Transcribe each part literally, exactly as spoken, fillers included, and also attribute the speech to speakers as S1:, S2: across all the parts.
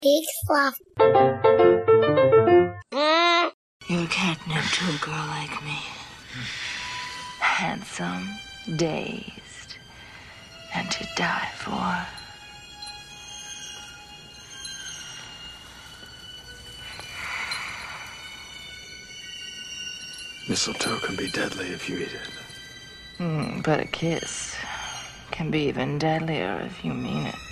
S1: Big fluff.
S2: You're catnip to a girl like me. Handsome, dazed, and to die for.
S3: Mistletoe can be deadly if you eat it.
S2: Mm, but a kiss can be even deadlier if you mean it.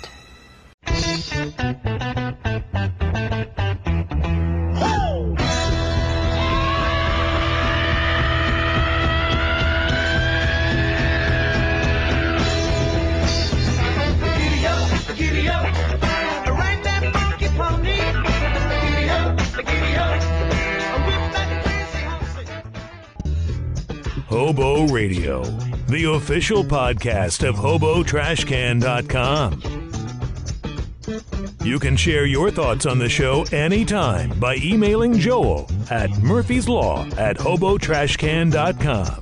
S4: Hobo Radio, the official podcast of Hobo Trash Can dot com. You can share your thoughts on the show anytime by emailing Joel at Murphy's Law at Hobo Trash Can dot com.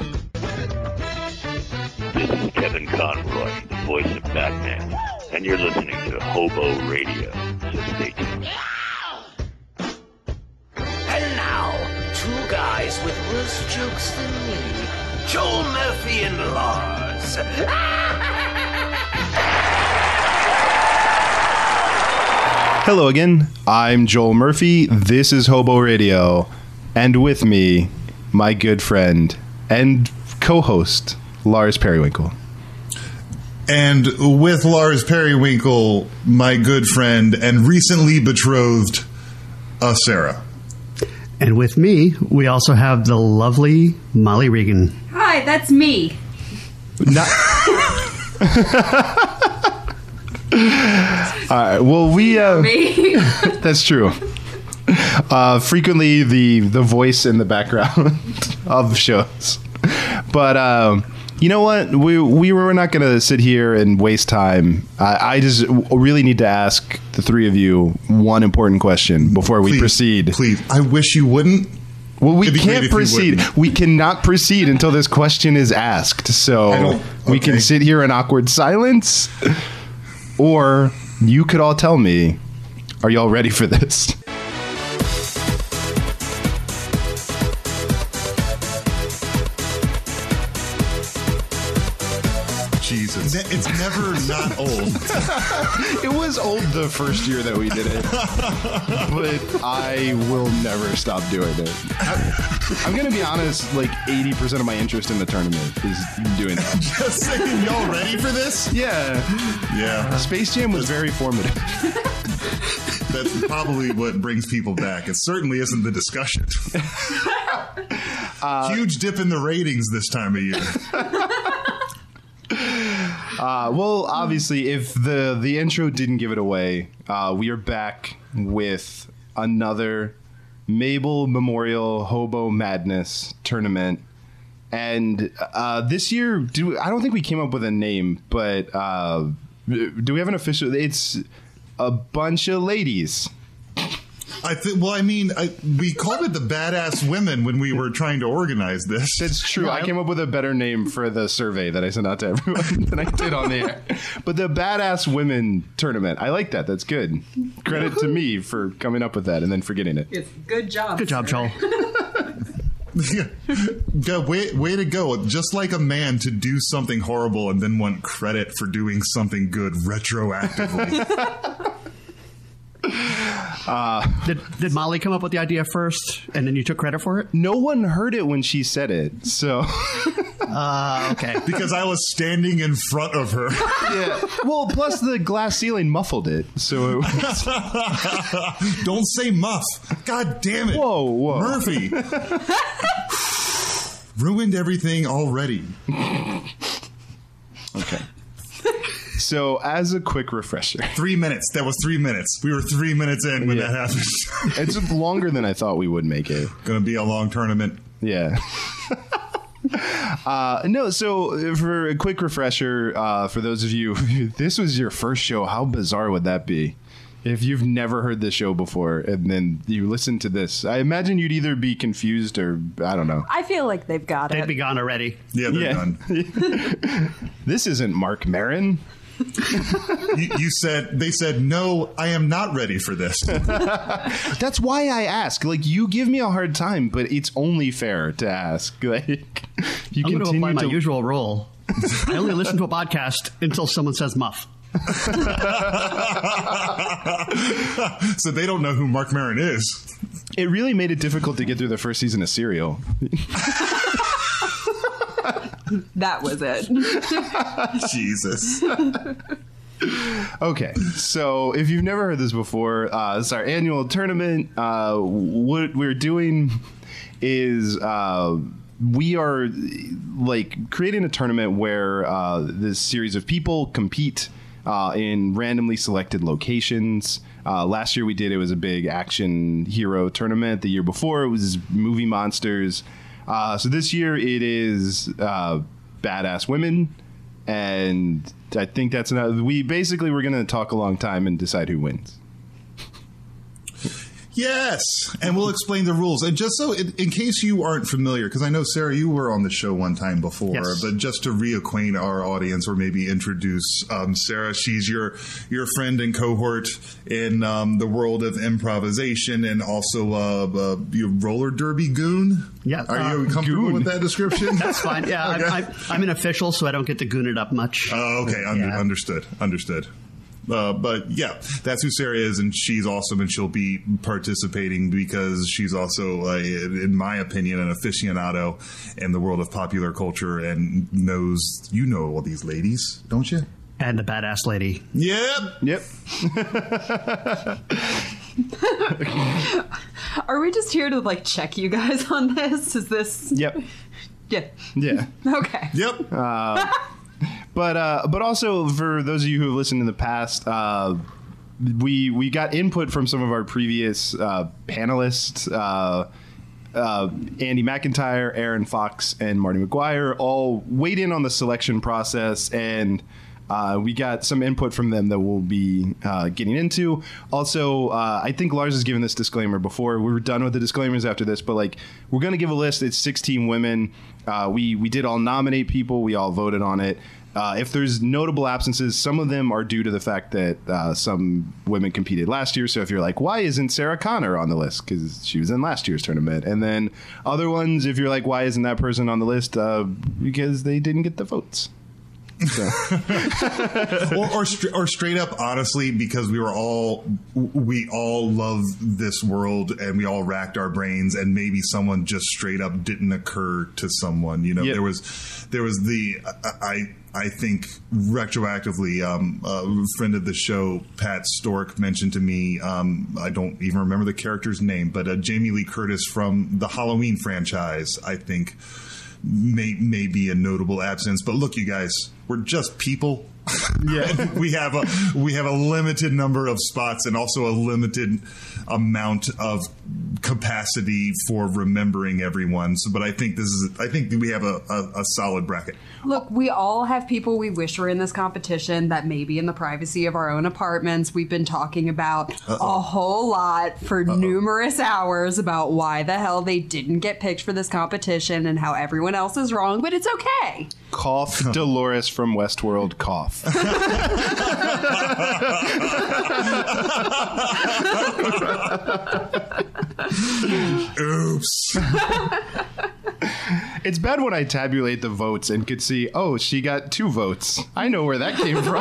S5: This is Kevin Conroy, the voice of Batman, and you're listening to Hobo Radio, so stay tuned.
S6: And now, two guys with worse jokes than me, Joel Murphy and Lars.
S7: Hello again, I'm Joel Murphy, this is Hobo Radio, and with me, my good friend and co-host, Lars Periwinkle.
S8: And with Lars Periwinkle, my good friend and recently betrothed, uh, Sarah.
S9: And with me, we also have the lovely Molly Regan.
S10: Hi, that's me.
S7: Not- All right. Well, we. Uh,
S10: me.
S7: That's true. Uh, frequently, the the voice in the background of shows, but um, you know what? We we were not going to sit here and waste time. I, I just really need to ask the three of you one important question before we
S8: please,
S7: proceed.
S8: Please, I wish you wouldn't.
S7: Well, we can't proceed. We cannot proceed until this question is asked. So okay. We can sit here in awkward silence. Or you could all tell me, are y'all ready for this?
S8: Jesus. It's never not old.
S7: It was old the first year that we did it. But I will never stop doing it. I, I'm going to be honest, like eighty percent of my interest in the tournament is doing that.
S8: Just saying, y'all ready for this?
S7: Yeah.
S8: Yeah.
S7: Space Jam was very formative.
S8: That's probably what brings people back. It certainly isn't the discussion. uh, Huge dip in the ratings this time of year.
S7: Uh, well, obviously, if the, the intro didn't give it away, uh, we are back with another Mabel Memorial Hobo Madness tournament. And uh, this year, do I don't think we came up with a name, but uh, do we have an official? It's a bunch of ladies.
S8: I think. Well, I mean, I, we called it the Badass Women when we were trying to organize this.
S7: That's true. Yeah, I came up with a better name for the survey that I sent out to everyone than I did on the air. But the Badass Women tournament, I like that. That's good. Credit to me for coming up with that and then forgetting it.
S10: It's good job.
S9: Good job, Joel.
S8: Yeah, way, way to go. Just like a man to do something horrible and then want credit for doing something good retroactively.
S9: Uh, did, did Molly come up with the idea first and then you took credit for it?
S7: No one heard it when she said it, so...
S9: uh, okay.
S8: Because I was standing in front of her.
S7: Yeah. Well, plus the glass ceiling muffled it, so it was...
S8: Don't say muff. God damn it.
S7: Whoa, whoa.
S8: Murphy. Ruined everything already.
S7: Okay. So, as a quick refresher.
S8: Three minutes. That was three minutes. We were three minutes in when yeah. that happened.
S7: It's longer than I thought we would make it.
S8: Going to be a long tournament.
S7: Yeah. uh, no, so for a quick refresher, uh, for those of you, if this was your first show, how bizarre would that be? If you've never heard this show before and then you listen to this, I imagine you'd either be confused or, I don't know.
S10: I feel like they've got
S9: They'd
S10: it.
S9: They'd be gone already.
S8: Yeah, they're
S7: yeah.
S8: done.
S7: This isn't Mark Maron.
S8: you, you said, they said, no, I am not ready for this.
S7: That's why I ask. Like, you give me a hard time, but it's only fair to ask. Like, you
S9: I'm going to apply my
S7: to...
S9: usual rule. I only listen to a podcast until someone says muff.
S8: So they don't know who Marc Maron is.
S7: It really made it difficult to get through the first season of Serial.
S10: That was it.
S8: Jesus.
S7: Okay, so if you've never heard this before, uh, it's our annual tournament. Uh, what we're doing is uh, we are like creating a tournament where uh, this series of people compete uh, in randomly selected locations. Uh, last year we did, it was a big action hero tournament. The year before it was movie monsters. Uh, so this year it is uh, badass women, and I think that's enough. We basically we're going to talk a long time and decide who wins.
S8: Yes, and we'll explain the rules. And just so, in, in case you aren't familiar, because I know, Sarah, you were on the show one time before, yes. But just to reacquaint our audience or maybe introduce um, Sarah, she's your your friend and cohort in um, the world of improvisation and also uh, uh, your roller derby goon.
S9: Yeah,
S8: Are
S9: uh,
S8: you comfortable
S9: goon.
S8: with that description?
S9: That's fine. Yeah,
S8: Okay.
S9: I, I, I'm an official, so I don't get to goon it up much.
S8: Oh, okay. Under,
S9: Yeah.
S8: Understood. Understood. Uh, but yeah, that's who Sarah is, and she's awesome, and she'll be participating because she's also, uh, in my opinion, an aficionado in the world of popular culture and knows, you know all these ladies, don't you?
S9: And the badass lady.
S8: Yep.
S7: Yep.
S10: Are we just here to like check you guys on this? Is this?
S7: Yep.
S10: Yeah.
S7: Yeah.
S10: Okay.
S8: Yep.
S7: Uh, but uh, but also for those of you who have listened in the past, uh, we we got input from some of our previous uh, panelists. Uh, uh, Andy McIntyre, Aaron Fox, and Marty McGuire all weighed in on the selection process, and uh, we got some input from them that we'll be uh, getting into. Also, uh, I think Lars has given this disclaimer before. We were done with the disclaimers after this, but like we're going to give a list. It's sixteen women. Uh, we we did all nominate people. We all voted on it. Uh, if there's notable absences, some of them are due to the fact that uh, some women competed last year. So if you're like, why isn't Sarah Connor on the list? Because she was in last year's tournament. And then other ones, if you're like, why isn't that person on the list? Uh, because they didn't get the votes. So.
S8: or or, stra- or straight up, honestly, because we were all we all love this world and we all racked our brains, and maybe someone just straight up didn't occur to someone. You know, yep. there was there was the I I think retroactively, um, a friend of the show, Pat Stork, mentioned to me. Um, I don't even remember the character's name, but uh, Jamie Lee Curtis from the Halloween franchise, I think. May, may be a notable absence, but look, you guys, we're just people. Yeah, we have a we have a limited number of spots and also a limited amount of capacity for remembering everyone. So, but I think this is I think we have a, a, a solid bracket.
S10: Look, we all have people we wish were in this competition that may be in the privacy of our own apartments. We've been talking about Uh-oh. a whole lot for Uh-oh. numerous hours about why the hell they didn't get picked for this competition and how everyone else is wrong, but it's okay.
S7: Cough, Dolores from Westworld, cough.
S8: Oops.
S7: It's bad when I tabulate the votes and could see, oh, she got two votes. I know where that came from.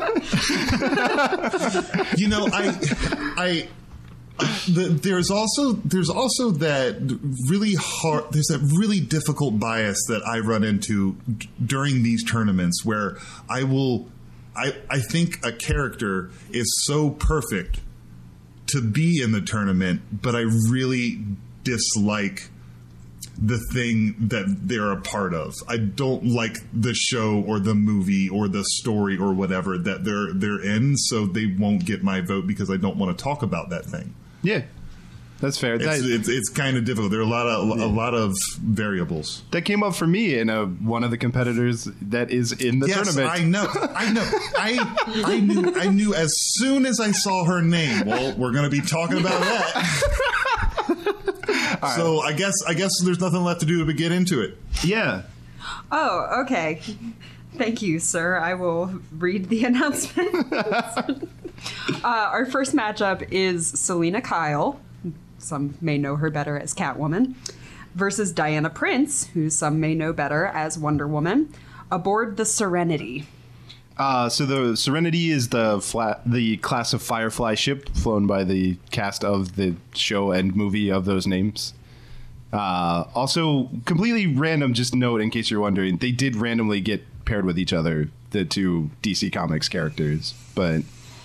S8: You know, I, I, the, there's also there's also that really hard there's that really difficult bias that I run into d- during these tournaments where I will I I think a character is so perfect to be in the tournament, but I really dislike the thing that they're a part of. I don't like the show or the movie or the story or whatever that they're they're in, so they won't get my vote because I don't want to talk about that thing.
S7: Yeah, that's fair.
S8: It's,
S7: that,
S8: it's, it's kind of difficult. There are a lot of yeah. a lot of variables.
S7: That came up for me in a, one of the competitors that is in the
S8: yes,
S7: tournament.
S8: I know. I know. I I knew. I knew as soon as I saw her name. Well, we're going to be talking about that. So right. I guess I guess there's nothing left to do to get into it.
S7: Yeah.
S10: Oh, okay. Thank you, sir. I will read the announcement. uh, our first matchup is Selena Kyle, some may know her better as Catwoman, versus Diana Prince, who some may know better as Wonder Woman, aboard the Serenity.
S7: Uh, so the Serenity is the flat, the class of Firefly ship flown by the cast of the show and movie of those names. Uh, also, completely random, just note in case you're wondering, they did randomly get paired with each other, the two D C Comics characters, but...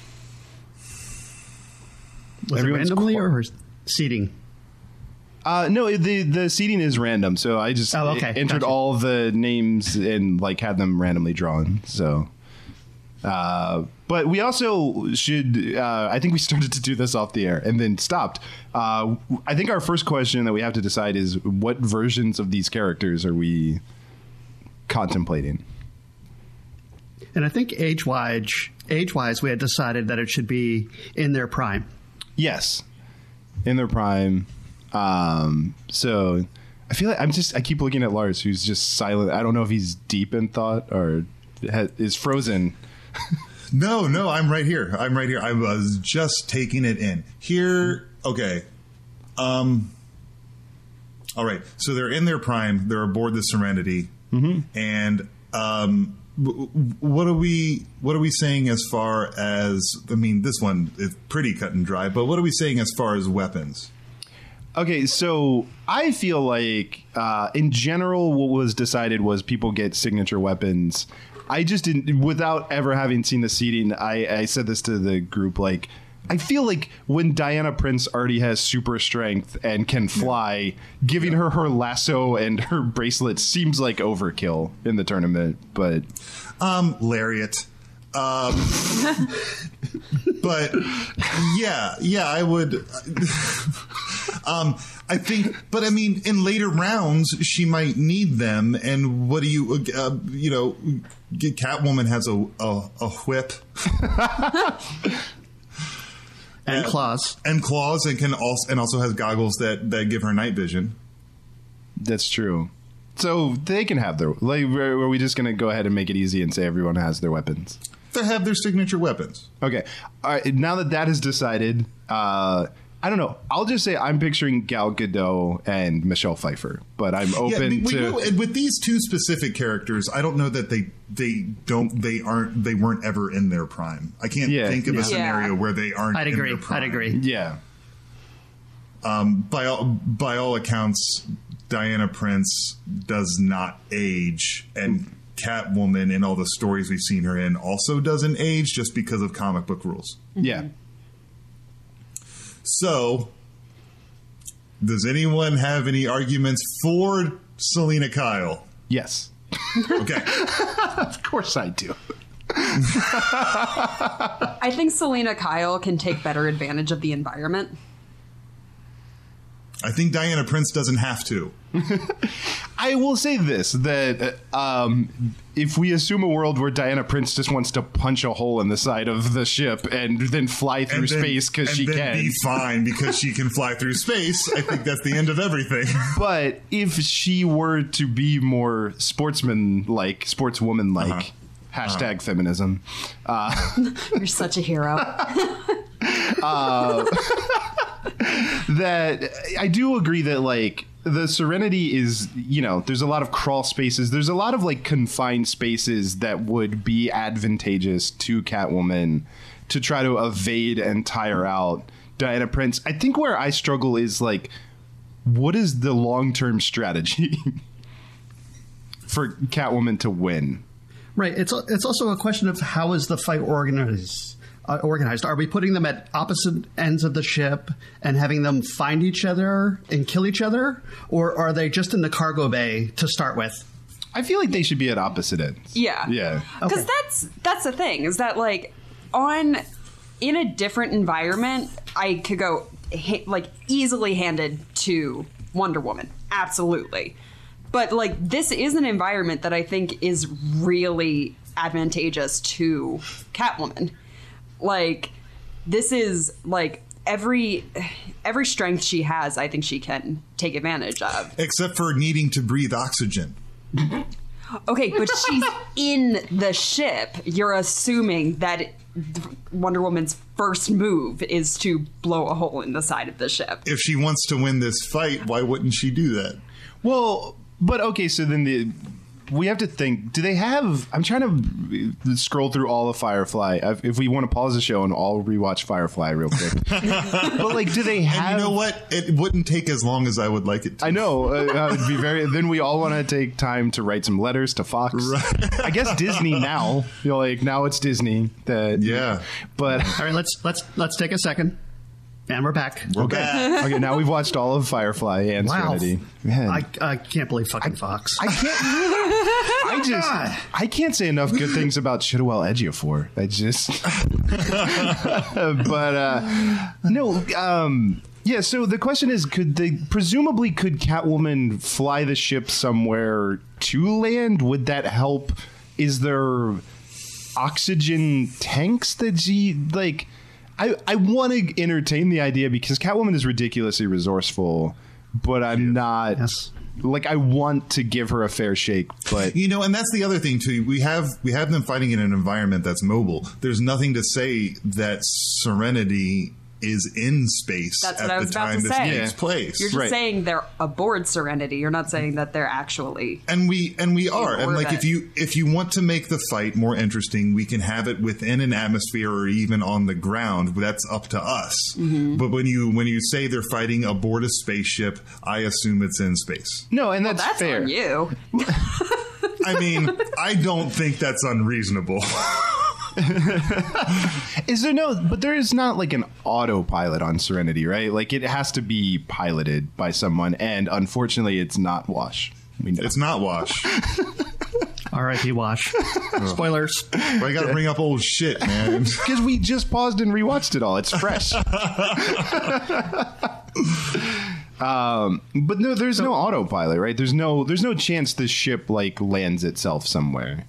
S9: Was it randomly qu- or seating?
S7: Uh, no, the the seating is random, so I just
S9: oh, okay.
S7: entered
S9: gotcha.
S7: all the names and like had them randomly drawn, so... Uh, but we also should, uh, I think we started to do this off the air and then stopped. Uh, I think our first question that we have to decide is what versions of these characters are we contemplating?
S9: And I think age-wise, age-wise, we had decided that it should be in their prime.
S7: Yes, in their prime. Um, so I feel like I'm just, I keep looking at Lars, who's just silent. I don't know if he's deep in thought or ha- is frozen.
S8: No, no, I'm right here. I'm right here. I was just taking it in. Here, okay. Um, all right. So they're in their prime. They're aboard the Serenity.
S7: Mm-hmm.
S8: And um, w- what are we what are we saying as far as, I mean, this one is pretty cut and dry, but what are we saying as far as weapons?
S7: Okay, so I feel like uh, in general what was decided was people get signature weapons. I just didn't, without ever having seen the seating, I, I said this to the group, like, I feel like when Diana Prince already has super strength and can fly, yeah. giving yeah. her her lasso and her bracelet seems like overkill in the tournament, but...
S8: Um, lariat. Um, but, yeah, yeah, I would... um, I think, but I mean, in later rounds, she might need them, and what do you, uh, you know... Catwoman has a a, a whip
S9: and claws
S8: and claws and can also and also has goggles that, that give her night vision.
S7: That's true. So they can have their like. Are we just gonna go ahead and make it easy and say everyone has their weapons?
S8: They have their signature weapons.
S7: Okay. All right. Now that that is decided, uh, I don't know. I'll just say I'm picturing Gal Gadot and Michelle Pfeiffer, but I'm open
S8: yeah, we,
S7: to
S8: know, with these two specific characters. I don't know that they they don't they aren't they weren't ever in their prime. I can't yeah, think of yeah. a scenario yeah. where they aren't.
S9: I'd
S8: in
S9: agree.
S8: Their prime.
S9: I'd agree.
S7: Yeah.
S8: Um, by all by all accounts, Diana Prince does not age, and Catwoman in all the stories we've seen her in also doesn't age, just because of comic book rules.
S7: Yeah.
S8: So, does anyone have any arguments for Selena Kyle?
S7: Yes.
S8: Okay.
S7: Of course I do.
S10: I think Selena Kyle can take better advantage of the environment.
S8: I think Diana Prince doesn't have to.
S7: I will say this, that um, if we assume a world where Diana Prince just wants to punch a hole in the side of the ship and then fly through then, space because she
S8: then
S7: can.
S8: be fine because she can fly through space, I think that's the end of everything.
S7: But if she were to be more sportsman-like, sportswoman-like, uh-huh. hashtag uh-huh. feminism. Uh,
S10: You're such a hero.
S7: uh, that I do agree that, like, the Serenity is, you know, there's a lot of crawl spaces. There's a lot of, like, confined spaces that would be advantageous to Catwoman to try to evade and tire out Diana Prince. I think where I struggle is, like, what is the long-term strategy for Catwoman to win?
S9: Right. It's it's also a question of how is the fight organized? Uh, organized. Are we putting them at opposite ends of the ship and having them find each other and kill each other? Or are they just in the cargo bay to start with?
S7: I feel like they should be at opposite ends.
S10: Yeah.
S7: Yeah.
S10: Because okay. that's that's the thing, is that, like, on in a different environment, I could go ha- like easily handed to Wonder Woman. Absolutely. But, like, this is an environment that I think is really advantageous to Catwoman. Like, this is, like, every every strength she has, I think she can take advantage of.
S8: Except for needing to breathe oxygen.
S10: Okay, but she's in the ship. You're assuming that Wonder Woman's first move is to blow a hole in the side of the ship.
S8: If she wants to win this fight, why wouldn't she do that?
S7: Well, but okay, so then the we have to think, do they have, I'm trying to scroll through all of Firefly. I've, if we want to pause the show and all rewatch Firefly real quick. But like, do they have...
S8: And you know what? It wouldn't take as long as I would like it to.
S7: I know. Uh, it'd be very, then we all want to take time to write some letters to Fox. Right. I guess Disney now. You know, like, now it's Disney. That,
S8: yeah.
S7: But...
S9: All right, let's, let's, let's take a second. And we're back.
S8: We're
S7: okay.
S8: back.
S7: Okay, now we've watched all of Firefly and
S9: wow.
S7: Serenity. Man.
S9: I, I can't believe fucking Fox.
S7: I can't. I just. I can't say enough good things about Chiwetel Ejiofor. I just. But uh, no. Um, yeah. So the question is, could they presumably could Catwoman fly the ship somewhere to land? Would that help? Is there oxygen tanks that she like? I, I want to entertain the idea because Catwoman is ridiculously resourceful, but I'm not
S9: yes.
S7: like I want to give her a fair shake. But
S8: you know, and that's the other thing too. We have we have them fighting in an environment that's mobile. There's nothing to say that Serenity is in space
S10: That's
S8: at
S10: what I was
S8: the
S10: about
S8: time
S10: to
S8: this
S10: say.
S8: takes place.
S10: You're just
S7: Right.
S10: saying they're aboard Serenity. You're not saying that they're actually.
S8: And we and we are. And like
S10: orbit.
S8: if you if you want to make the fight more interesting, we can have it within an atmosphere or even on the ground. That's up to us.
S10: Mm-hmm.
S8: But when you when you say they're fighting aboard a spaceship, I assume it's in space.
S7: no, and
S10: Well,
S7: that's,
S10: that's
S7: fair.
S10: on you.
S8: I mean, I don't think that's unreasonable.
S7: Is there no? But there is not like an autopilot on Serenity, right? Like it has to be piloted by someone, and unfortunately, it's not Wash. We know.
S8: It's not Wash.
S9: R I P Wash. Spoilers.
S8: But I got to bring up old shit, man.
S7: Because we just paused and rewatched it all. It's fresh. um, but no, there's no autopilot, right? There's no, there's no chance this ship like lands itself somewhere.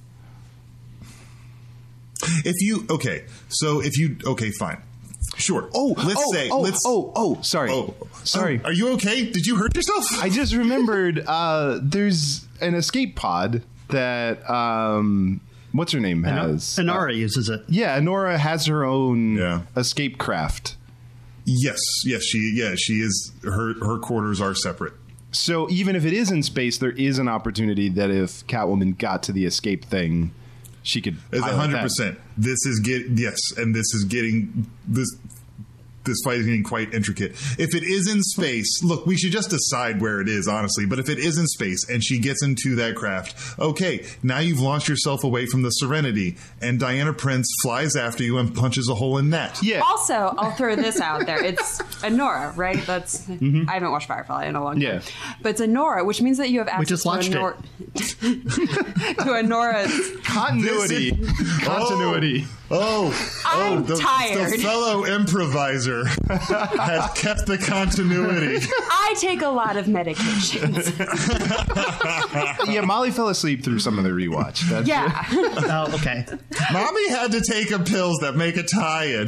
S8: If you okay, so if you okay, fine, sure.
S7: Oh,
S8: let's
S7: oh,
S8: say
S7: oh,
S8: let's.
S7: oh, oh, sorry,
S8: Oh,
S7: sorry.
S8: oh, are you okay? Did you hurt yourself?
S7: I just remembered. Uh, there's an escape pod that um, what's her name has.
S9: Inara uses it.
S7: Yeah, Inara has her own
S8: Yeah.
S7: escape craft.
S8: Yes, yes, she yeah she is. Her her quarters are separate.
S7: So even if it is in space, there is an opportunity that if Catwoman got to the escape thing, she could.
S8: It's a hundred percent. This is get yes, and this is getting this. This fight is getting quite intricate. If it is in space, look, we should just decide where it is, honestly. But if it is in space and she gets into that craft, okay, now you've launched yourself away from the Serenity, and Diana Prince flies after you and punches a hole in that.
S7: Yeah.
S10: Also, I'll throw this out there. It's Inara, right? That's
S7: Mm-hmm.
S10: I haven't watched Firefly in a long time.
S7: Yeah.
S10: But it's Inara, which means that you have access
S9: just watched
S10: to Inora to Inora's
S7: Continuity. Continuity.
S8: Oh,
S10: I'm
S8: oh, the,
S10: tired.
S8: the fellow improviser has kept the continuity.
S10: I take a lot of medications.
S7: Yeah, Molly fell asleep through some of the rewatch. That's
S10: Yeah.
S9: Oh, okay.
S8: Mommy had to take a pills that make her tired.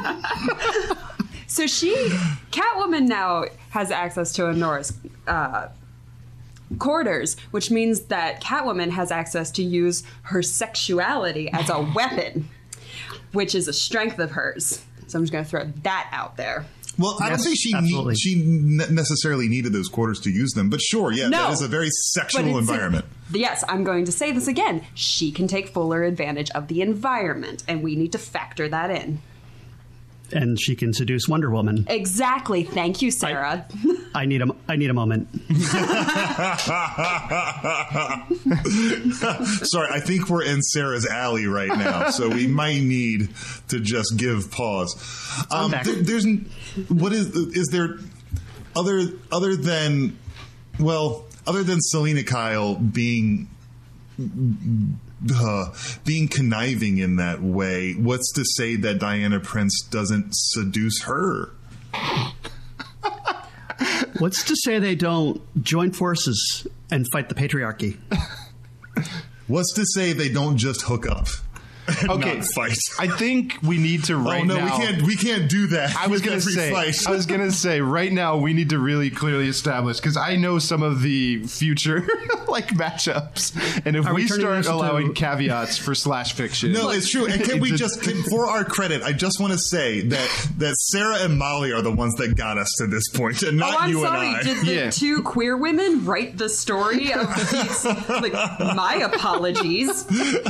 S10: So she, Catwoman now has access to Inora's uh, quarters, which means that Catwoman has access to use her sexuality as a weapon, which is a strength of hers. So I'm just going to throw that out there.
S8: Well, I
S9: Yes,
S8: don't think she
S9: absolutely.
S8: need, she ne- necessarily needed those quarters to use them, but sure, yeah,
S10: No,
S8: that is a very
S10: But
S8: sexual
S10: it's a-
S8: environment.
S10: yes, I'm going to say this again. She can take fuller advantage of the environment, and we need to factor that in.
S9: And she can seduce Wonder Woman.
S10: Exactly. Thank you, Sarah.
S9: I need a I need a moment.
S8: Sorry, I think we're in Sarah's alley right now, so we might need to just give pause. Um,
S9: back.
S8: there, there's n- what is is there other other than well other than Selena Kyle being. Uh, being conniving in that way, what's to say that Diana Prince doesn't seduce her?
S9: What's to say they don't join forces and fight the patriarchy?
S8: What's to say they don't just hook up? and
S7: Okay,
S8: not fight.
S7: I think we need to right
S8: oh no,
S7: now.
S8: we can't. We can't do that.
S7: I was
S8: We
S7: gonna
S8: can't
S7: say.
S8: fight.
S7: I was gonna say. Right now, we need to really clearly establish because I know some of the future like matchups, and if
S9: Are we
S7: we
S9: turning
S7: start
S9: this into-
S7: allowing caveats for slash fiction,
S8: No, it's true. And can
S7: it
S8: we
S7: just-
S8: just, can, for our credit, I just want to say that that Sarah and Molly are the ones that got us to this point, and not
S10: Oh, I'm
S8: you
S10: sorry.
S8: and I.
S10: Did the
S7: Yeah.
S10: two queer women write the story of these? Like, my apologies.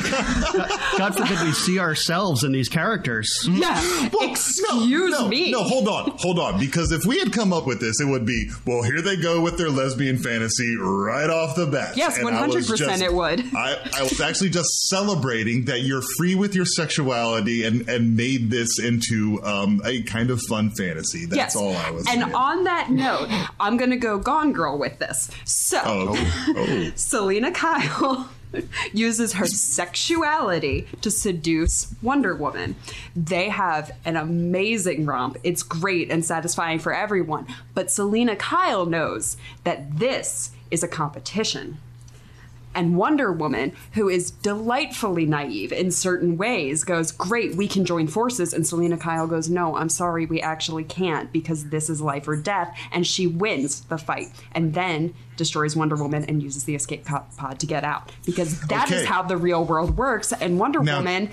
S9: God forbid we see ourselves in these characters.
S10: Yeah.
S8: Well,
S10: Excuse
S8: no, no,
S10: me.
S8: No, hold on, hold on. Because if we had come up with this, it would be, well, here they go with their lesbian fantasy right off the bat.
S10: Yes,
S8: And
S10: one
S8: I was
S10: hundred percent
S8: just-
S10: it would.
S8: I, I was actually just celebrating that you're free with your sexuality and, and made this into um, a kind of fun fantasy. That's
S10: yes.
S8: all I was
S10: And
S8: saying.
S10: on that note, I'm going to go Gone Girl with this. So,
S8: Oh, okay. Oh.
S10: Selena Kyle uses her sexuality to seduce Wonder Woman. They have an amazing romp. It's great and satisfying for everyone. But Selena Kyle knows that this is a competition. And Wonder Woman, who is delightfully naive in certain ways, goes, great, we can join forces. And Selena Kyle goes, no, I'm sorry, we actually can't because this is life or death. And she wins the fight and then destroys Wonder Woman and uses the escape pod to get out. Because that
S8: Okay.
S10: is how the real world works. And Wonder
S8: Now-
S10: Woman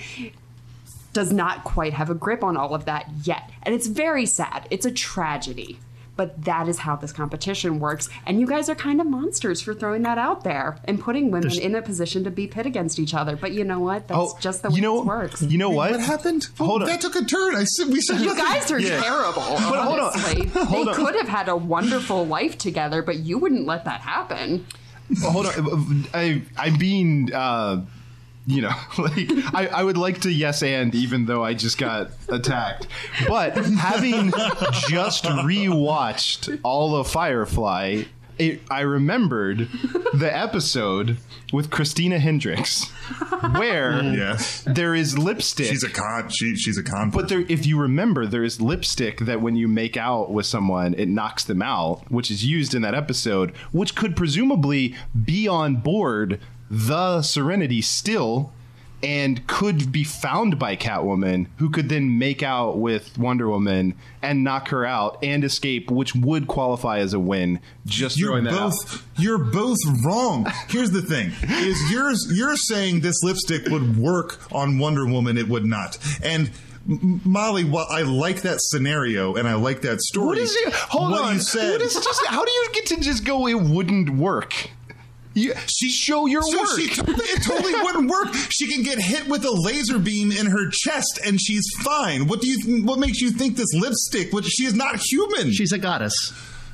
S10: does not quite have a grip on all of that yet. And it's very sad. It's a tragedy. But that is how this competition works. And you guys are kind of monsters for throwing that out there and putting women
S9: There's-
S10: in a position to be pit against each other. But you know what? That's
S7: Oh,
S10: just the way
S7: you know,
S10: this works.
S7: You know what?
S8: What happened?
S7: Hold on.
S8: That took a turn. I said we said
S10: You
S8: nothing.
S10: guys are
S7: Yeah.
S10: terrible,
S7: But hold on.
S10: honestly.
S7: Hold
S10: they
S7: on.
S10: could have had a wonderful life together, but you wouldn't let that happen.
S7: Well, hold on. I I'm being uh, you know, like I, I would like to yes and even though I just got attacked. But having just rewatched all of Firefly, it, I remembered the episode with Christina Hendricks where
S8: Yes.
S7: there is lipstick.
S8: She's a con. She, she's a con.
S7: But there, if you remember, there is lipstick that when you make out with someone, it knocks them out, which is used in that episode, which could presumably be on board the Serenity still and could be found by Catwoman, who could then make out with Wonder Woman and knock her out and escape, which would qualify as a win. Just
S8: You're
S7: throwing that
S8: both
S7: out.
S8: you're both wrong. Here's the thing: is you're you're saying this lipstick would work on Wonder Woman, it would not. And M- Molly, while I like that scenario and I like that story,
S7: What is it? Hold
S8: what
S7: on.
S8: you said.
S7: What is just? How do you get to just go? It wouldn't work. You, she show your
S8: So
S7: work.
S8: she totally, it totally wouldn't work. She can get hit with a laser beam in her chest and she's fine. What do you? What makes you think this lipstick? What, she is not human.
S9: She's a goddess.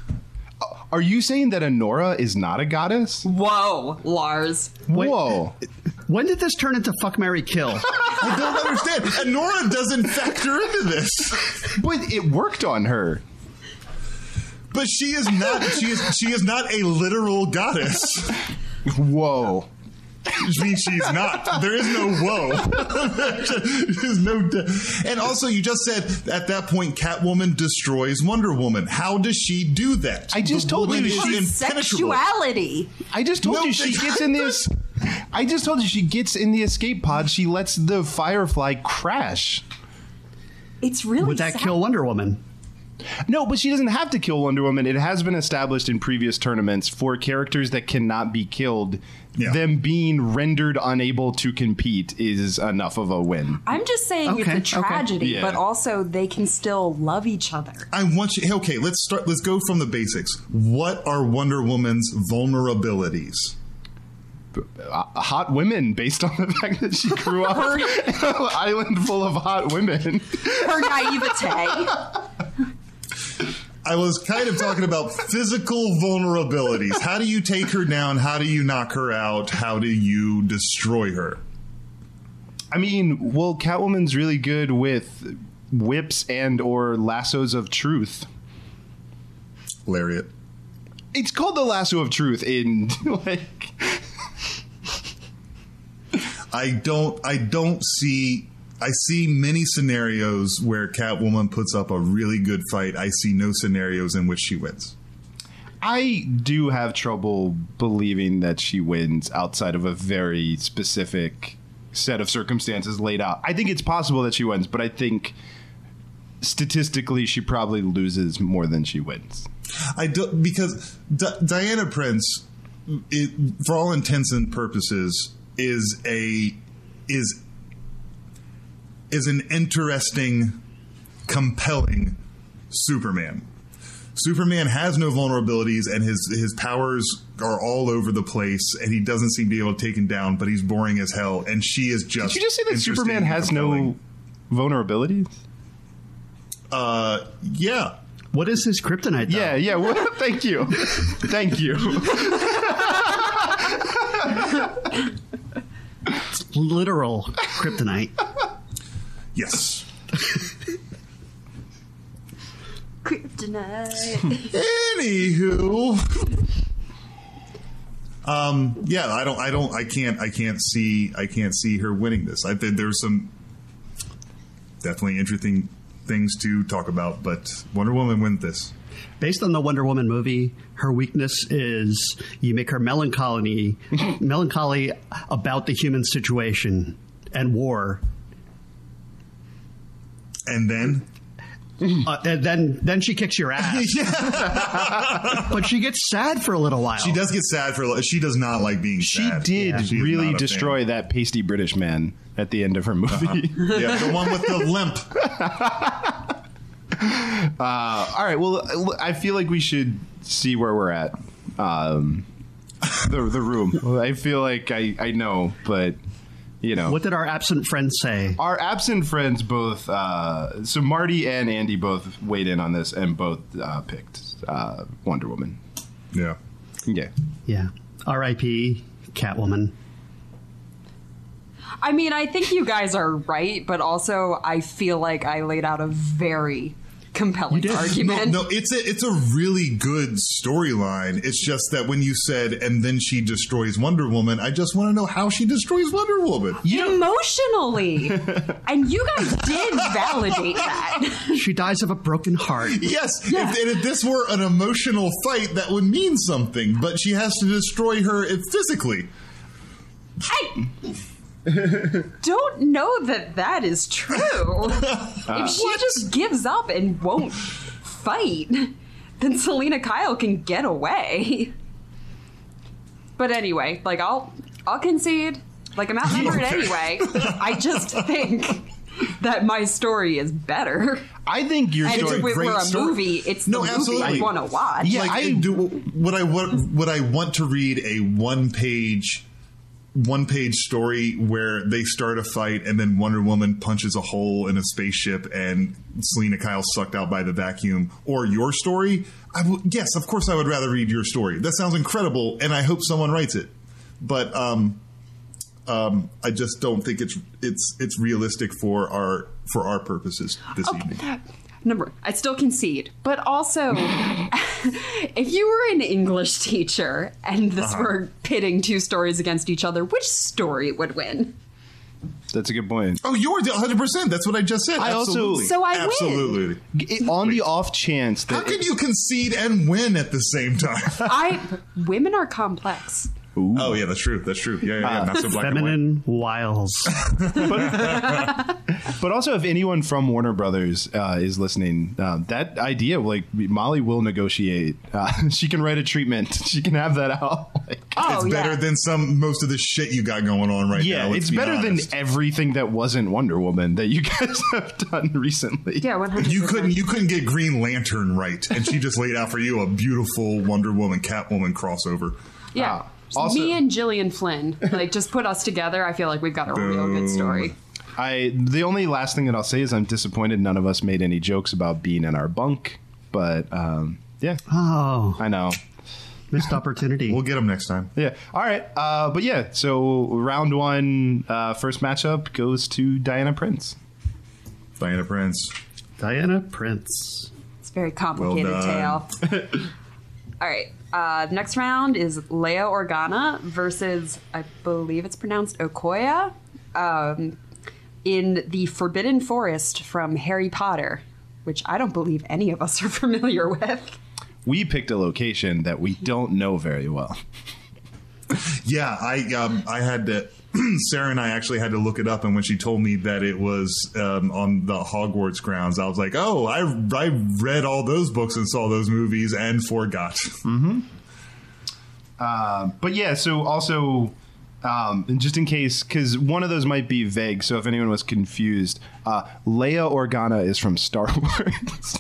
S7: Are you saying that Honora is not a goddess?
S10: Whoa, Lars.
S7: Whoa.
S9: When did this turn into fuck, marry, kill?
S8: I don't understand. And Nora doesn't factor into this.
S7: But it worked on her.
S8: But she is not. She is. She is not a literal goddess.
S7: Whoa.
S8: Which means she's not. There is no whoa. There's no. De- and also, you just said at that point, Catwoman destroys Wonder Woman. How does she do that?
S7: I just
S8: The
S7: told you
S8: woman
S7: she-
S8: is impenetrable.
S10: Sexuality.
S7: I just told
S8: No,
S7: you she
S8: they-
S7: gets in this. I just told you she gets in the escape pod. She lets the Firefly crash.
S10: It's really
S9: Would that
S10: sad.
S9: kill Wonder Woman?
S7: No, but she doesn't have to kill Wonder Woman. It has been established in previous tournaments for characters that cannot be killed.
S8: Yeah.
S7: Them being rendered unable to compete is enough of a win.
S10: I'm just saying
S9: Okay,
S10: it's a
S9: okay.
S10: tragedy,
S7: Yeah.
S10: but also they can still love each other.
S8: I want you. Okay, let's start. Let's go from the basics. What are Wonder Woman's vulnerabilities?
S7: Uh, hot women, based on the fact that she grew up in an island full of hot women.
S10: Her naivete.
S8: I was kind of talking about physical vulnerabilities. How do you take her down? How do you knock her out? How do you destroy her?
S7: I mean, well, Catwoman's really good with whips and or lassos of truth.
S8: Lariat.
S7: It's called the lasso of truth in like.
S8: I don't. I don't see. I see many scenarios where Catwoman puts up a really good fight. I see no scenarios in which she wins.
S7: I do have trouble believing that she wins outside of a very specific set of circumstances laid out. I think it's possible that she wins, but I think statistically she probably loses more than she wins.
S8: I do, because D- Diana Prince, it, for all intents and purposes, is a is is an interesting, compelling Superman. Superman has no vulnerabilities, and his his powers are all over the place, and he doesn't seem to be able to take him down. But he's boring as hell, and she is just.
S7: Did you just say that
S8: interesting
S7: Superman
S8: and
S7: has
S8: compelling.
S7: no vulnerabilities?
S8: Uh, yeah.
S9: What is his kryptonite, though?
S7: Yeah, yeah. Well, thank you. Thank you.
S9: It's literal kryptonite.
S8: Yes.
S10: Kryptonite.
S8: Anywho. Um, yeah, I don't, I don't, I can't, I can't see, I can't see her winning this. I think there's some definitely interesting things to talk about, but Wonder Woman wins this.
S9: Based on the Wonder Woman movie, her weakness is you make her melancholy, melancholy about the human situation and war.
S8: And then?
S9: Uh, and then then she kicks your ass. But she gets sad for a little while.
S8: She does get sad for a little. She does not like being
S7: She
S8: sad.
S7: did
S8: Yeah. She is
S7: really
S8: not a
S7: destroy
S8: fan.
S7: that pasty British man at the end of her movie.
S8: Uh-huh. Yeah, the one with the limp.
S7: Uh, all right. Well, I feel like we should see where we're at. Um, the the room. I feel like I, I know, but you know.
S9: What did our absent friends say?
S7: Our absent friends both. Uh, so Marty and Andy both weighed in on this and both uh, picked uh, Wonder Woman.
S8: Yeah.
S7: Yeah.
S9: Yeah. R I P Catwoman.
S10: I mean, I think you guys are right, but also I feel like I laid out a very compelling argument.
S8: No, no, it's a it's a really good storyline. It's just that when you said, and then she destroys Wonder Woman, I just want to know how she destroys Wonder Woman.
S10: Emotionally. And you guys did validate that.
S9: She dies of a broken heart.
S8: Yes,
S10: Yeah.
S8: if, and if this were an emotional fight, that would mean something, but she has to destroy her physically.
S10: I don't know that that is true. If she just gives up and won't fight, then Selena Kyle can get away. But anyway, like I'll I'll concede. Like I'm outnumbered
S8: Okay.
S10: anyway. I just think that my story is better.
S7: I think your
S10: And
S7: story.
S10: if it
S8: great
S10: were a
S8: story.
S10: movie, it's the
S8: No,
S10: movie
S8: absolutely.
S10: I want to watch.
S7: Yeah,
S8: like,
S7: I-
S8: do would I what would I want to read a one page one page story where they start a fight and then Wonder Woman punches a hole in a spaceship and Selena Kyle sucked out by the vacuum, or your story? I w- yes, of course I would rather read your story. That sounds incredible, and I hope someone writes it. But um, um, I just don't think it's it's it's realistic for our for our purposes this evening.
S10: Number, I still concede, but also, if you were an English teacher and this
S8: Uh-huh.
S10: were pitting two stories against each other, which story would win?
S7: That's a good point.
S8: Oh, you're one hundred percent. That's what I just said.
S7: I also-
S8: Absolutely.
S10: So I win.
S8: Absolutely.
S7: It- on the off chance that
S8: How can you concede and win at the same time?
S10: I women are complex.
S8: Oh yeah, that's true. That's true. Yeah, yeah, yeah. Not so black and white.
S9: Feminine wiles.
S7: But also, if anyone from Warner Brothers uh, is listening, uh, that idea, like Molly will negotiate. Uh, she can write a treatment. She can have that out. Like,
S10: Oh,
S8: It's better
S10: yeah.
S8: than some most of the shit you got going on right
S7: yeah,
S8: now. let's
S7: it's
S8: be
S7: better
S8: honest.
S7: than everything that wasn't Wonder Woman that you guys have done recently.
S10: Yeah, one hundred.
S8: You couldn't you couldn't get Green Lantern right, and she just laid out for you a beautiful Wonder Woman Catwoman crossover.
S10: Yeah.
S7: Uh, also-
S10: Me and Gillian Flynn, like, just put us together. I feel like we've got a real good story.
S7: I the only last thing that I'll say is I'm disappointed none of us made any jokes about being in our bunk. But um, yeah,
S9: Oh,
S7: I know.
S9: missed opportunity.
S8: We'll get them next time.
S7: Yeah. All right. Uh, but yeah, so round one, uh, first matchup goes to Diana Prince.
S8: Diana Prince.
S9: Diana Prince.
S10: It's a very complicated
S8: Well
S10: tale. All right. Uh, next round is Leia Organa versus, I believe it's pronounced Okoye, um, in the Forbidden Forest from Harry Potter, which I don't believe any of us are familiar with.
S7: We picked a location that we don't know very well.
S8: Yeah, I um, I had to. Sarah and I actually had to look it up, and when she told me that it was um, on the Hogwarts grounds, I was like, "Oh, I I read all those books and saw those movies and forgot."
S7: Mm-hmm. Uh, but yeah, so also, um, just in case, because one of those might be vague, so if anyone was confused, uh, Leia Organa is from Star Wars.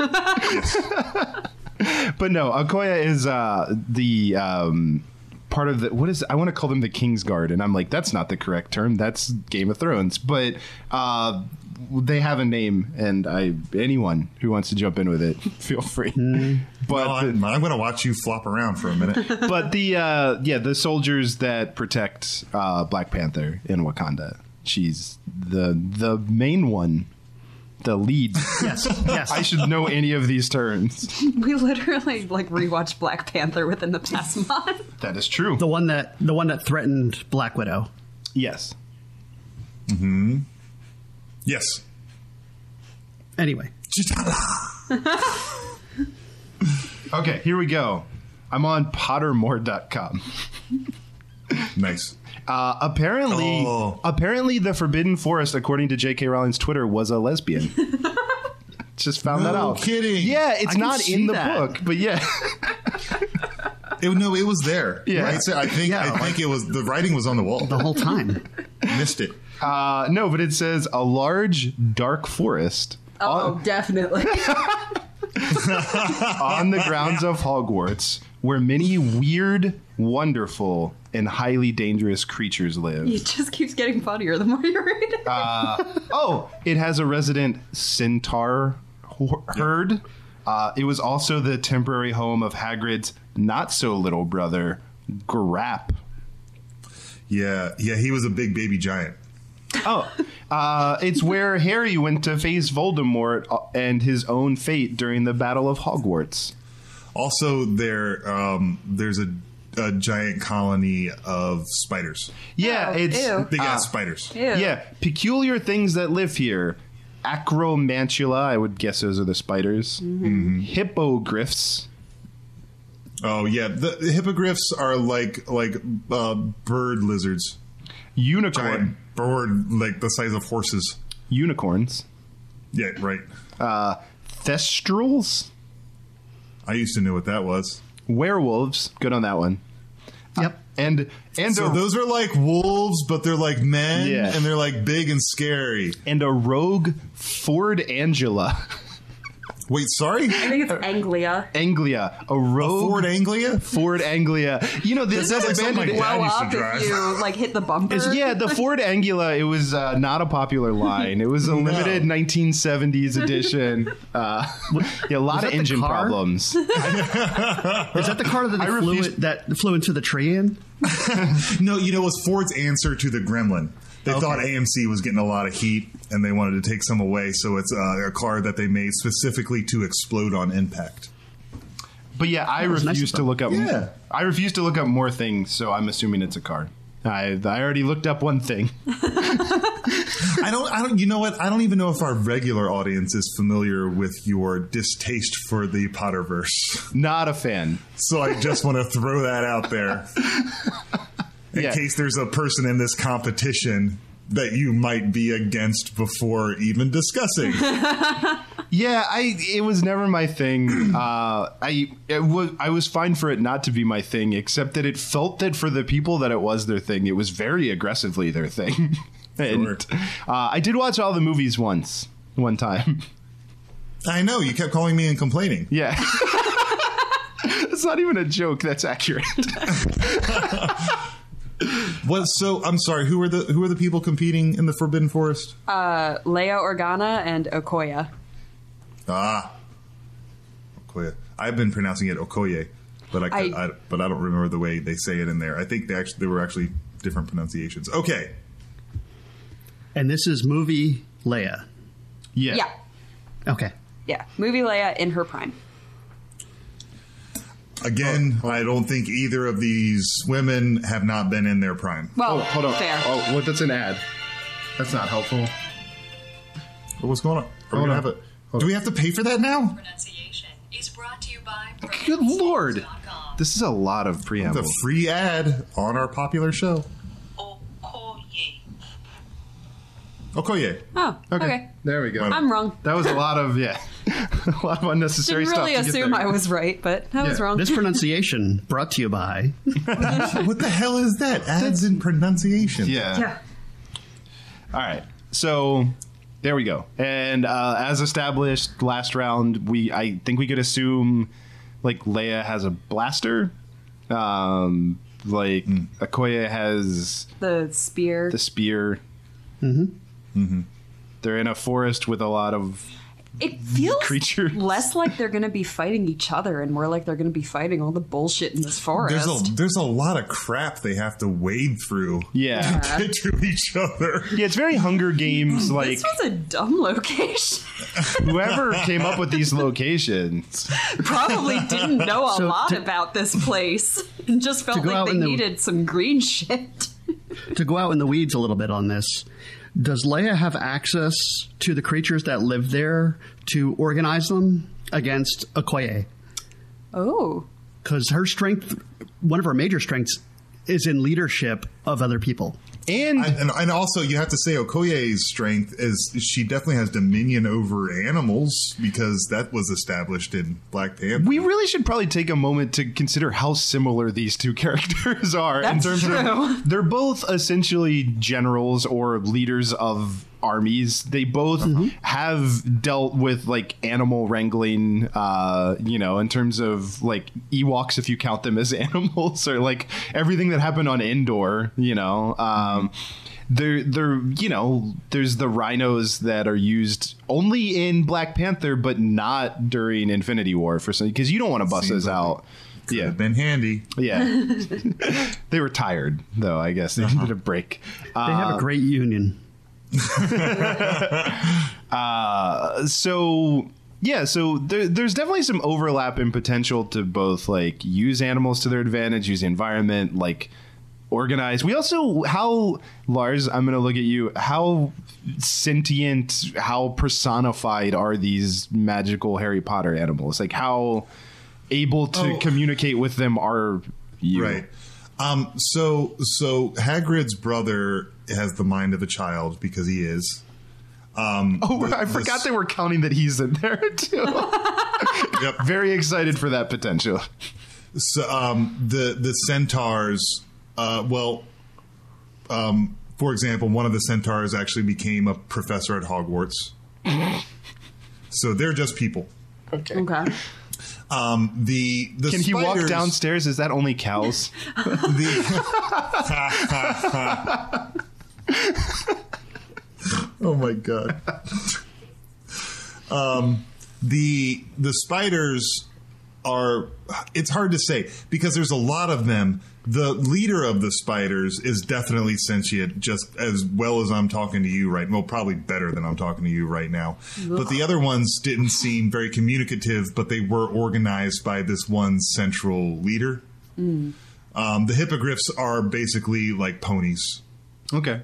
S7: But no, Okoye is uh, the. Um, part of the what is I want to call them the Kingsguard, and I'm like, that's not the correct term, that's Game of Thrones, but uh they have a name, and I anyone who wants to jump in with it, feel free. Mm. But
S8: well, I'm, I'm gonna watch you flop around for a minute.
S7: But the uh yeah the soldiers that protect uh Black Panther in Wakanda, she's the the main one, the lead.
S9: Yes, yes.
S7: I should know any of these terms.
S10: We literally like rewatched Black Panther within the past month.
S7: That is true.
S9: The one that the one that threatened Black Widow.
S7: Yes.
S8: Mm-hmm. Yes.
S9: Anyway.
S7: Okay, here we go. I'm on Pottermore dot com.
S8: Nice.
S7: Uh, apparently,
S8: oh.
S7: apparently, the Forbidden Forest, according to J K. Rowling's Twitter, was a lesbian. Just found
S8: no
S7: that out.
S8: Kidding.
S7: Yeah, it's
S9: I
S7: not in the
S9: that.
S7: book, but yeah.
S8: It, no, it was there.
S7: Yeah,
S8: right? So I think
S9: yeah,
S8: I
S9: like,
S8: think it was the writing was on the wall
S9: the whole time.
S8: Missed it.
S7: Uh, no, but it says a large dark forest.
S10: Oh,
S7: on,
S10: definitely.
S7: on the grounds of Hogwarts, where many weird, wonderful, and highly dangerous creatures live.
S10: It just keeps getting funnier the more you read it.
S7: Uh, oh, it has a resident centaur herd. Uh, it was also the temporary home of Hagrid's not-so-little brother, Grap.
S8: Yeah, yeah, he was a big baby giant.
S7: Oh, uh, it's where Harry went to face Voldemort and his own fate during the Battle of Hogwarts.
S8: Also, there, um, there's a, a giant colony of spiders.
S7: Yeah,
S10: Oh,
S7: it's
S10: ew.
S8: Big ass
S7: uh,
S8: spiders.
S10: Ew.
S7: Yeah, peculiar things that live here. Acromantula, I would guess those are the spiders. Mm-hmm. Hippogriffs.
S8: Oh yeah, the, the hippogriffs are like like uh, bird lizards.
S7: Unicorn.
S8: Giant bird, like the size of horses.
S7: Unicorns.
S8: Yeah, right.
S7: Uh, Thestrals.
S8: I used to know what that was.
S7: Werewolves. Good on that one.
S9: Yep.
S7: And and
S8: So
S7: a,
S8: those are like wolves, but they're like men,
S7: Yeah.
S8: and they're like big and scary.
S7: and a rogue Ford Angela.
S8: Wait, sorry?
S10: I think it's Anglia.
S7: Anglia. A rogue
S8: Ford Anglia?
S7: Ford Anglia. You know, this
S8: That sounds like something
S7: abandoned.
S8: my dad
S10: Blow
S8: used to
S10: up
S8: drive.
S10: if you like hit the bumper.
S7: It's- yeah, the Ford Anglia, it was uh, not a popular line. It was a limited nineteen seventies edition. Uh, yeah, a lot
S9: Was
S7: of
S9: that the
S7: engine
S9: car?
S7: problems.
S9: Is that the car that they
S7: I
S9: flew
S7: refuse-
S9: it, that flew into the tree in?
S8: No, you know, it was Ford's answer to the Gremlin. They
S9: Okay.
S8: thought A M C was getting a lot of heat, and they wanted to take some away, so it's uh, a car that they made specifically to explode on impact.
S7: But yeah, I
S9: was nice
S7: refuse
S9: of
S7: to
S9: them.
S7: look up.
S8: Yeah.
S7: I refuse to look up more things, so I'm assuming it's a car. I I already looked up one thing.
S8: I don't, I don't, you know what? I don't even know if our regular audience is familiar with your distaste for the Potterverse.
S7: Not a fan.
S8: So I just want to throw that out there. In
S7: Yeah.
S8: case there's a person in this competition that you might be against before even discussing.
S7: Yeah, I it was never my thing. Uh, I it was I was fine for it not to be my thing, except that it felt that for the people that it was their thing, it was very aggressively their thing. And
S8: Sure.
S7: uh, I did watch all the movies once, one time.
S8: I know, you kept calling me and complaining.
S7: Yeah. That's not even a joke. That's accurate.
S8: What? So I'm sorry. Who are the who are the people competing in the Forbidden Forest?
S10: Uh, Leia Organa and Okoye.
S8: Ah, Okoye. I've been pronouncing it Okoye, but I,
S10: I-
S8: I but I don't remember the way they say it in there. I think they actually there were actually different pronunciations. Okay.
S9: And this is movie Leia.
S7: Yeah.
S10: Yeah.
S9: Okay.
S10: Yeah. Movie Leia in her prime.
S8: Again, I don't think either of these women have not been in their prime.
S10: Well,
S7: Oh, hold on.
S10: fair.
S7: Oh, what? That's an ad. That's not helpful.
S8: What's going on? Are we
S7: Hold
S8: gonna
S7: on.
S8: have a, do we have to pay for that now?
S1: Pronunciation is brought to you by
S7: Good Lord.
S1: pronunciations dot com.
S7: This is a lot of preamble.
S8: The free ad on our popular show. Okoye.
S10: Oh, okay. okay.
S7: There we go.
S10: I'm wrong.
S7: That was a lot of, yeah, a lot of unnecessary
S10: Didn't really
S7: stuff. Didn't really
S10: assume I was right, but I yeah. was wrong.
S9: This pronunciation brought to you by...
S8: What the hell is that? Ads in pronunciation.
S7: Yeah.
S10: Yeah.
S7: All right. So there we go. And uh, as established last round, we I think we could assume like Leia has a blaster. Um, like mm. Okoye has
S10: the spear.
S7: The spear.
S9: Mm-hmm.
S8: Mm-hmm.
S7: They're in a forest with a lot of
S10: it feels
S7: creatures.
S10: Less like they're going to be fighting each other and more like they're going to be fighting all the bullshit in this forest.
S8: There's a, there's a lot of crap they have to wade through
S7: yeah.
S8: to get to each other.
S7: Yeah, it's very Hunger Games like.
S10: This was a dumb location.
S7: Whoever came up with these locations
S10: probably didn't know a
S9: so
S10: lot
S9: to,
S10: about this place and just felt like they the, needed some green shit.
S9: To go out in the weeds a little bit on this, does Leia have access to the creatures that live there to organize them against Okoye?
S10: Oh.
S9: Because her strength, one of her major strengths, is in leadership of other people.
S7: And,
S8: I, and and also you have to say Okoye's strength is she definitely has dominion over animals because that was established in Black Panther.
S7: We really should probably take a moment to consider how similar these two characters are.
S10: That's
S7: in terms
S10: true.
S7: Of, they're both essentially generals or leaders of armies. They both mm-hmm. have dealt with like animal wrangling, uh, you know, in terms of like Ewoks, if you count them as animals, or like everything that happened on Endor, you know. Um, There, there, you know, there's the rhinos that are used only in Black Panther, but not during Infinity War for some, because you don't want to bust those out.
S8: Could
S7: yeah,
S8: have been handy.
S7: Yeah, they were tired though. I guess they uh-huh. needed a break.
S9: They uh, have a great union.
S7: uh, so yeah, so there, there's definitely some overlap in potential to both like use animals to their advantage, use the environment, like. Organized. We also, how, Lars, I'm going to look at you. How sentient, how personified are these magical Harry Potter animals? Like, how able to oh. communicate with them are you?
S8: Right. Um, so, so Hagrid's brother has the mind of a child because he is. Um,
S7: oh, the, I forgot this, they were counting that he's in there too. Yep. Very excited for that potential.
S8: So, um, the the centaurs. Uh, well, um, for example, one of the centaurs actually became a professor at Hogwarts. So they're just people.
S10: Okay. Okay.
S8: Um, the the
S7: Can
S8: spiders,
S7: he walk downstairs? Is that only cows?
S8: the, oh my god. Um, the the spiders are. It's hard to say because there's a lot of them. The leader of the spiders is definitely sentient, just as well as I'm talking to you right now. Well, probably better than I'm talking to you right now. Ugh. But the other ones didn't seem very communicative, but they were organized by this one central leader. Mm. Um, the hippogriffs are basically like ponies.
S7: Okay.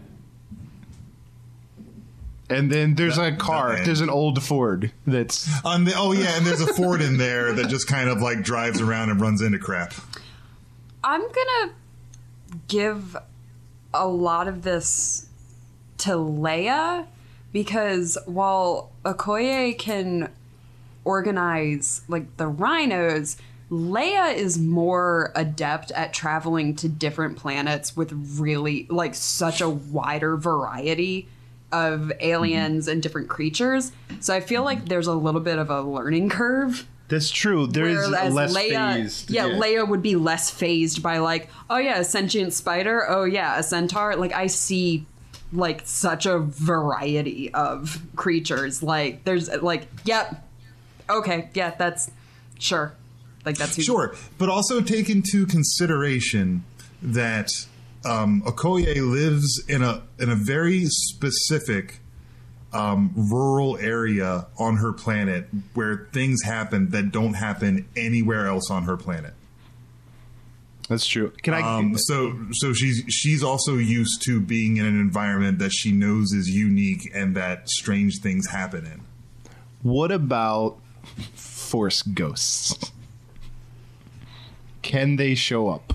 S7: And then there's that, a car. There's an old Ford that's...
S8: On the, oh, yeah, and there's a Ford in there that just kind of like drives around and runs into crap.
S10: I'm going to give a lot of this to Leia because while Okoye can organize like the rhinos, Leia is more adept at traveling to different planets with really like such a wider variety of aliens mm-hmm. and different creatures. So I feel like there's a little bit of a learning curve.
S7: That's true. There's less
S10: Leia,
S7: phased.
S10: Yeah,
S7: yeah,
S10: Leia would be less phased by like, oh yeah, a sentient spider. Oh yeah, a centaur. Like I see like such a variety of creatures. Like there's like, yep, okay, yeah, that's sure. Like that's who
S8: sure. But also take into consideration that um, Okoye lives in a in a very specific. Um, rural area on her planet where things happen that don't happen anywhere else on her planet.
S7: That's true. Can I?
S8: Um, so, so she's she's also used to being in an environment that she knows is unique and that strange things happen in.
S7: What about Force ghosts? can they show up?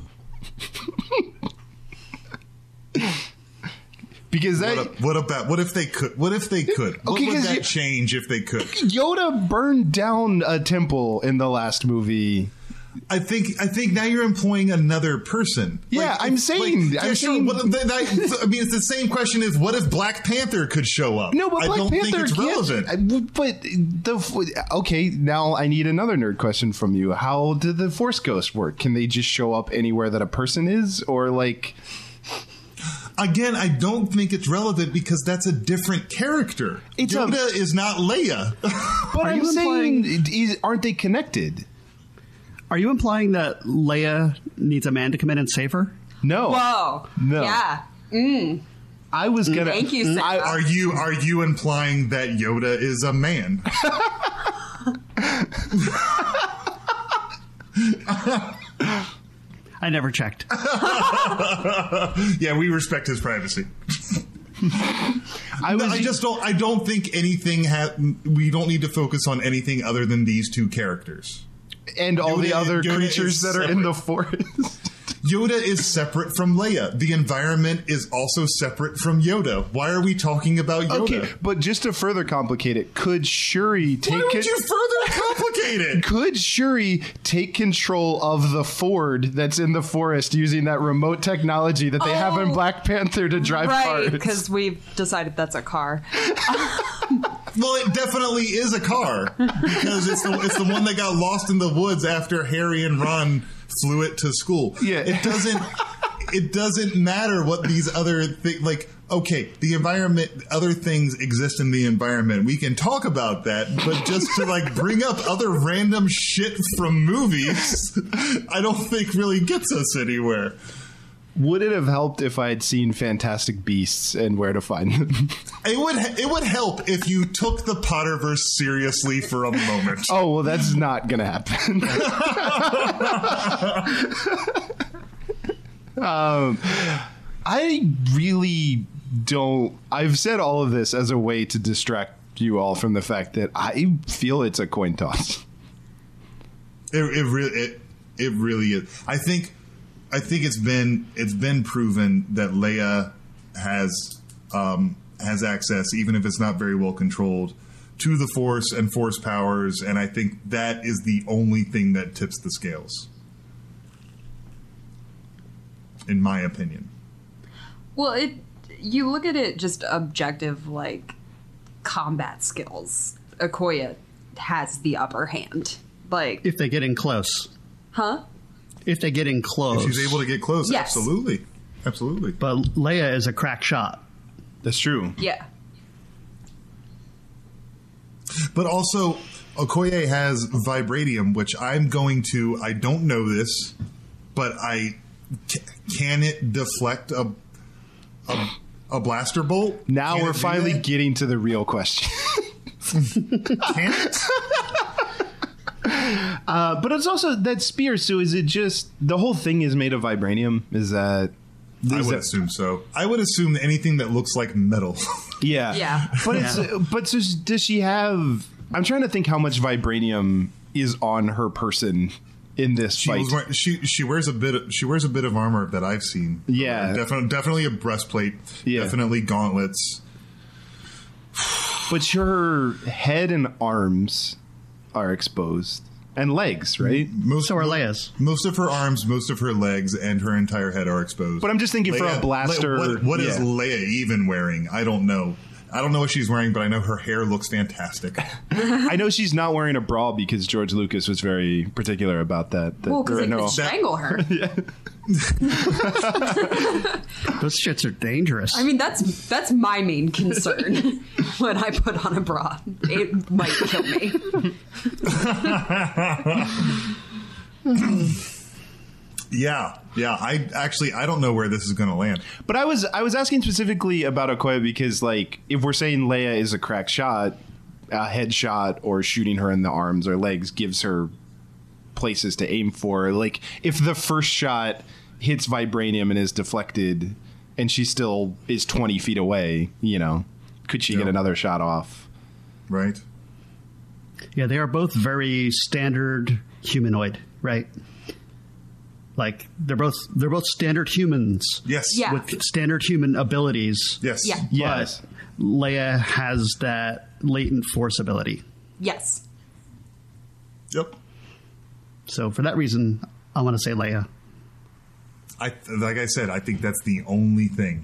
S7: Because that,
S8: what, what about what if they could? What if they could? What
S7: Okay,
S8: would
S7: 'cause
S8: that
S7: you-
S8: change if they could?
S7: Yoda burned down a temple in the last movie.
S8: I think I think now you're employing another person.
S7: Yeah, I'm
S8: it's
S7: saying-
S8: yeah,
S7: I'm
S8: sure,
S7: saying-
S8: what- that- that- I mean, it's the same question as what if Black Panther could show up?
S7: No, but
S8: I
S7: Black
S8: don't
S7: Panther
S8: think it's
S7: can't-
S8: relevant.
S7: But the okay, now I need another nerd question from you. How do the Force Ghosts work? Can they just show up anywhere that a person is, or like?
S8: Again, I don't think it's relevant because that's a different character.
S7: It's a-
S8: Yoda is not Leia.
S7: But
S9: Are
S7: I'm
S9: you
S7: saying, is, aren't they connected?
S9: Are you implying that Leia needs a man to come in and save her?
S7: No.
S10: Whoa.
S7: No.
S10: Yeah. Mm.
S7: I was gonna.
S10: Thank you, Sarah.
S7: I,
S8: Are you are you implying that Yoda is a man?
S9: I never checked.
S8: Yeah, we respect his privacy.
S7: I was.
S8: I just don't. I don't think anything. Ha- we don't need to focus on anything other than these two characters.
S7: and all the
S8: Yoda-
S7: other
S8: Yoda
S7: creatures
S8: is
S7: that are in the forest.
S8: Yoda is separate from Leia. The environment is also separate from Yoda. Why are we talking about Yoda?
S7: Okay, but just to further complicate it, could Shuri take
S8: Why would
S7: it?
S8: you further complicate it?
S7: Could Shuri take control of the Ford that's in the forest using that remote technology that they have in
S10: Oh,
S7: Black Panther to drive
S10: Right,
S7: cars?
S10: because we've decided that's a car.
S8: Well, it definitely is a car because it's the it's the one that got lost in the woods after Harry and Ron flew it to school.
S7: Yeah.
S8: It doesn't it doesn't matter what these other things like. Okay, the environment, other things exist in the environment. We can talk about that, but just to like bring up other random shit from movies, I don't think really gets us anywhere.
S7: Would it have helped if I had seen Fantastic Beasts and Where to Find Them?
S8: It would it would help if you took the Potterverse seriously for a moment.
S7: Oh, well, that's not going to happen. um, I really don't. I've said all of this as a way to distract you all from the fact that I feel it's a coin toss.
S8: It, it really it it really is. I think I think it's been it's been proven that Leia has um, has access, even if it's not very well controlled, to the Force and Force powers, and I think that is the only thing that tips the scales, in my opinion.
S10: Well, it you look at it just objective, like combat skills. Okoye has the upper hand. Like,
S9: If they get in close.
S10: huh?
S9: If they get in close.
S8: If she's able to get close,
S10: Yes.
S8: absolutely, absolutely.
S9: But Leia is a crack shot.
S7: That's true.
S10: Yeah.
S8: But also, Okoye has vibranium, which I'm going to. I don't know this, but I ca- can it deflect a a, a blaster bolt?
S7: Now
S8: Can
S7: we're
S8: it do
S7: finally
S8: that?
S7: getting to the real question.
S8: Can it?
S7: Uh, but it's also that spear. So is it just the whole thing is made of vibranium? Is that?
S8: I
S7: is
S8: would
S7: that-
S8: assume so. I would assume anything that looks like metal.
S7: Yeah.
S10: Yeah.
S7: But it's but so does she have? I'm trying to think how much vibranium is on her person in this
S8: She,
S7: fight.
S8: was wearing, she she wears a bit. Of, she wears a bit of armor that I've seen.
S7: Yeah.
S8: definitely definitely a breastplate.
S7: Yeah.
S8: Definitely gauntlets.
S7: But her head and arms are exposed, and legs, right?
S8: Most
S9: So are Leia's.
S8: Most of her arms, most of her legs, and her entire head are exposed.
S7: But I'm just thinking for a
S8: Leia-
S7: blaster.
S8: Le- what, what is
S7: yeah.
S8: Leia even wearing? I don't know. I don't know what she's wearing, but I know her hair looks fantastic.
S7: I know she's not wearing a bra because George Lucas was very particular about that. that
S10: Well, because
S7: or
S10: they
S7: no.
S10: could strangle her.
S9: Those shits are dangerous.
S10: I mean, that's that's my main concern when I put on a bra. It might kill me.
S8: yeah, yeah. I actually I don't know where this is going to land.
S7: But I was I was asking specifically about Okoye because, like, if we're saying Leia is a crack shot, a headshot or shooting her in the arms or legs gives her places to aim for. Like, if the first shot hits vibranium and is deflected, and she still is twenty feet away, you know, could she
S8: Yeah.
S7: get another shot off?
S8: Right?
S9: yeah, they are both very standard humanoid, right? Like they're both they're both standard humans.
S8: Yes.
S10: Yeah.
S9: With standard human abilities.
S8: Yes.
S10: Yeah.
S7: Yes.
S9: But Leia has that latent force ability.
S10: Yes.
S8: Yep.
S9: So for that reason, I want to say Leia.
S8: I like I said, I think that's the only thing.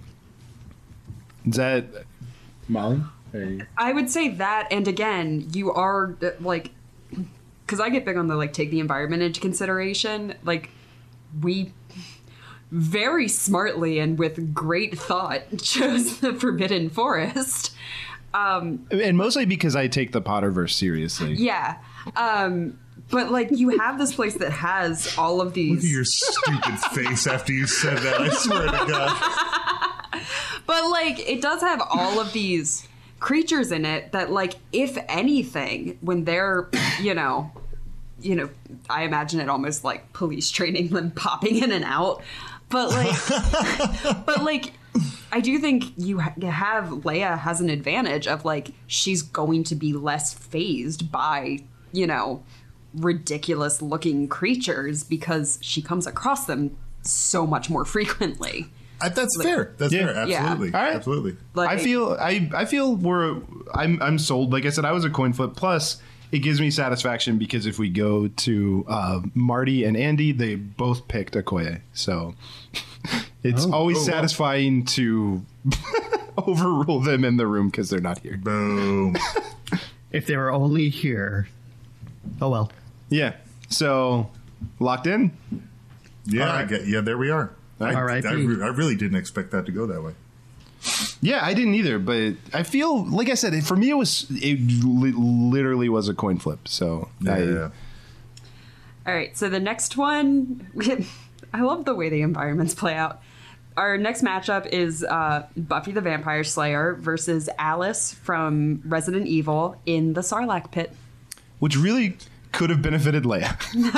S7: Is that Molly? Hey.
S10: I would say that, and again, you are uh, like, because I get big on the like take the environment into consideration. Like, we very smartly and with great thought chose the Forbidden Forest. Um,
S7: And mostly because I take the Potterverse seriously.
S10: yeah, um, but like you have this place that has all of these.
S8: Look at your stupid face after you said that. I swear to God.
S10: But like it does have all of these creatures in it that like if anything when they're you know you know I imagine it almost like police training them popping in and out but like but like I do think you ha- have Leia has an advantage of like she's going to be less phased by you know ridiculous looking creatures because she comes across them so much more frequently.
S8: I, that's like, fair. That's
S7: yeah.
S8: fair.
S10: Yeah.
S8: Absolutely.
S7: All right.
S8: Absolutely.
S10: Like,
S7: I feel I I feel we're I'm I'm sold. Like I said, I was a coin flip. Plus, it gives me satisfaction because if we go to uh, Marty and Andy, they both picked Okoye. So it's
S9: Oh.
S7: always
S8: Oh, wow.
S7: satisfying to overrule them in the room because they're not here.
S8: Boom.
S9: If they were only here. Oh well.
S7: Yeah. So locked in.
S8: Yeah.
S9: All right.
S8: I get, yeah. There we are. I,
S9: All right.
S8: I, re- I really didn't expect that to go that way.
S7: Yeah, I didn't either, but I feel like I said it, for me. It was it li- literally was a coin flip. So
S8: Yeah.
S7: I,
S8: yeah.
S10: all right, so the next one, I love the way the environments play out. Our next matchup is uh, Buffy the Vampire Slayer versus Alice from Resident Evil in the Sarlacc pit.
S7: which really could have benefited Leia.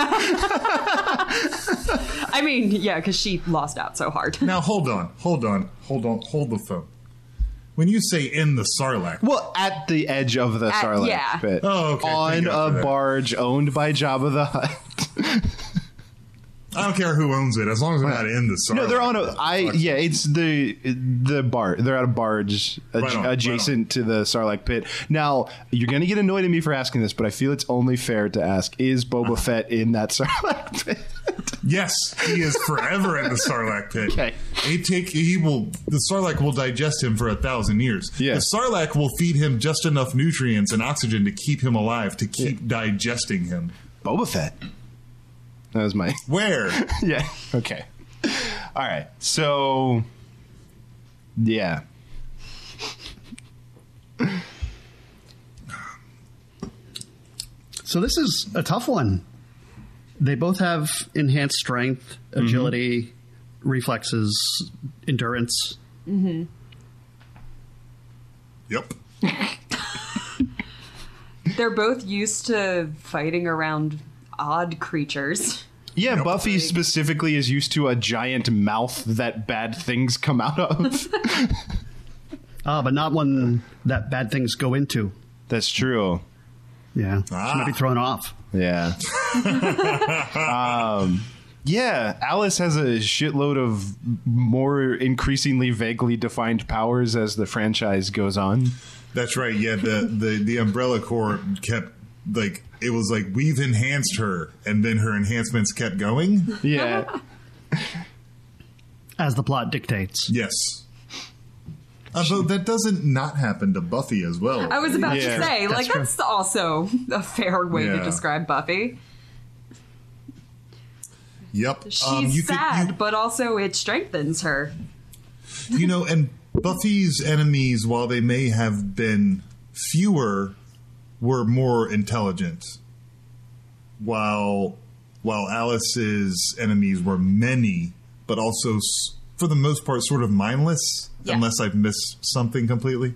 S10: I mean, yeah, because she lost out so hard.
S8: Now hold on, hold on, hold on, hold the phone. When you say in the Sarlacc,
S7: Well, at the edge of the
S10: At-
S7: Sarlacc
S10: yeah.
S7: pit.
S8: Oh, okay.
S7: On
S8: Thank God for
S7: a
S8: that.
S7: barge owned by Jabba the Hutt.
S8: I don't care who owns it, as long as they're not in the Sarlacc.
S7: No, they're on a.
S8: That's
S7: I
S8: flexible.
S7: yeah, it's the the bar. They're at a barge ad-
S8: Right on, right
S7: adjacent to the Sarlacc pit. Now you're gonna get annoyed at me for asking this, but I feel it's only fair to ask: is Boba
S8: Uh-huh.
S7: Fett in that Sarlacc pit?
S8: Yes, he is forever in the Sarlacc pit.
S7: Okay.
S8: He take he will the Sarlacc will digest him for a thousand years.
S7: Yeah.
S8: The Sarlacc will feed him just enough nutrients and oxygen to keep him alive, to keep digesting him.
S7: Boba Fett. That was my.
S8: Where?
S7: Yeah. Okay. All right. So. Yeah.
S9: So this is a tough one. They both have enhanced strength, agility, reflexes, endurance.
S8: Yep.
S10: They're both used to fighting around odd creatures.
S7: Yeah,
S8: Yep.
S7: Buffy specifically is used to a giant mouth that bad things come out of.
S9: Ah, but not one that bad things go into.
S7: That's true.
S9: Yeah.
S8: Ah.
S9: She might be thrown off.
S7: Yeah. um, yeah, Alice has a shitload of more increasingly vaguely defined powers as the franchise goes on.
S8: That's right. Yeah, the, the, the Umbrella Corps kept, like, it was like, we've enhanced her, and then her enhancements kept going.
S7: Yeah.
S9: As the plot dictates.
S8: Yes. Uh, but that doesn't not happen to Buffy as well.
S10: I was about
S7: Yeah,
S10: to say,
S9: that's
S10: like,
S9: true.
S10: that's also a fair way to
S8: Yeah.
S10: describe Buffy.
S8: Yep.
S10: She's
S8: Um, you could-
S10: sad,
S8: you-
S10: but also it strengthens her.
S8: You know, and Buffy's enemies, while they may have been fewer, were more intelligent. While while Alice's enemies were many, but also, s- for the most part, sort of mindless,
S10: Yeah.
S8: unless I've missed something completely.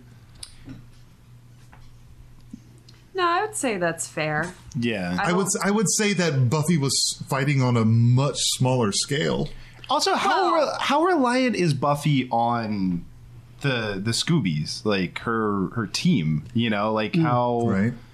S10: No, I would say that's fair.
S7: Yeah.
S10: I
S8: I would
S10: don't-
S8: I would say that Buffy was fighting on a much smaller scale.
S7: Also, how
S10: Well-
S7: re- how reliant is Buffy on the the Scoobies, like her her team? You know, like how
S8: Right?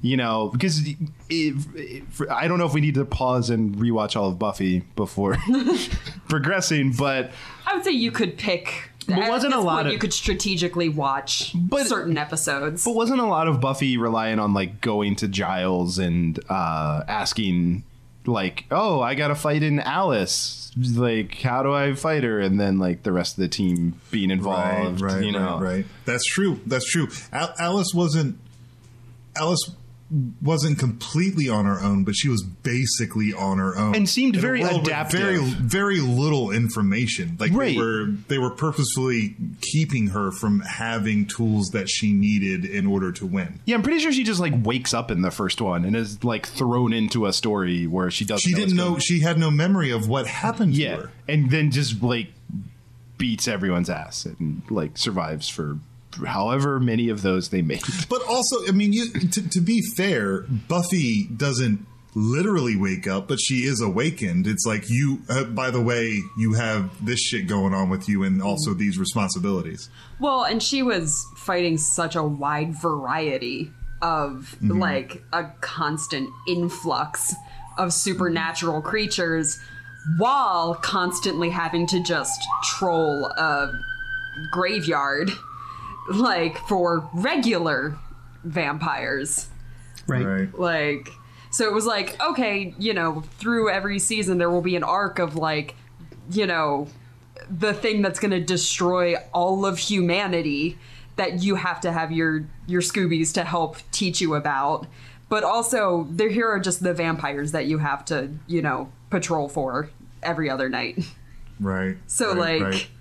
S7: you know, because it, it, I don't know if we need to pause and rewatch all of Buffy before progressing, but
S10: I would say you could pick.
S9: But wasn't a lot
S10: point,
S9: of
S10: you could strategically watch
S7: But-
S10: certain episodes.
S7: but wasn't a lot of Buffy relying on like going to Giles and uh, asking like, oh, I got to fight in Alice. Like, how do I fight her? And then like the rest of the team being involved.
S8: Right, right,
S7: you know,
S8: right, right. That's true. That's true. Al- Alice wasn't. Alice wasn't completely on her own, but she was basically on her own
S7: And seemed
S8: In a
S7: very
S8: world with
S7: adaptive.
S8: Very, very little information. Like
S7: Right.
S8: they were, they were purposefully keeping her from having tools that she needed in order to win.
S7: Yeah, I'm pretty sure she just like wakes up in the first one and is like thrown into a story where she doesn't.
S8: She
S7: know
S8: didn't
S7: what's
S8: know.
S7: going-
S8: She had no memory of what happened to
S7: Yeah,
S8: her.
S7: and then just like beats everyone's ass and like survives for however many of those they made.
S8: But also, I mean, you to, to be fair, Buffy doesn't literally wake up, but she is awakened. It's like you, uh, by the way, you have this shit going on with you and also these responsibilities.
S10: Well, and she was fighting such a wide variety of
S8: Mm-hmm.
S10: like a constant influx of supernatural creatures while constantly having to just troll a graveyard like for regular vampires.
S9: Right.
S10: Like, so it was like, okay, you know, through every season there will be an arc of like, you know, the thing that's going to destroy all of humanity that you have to have your your Scoobies to help teach you about. But also, there here are just the vampires that you have to, you know, patrol for every other night.
S8: Right.
S10: So,
S8: right,
S10: like,
S8: right.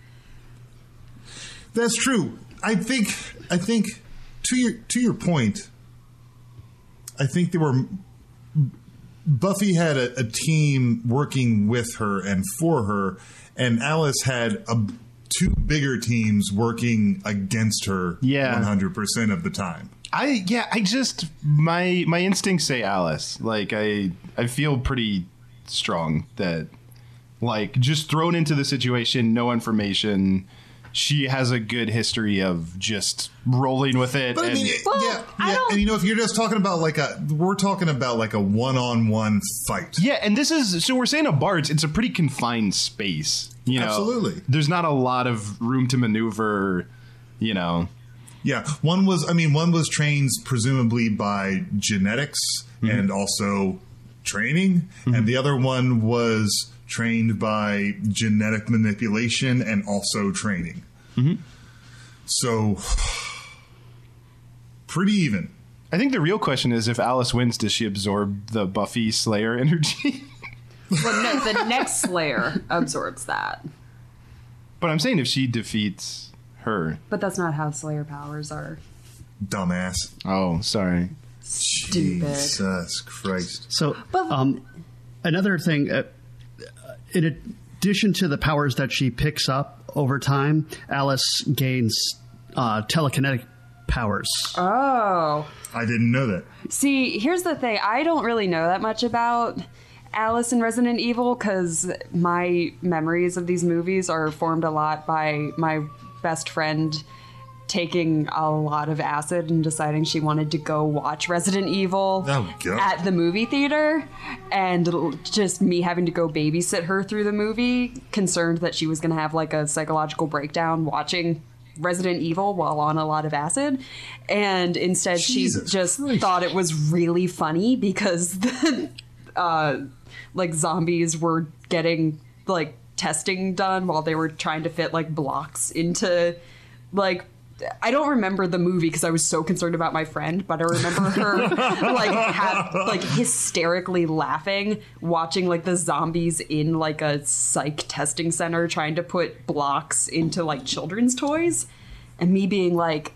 S8: That's true. I think. I think to your to your point. I think there were. Buffy had a, a team working with her and for her, and Alice had a, two bigger teams working against her.
S7: Yeah.
S8: one hundred percent of the time.
S7: I yeah, I just my my instincts say Alice. Like I I feel pretty strong that like just thrown into the situation, no information. She has a good history of just rolling with it.
S8: But I
S7: and-
S8: mean, it-
S10: Well,
S8: yeah,
S10: I
S8: yeah.
S10: don't-
S8: And you know, if you're just talking about like a, we're talking about like a one-on-one fight.
S7: yeah, and this is so we're saying a barge. It's a pretty confined space. You know,
S8: Absolutely.
S7: There's not a lot of room to maneuver. You know,
S8: Yeah, one was. I mean, one was trained presumably by genetics and also training, and the other one was trained by genetic manipulation and also training. So, pretty even.
S7: I think the real question is if Alice wins, does she absorb the Buffy Slayer energy?
S10: well, no, the next Slayer absorbs that.
S7: But I'm saying if she defeats her.
S10: But that's not how Slayer powers are.
S8: Dumbass.
S7: Oh, sorry.
S10: Stupid.
S8: Jesus Christ.
S9: So,
S10: But-
S9: um, another thing, uh, in addition to the powers that she picks up over time, Alice gains uh, telekinetic powers.
S10: Oh.
S8: I didn't know that.
S10: See, here's the thing. I don't really know that much about Alice in Resident Evil because my memories of these movies are formed a lot by my best friend taking a lot of acid and deciding she wanted to go watch Resident Evil
S8: Oh, God.
S10: at the movie theater, and l- just me having to go babysit her through the movie, concerned that she was going to have like a psychological breakdown watching Resident Evil while on a lot of acid, and instead
S8: Jesus
S10: she just
S8: Christ.
S10: thought it was really funny because the uh, like zombies were getting like testing done while they were trying to fit like blocks into like I don't remember the movie because I was so concerned about my friend, but I remember her like have, like hysterically laughing watching like the zombies in like a psych testing center trying to put blocks into like children's toys, and me being like,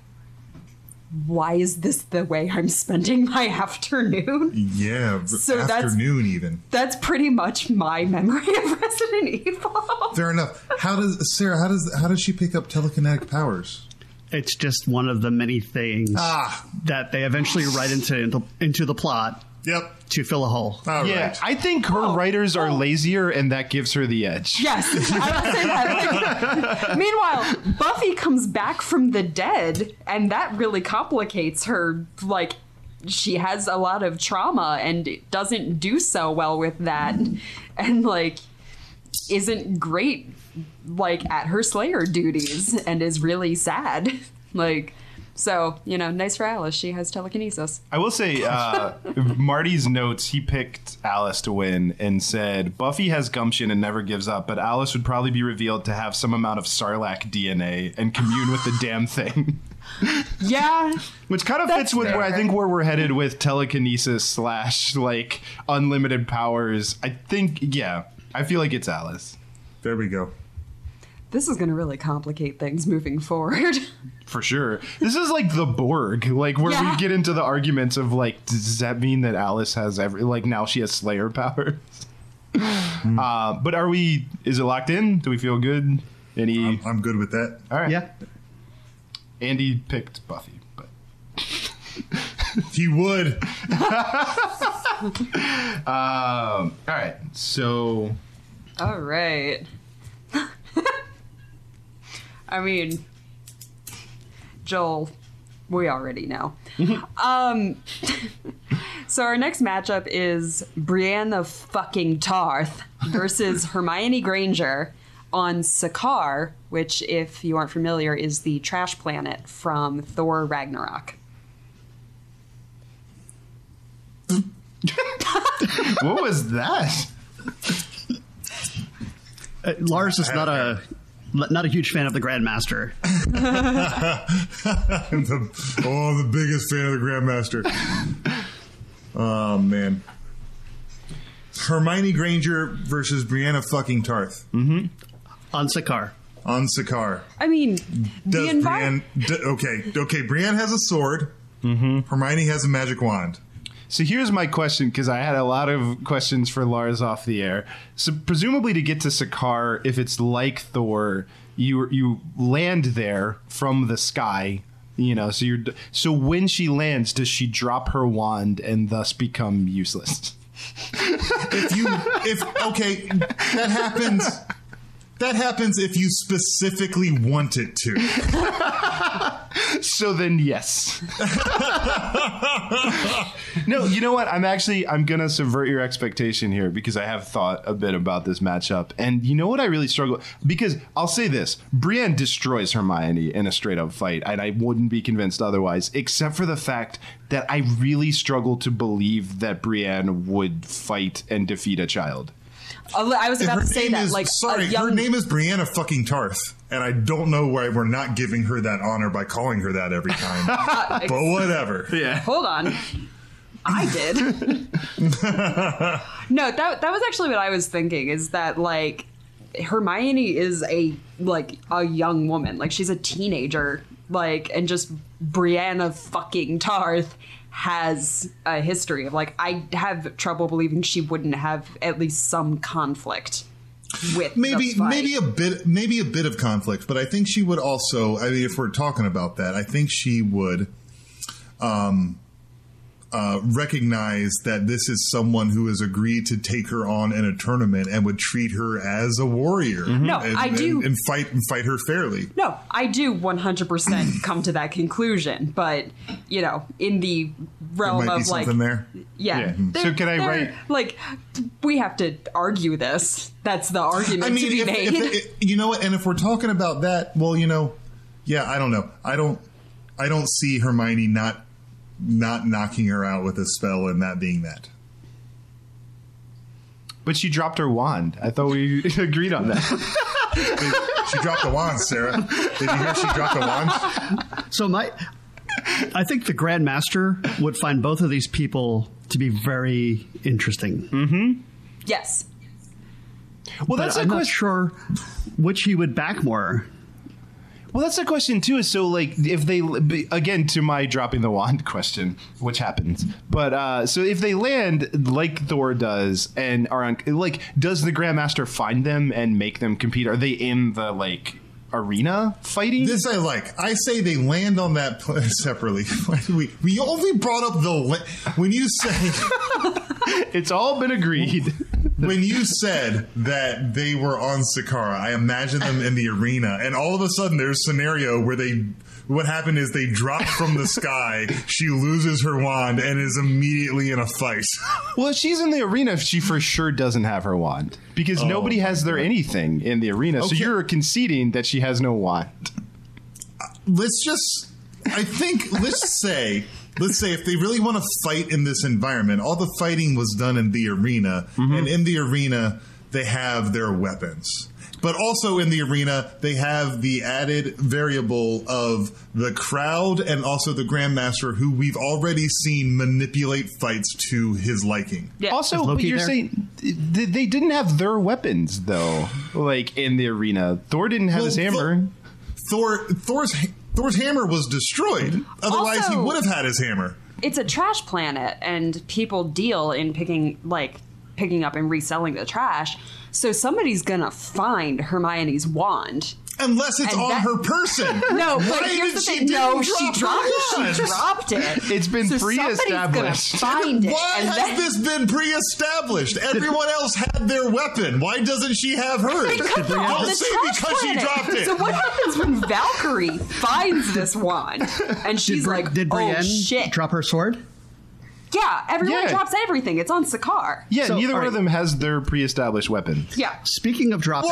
S10: why is this the way I'm spending my afternoon?
S8: Yeah,
S10: So that's-
S8: afternoon even.
S10: That's pretty much my memory of Resident Evil.
S8: Fair enough. How does Sarah? How does how does she pick up telekinetic powers?
S9: It's just one of the many things
S8: Ah.
S9: that they eventually write into, into into the plot
S8: Yep.
S9: to fill a hole.
S8: All
S7: Yeah,
S8: right.
S7: I think her
S10: Oh,
S7: writers are
S10: oh.
S7: lazier, and that gives her the edge.
S10: Yes, I would say that. Like, meanwhile, Buffy comes back from the dead, and that really complicates her like she has a lot of trauma and doesn't do so well with that, and like isn't great like at her Slayer duties, and is really sad. Like, so, you know, nice for Alice. She has telekinesis.
S7: I will say, uh, Marty's notes, he picked Alice to win and said, Buffy has gumption and never gives up, but Alice would probably be revealed to have some amount of Sarlacc D N A and commune with the damn thing.
S10: Yeah.
S7: Which kind of fits with
S10: fair.
S7: where I think where we're headed with telekinesis slash, like, unlimited powers. I think, yeah, I feel like it's Alice.
S8: There we go.
S10: This is going to really complicate things moving forward.
S7: For sure. This is like the Borg, like where
S10: Yeah.
S7: we get into the arguments of like, does that mean that Alice has every, like now she has Slayer powers? uh, but are we, is it locked in? Do we feel good? Any?
S8: I'm, I'm good with that.
S7: All right.
S9: Yeah.
S7: Andy picked Buffy, but.
S8: He would.
S7: um, all right. So.
S10: All right. I mean, Joel, we already know. um, so our next matchup is Brienne of fucking Tarth versus Hermione Granger on Sakaar, which, if you aren't familiar, is the trash planet from Thor Ragnarok.
S7: What was that?
S9: Uh, Lars is not a not a huge fan of the Grandmaster.
S8: the, oh, the biggest fan of the Grandmaster. Oh, man. Hermione Granger versus Brianna fucking Tarth.
S9: Mm-hmm. On Sakaar.
S8: On Sakaar.
S10: I mean, the
S8: Does
S10: environment.
S8: Brienne, d- okay, okay. Brienne has a sword. Mm-hmm. Hermione has a magic wand.
S7: So here's my question, because I had a lot of questions for Lars off the air. So presumably to get to Sakaar, if it's like Thor, you you land there from the sky, you know. So you're so when she lands, does she drop her wand and thus become useless?
S8: If you if okay, that happens. That happens if you specifically want it to.
S7: So then, yes. No, you know what? I'm actually, I'm going to subvert your expectation here because I have thought a bit about this matchup. And you know what I really struggle? Because I'll say this. Brienne destroys Hermione in a straight up fight. And I wouldn't be convinced otherwise, except for the fact that I really struggle to believe that Brienne would fight and defeat a child.
S10: I was about
S8: her
S10: to say
S8: name
S10: that,
S8: is,
S10: like,
S8: sorry,
S10: a young...
S8: her name is Brianna fucking Tarth, and I don't know why we're not giving her that honor by calling her that every time. But whatever.
S7: Yeah.
S10: Hold on. I did. No, that that was actually what I was thinking, is that, like, Hermione is a, like, a young woman. Like, she's a teenager. Like, and just Brianna fucking Tarth has a history of, like, I have trouble believing she wouldn't have at least some conflict with
S8: maybe
S10: the fight.
S8: maybe a bit maybe a bit of conflict, but I think she would also, I mean, if we're talking about that, I think she would um uh, recognize that this is someone who has agreed to take her on in a tournament and would treat her as a warrior.
S10: Mm-hmm. No,
S8: and,
S10: I do.
S8: and, and fight and fight her fairly.
S10: No, I do one hundred percent come to that conclusion, but, you know, in the realm
S8: There might
S10: of,
S8: be
S10: like...
S8: something there.
S10: Yeah.
S7: Yeah.
S10: They're-
S7: So can I
S10: they're,
S7: write-
S10: Like, we have to argue this. That's the argument
S8: I mean,
S10: to be
S8: if,
S10: made.
S8: if, if, you know what? And if we're talking about that, well, you know, yeah, I don't know. I don't, I don't see Hermione not, not knocking her out with a spell and that being that.
S7: But she dropped her wand. I thought we agreed on that.
S8: She dropped the wand, Sarah. Did you hear she dropped the wand?
S9: So my, I think the Grandmaster would find both of these people to be very interesting.
S7: Mm-hmm.
S10: Yes.
S7: Well,
S9: But
S7: that's a
S9: I'm not
S7: question.
S9: sure which he would back more.
S7: Well, that's the question too. Is so like if they again to my dropping the wand question, which happens. But uh, so if they land like Thor does and are on, like, does the Grandmaster find them and make them compete? Are they in the like arena fighting?
S8: This I like. I say they land on that pl- separately. we we only brought up the la- when you say
S7: It's all been agreed.
S8: When you said that they were on Sakaara, I imagine them in the arena, and all of a sudden there's a scenario where they, what happened is they drop from the sky, she loses her wand, and is immediately in a fight.
S7: Well, if she's in the arena, she for sure doesn't have her wand. Because
S8: Oh,
S7: nobody has their anything in the arena. So
S8: Okay.
S7: you're conceding that she has no wand.
S8: Let's just, I think, let's say, let's say if they really want to fight in this environment, all the fighting was done in the arena,
S7: Mm-hmm.
S8: and in the arena, they have their weapons. But also in the arena, they have the added variable of the crowd and also the Grandmaster, who we've already seen manipulate fights to his liking.
S10: Yeah.
S7: Also,
S9: Is
S7: but
S9: Loki
S7: you're
S9: there?
S7: saying th- they didn't have their weapons, though, like in the arena. Thor didn't have
S8: Well,
S7: his hammer.
S8: Thor, Thor's, Thor's hammer was destroyed. Otherwise, he
S10: Also-
S8: would have had his hammer.
S10: It's a trash planet, and people deal in picking like picking up and reselling the trash. So somebody's gonna find Hermione's wand.
S8: Unless it's
S10: And
S8: on
S10: that-
S8: her person.
S10: No, but
S8: Why
S10: here's
S8: did
S10: the
S8: she
S10: thing. No,
S8: didn't
S10: she
S8: drop her
S10: dropped it.
S8: wand?
S10: She dropped it.
S7: It's been
S10: so
S7: pre-established.
S10: Somebody's gonna find it.
S8: Why
S10: and
S8: has
S10: then-
S8: this been pre-established? Everyone else had their weapon. Why doesn't she have hers?
S10: Because they're on
S8: Don't
S10: the
S8: say
S10: trash
S8: because she
S10: planet.
S8: dropped it.
S10: So what happens when Valkyrie finds this wand and she's
S9: Did, Bri-
S10: like,
S9: did
S10: "Oh
S9: Brienne
S10: shit!"
S9: drop her sword?
S10: Yeah, everyone
S7: Yeah.
S10: drops everything. It's on Sakaar.
S7: Yeah,
S9: So,
S7: neither
S9: all
S7: one of
S9: right.
S7: them has their pre-established weapon.
S10: Yeah.
S9: Speaking of dropping,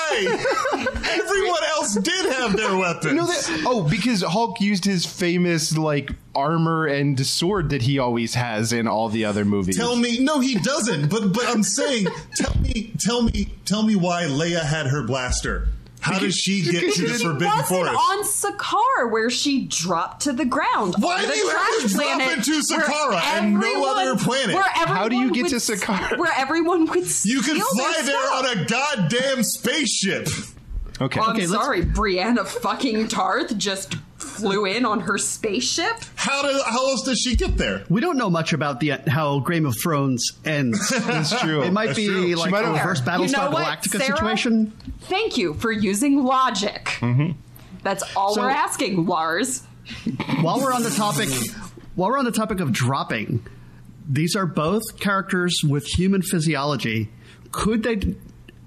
S8: Why? Everyone else did have their weapons.
S7: No, that, oh, because Hulk used his famous like armor and sword that he always has in all the other movies.
S8: Tell me, no, he doesn't. But but I'm saying, tell me, tell me, tell me why Leia had her blaster. How did she get to the
S10: She
S8: Forbidden
S10: wasn't
S8: Forest?
S10: on Sakaar where she dropped to the ground.
S8: Why
S10: on
S8: do
S10: the
S8: you have
S10: trash
S8: to drop
S10: planet
S8: into
S10: where
S8: Sakaara and no
S10: everyone-
S8: other planet?
S10: Where
S7: How do you
S10: everyone
S7: get
S10: would
S7: to
S10: s-
S7: Sakaar?
S10: Where everyone would
S8: You can
S10: steal
S8: fly
S10: their
S8: there
S10: stuff.
S8: on a goddamn spaceship.
S7: Okay.
S10: I'm
S9: Okay, let's-
S10: sorry, Brianna fucking Tarth just flew in on her spaceship.
S8: How do, how else does she get there?
S9: we don't know much about the how Game of Thrones ends.
S7: That's true.
S9: It might
S8: That's
S9: be
S8: true.
S9: like
S7: might
S9: a
S7: have-
S9: reverse
S10: You
S9: Battlestar
S10: know what,
S9: Galactica
S10: Sarah?
S9: situation.
S10: Thank you for using logic.
S7: Mm-hmm.
S10: That's all
S9: So-
S10: we're asking, Lars.
S9: While we're on the topic, while we're on the topic of dropping, these are both characters with human physiology. Could they d-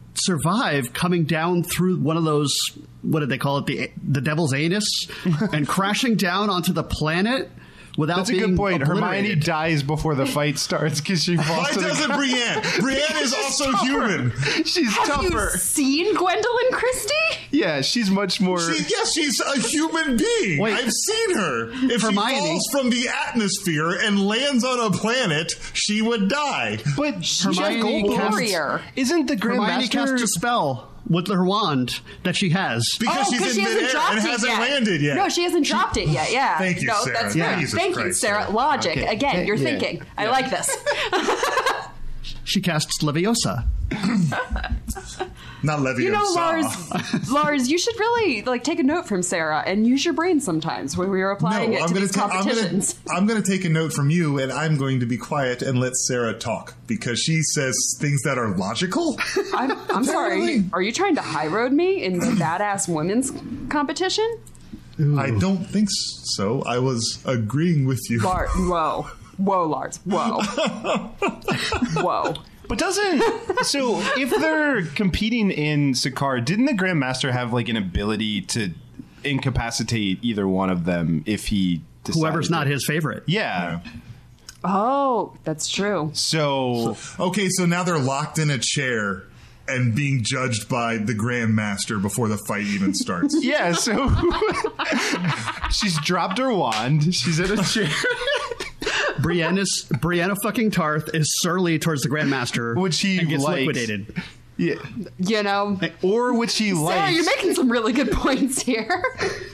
S9: survive coming down through one of those? What did they call it? The the Devil's Anus, and crashing down onto the planet without
S7: That's a
S9: being
S7: good point. Hermione
S9: obliterated?
S7: dies before the fight starts because she falls
S8: Why
S7: to the
S8: doesn't
S7: ground.
S8: Brienne? Brienne is also human.
S7: She's
S10: Have
S7: tougher.
S10: you seen Gwendolyn Christie?
S7: Yeah, she's much more.
S8: She, yes, she's a human being.
S9: Wait.
S8: I've seen her. If
S9: Hermione-
S8: she falls from the atmosphere and lands on a planet, she would die.
S7: But
S10: She's
S9: Hermione
S10: a
S9: casts-
S10: warrior.
S7: Isn't the
S9: Hermione casts
S7: Grandmaster?
S9: a spell with her wand that she has.
S8: Because
S10: oh,
S8: she's in
S10: she hasn't
S8: midair
S10: dropped
S8: and
S10: it
S8: hasn't
S10: yet.
S8: landed yet.
S10: No, she hasn't dropped it yet. Yeah.
S8: Thank you,
S10: no,
S8: Sarah.
S10: That's
S9: Yeah.
S10: right.
S8: Jesus
S10: Thank you,
S8: Christ,
S10: Sarah.
S8: Sarah.
S10: Logic.
S7: Okay.
S10: Again, you're
S7: Yeah.
S10: thinking. I like this.
S9: She casts Leviosa.
S8: Not Leviosa.
S10: You know, Lars, Lars, you should really like take a note from Sarah and use your brain sometimes when we are applying
S8: No,
S10: it
S8: I'm
S10: to
S8: going
S10: these
S8: to ta- I'm going
S10: competitions.
S8: to I'm going to take a note from you, and I'm going to be quiet and let Sarah talk because she says things that are logical.
S10: I'm, I'm sorry.
S8: Apparently.
S10: Are you trying to high road me in the badass women's competition?
S8: I don't think so. I was agreeing with you.
S10: Lars, whoa, whoa, Lars, whoa, whoa.
S7: But doesn't so if they're competing in Sakaar, didn't the Grandmaster have like an ability to incapacitate either one of them if he decided
S9: Whoever's not
S7: to?
S9: his favorite.
S7: Yeah.
S10: Oh, that's true.
S7: So
S8: Okay, so now they're locked in a chair and being judged by the Grandmaster before the fight even starts.
S7: yeah, so she's dropped her wand. She's in a chair.
S9: Brienne is Brianna fucking Tarth is surly towards the Grandmaster,
S7: Which he
S9: and gets
S7: likes.
S9: liquidated.
S7: Yeah.
S10: You know,
S7: Or which he
S10: Sarah,
S7: likes.
S10: you're making some really good points here.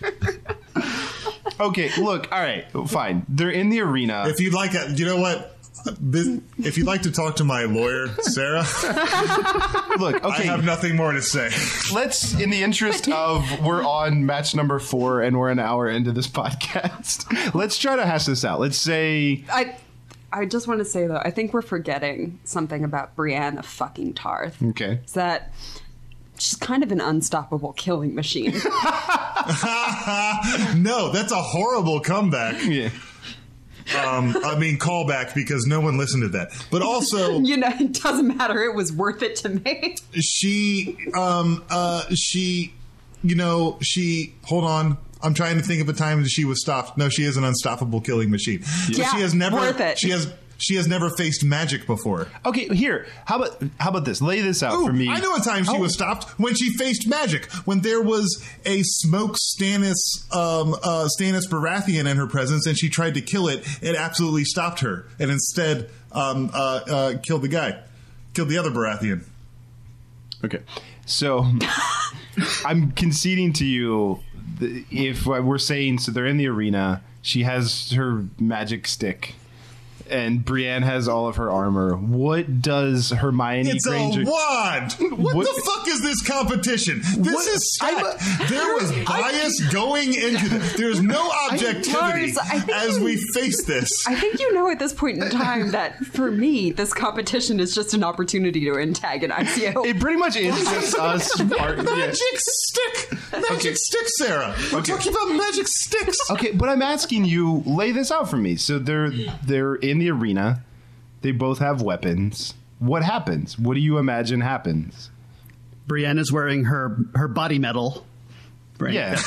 S7: Okay, look, all right, fine. They're in the arena.
S8: If you'd like, a, you know what? This, if you'd like to talk to my lawyer, Sarah,
S7: Look,
S8: I
S7: okay,
S8: have nothing more to say.
S7: let's, in the interest of we're on match number four and we're an hour into this podcast, let's try to hash this out. Let's say,
S10: I I just want to say though, I think we're forgetting something about Brianna fucking Tarth.
S7: okay,
S10: Is that she's kind of an unstoppable killing machine.
S8: No, that's a horrible comeback.
S7: yeah.
S8: Um, I mean, callback because no one listened to that. But also,
S10: you know, it doesn't matter. It was worth it to me.
S8: She, um, uh, she, you know, she. Hold on. I'm trying to think of a time that she was stopped. No, she is an unstoppable killing machine.
S10: Yeah,
S8: she has never.
S10: worth it.
S8: She has. She has never faced magic before.
S7: Okay, here. How about how about this? Lay this out
S8: Ooh,
S7: for me.
S8: I know a time she
S7: Oh.
S8: was stopped when she faced magic. When there was a smoke Stannis, um, uh, Stannis Baratheon in her presence, and she tried to kill it. It absolutely stopped her, and instead um, uh, uh, killed the guy, killed the other Baratheon.
S7: Okay, so I'm conceding to you th- if we're saying so they're in the arena. She has her magic stick. And Brienne has all of her armor. What does Hermione
S8: It's
S7: Granger...
S8: a wand! What,
S7: What-
S8: the fuck is this competition? This
S7: What-
S8: is stacked.
S7: I'm
S8: There was bias going into this. There's no objectivity
S10: Lars, I think
S8: as
S10: you-
S8: we face this.
S10: I think you know at this point in time that for me, this competition is just an opportunity to antagonize you.
S7: It pretty much is just us. Part, yeah.
S8: Magic stick! Magic
S7: Okay.
S8: stick, Sarah! We're
S7: Okay.
S8: talking about magic sticks!
S7: Okay, but I'm asking you, lay this out for me. So they're they're in the arena. They both have weapons. What happens? What do you imagine happens?
S9: Brienne is wearing her her body metal. Right?
S7: Yeah.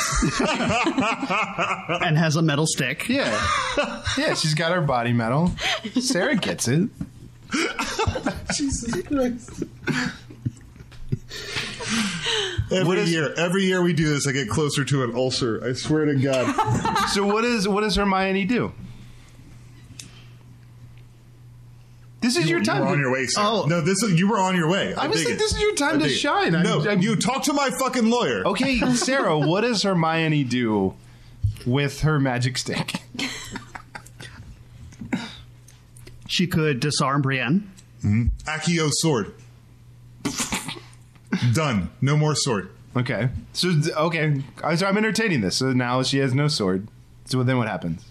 S9: And has a metal stick.
S7: Yeah. Yeah, she's got her body metal. Sarah gets it.
S8: Jesus Christ. Every
S7: What is-
S8: year, every year we do this, I get closer to an ulcer. I swear to God.
S7: So what is what does Hermione do? This is your
S8: You
S7: time.
S8: were on
S7: to-
S8: your way, sir.
S9: Oh.
S8: No, this is, you were on your way. I
S7: I was
S8: dig
S7: like,
S8: it.
S7: this is your time
S8: I
S7: to
S8: dig it.
S7: shine. I'm-
S8: No,
S7: I'm-
S8: you talk to my fucking lawyer.
S7: Okay, Sarah, what does Hermione do with her magic stick?
S9: She could disarm Brienne.
S8: Accio sword. Done. No more sword.
S7: Okay. So okay, I- so I'm entertaining this. So now she has no sword. So then what happens?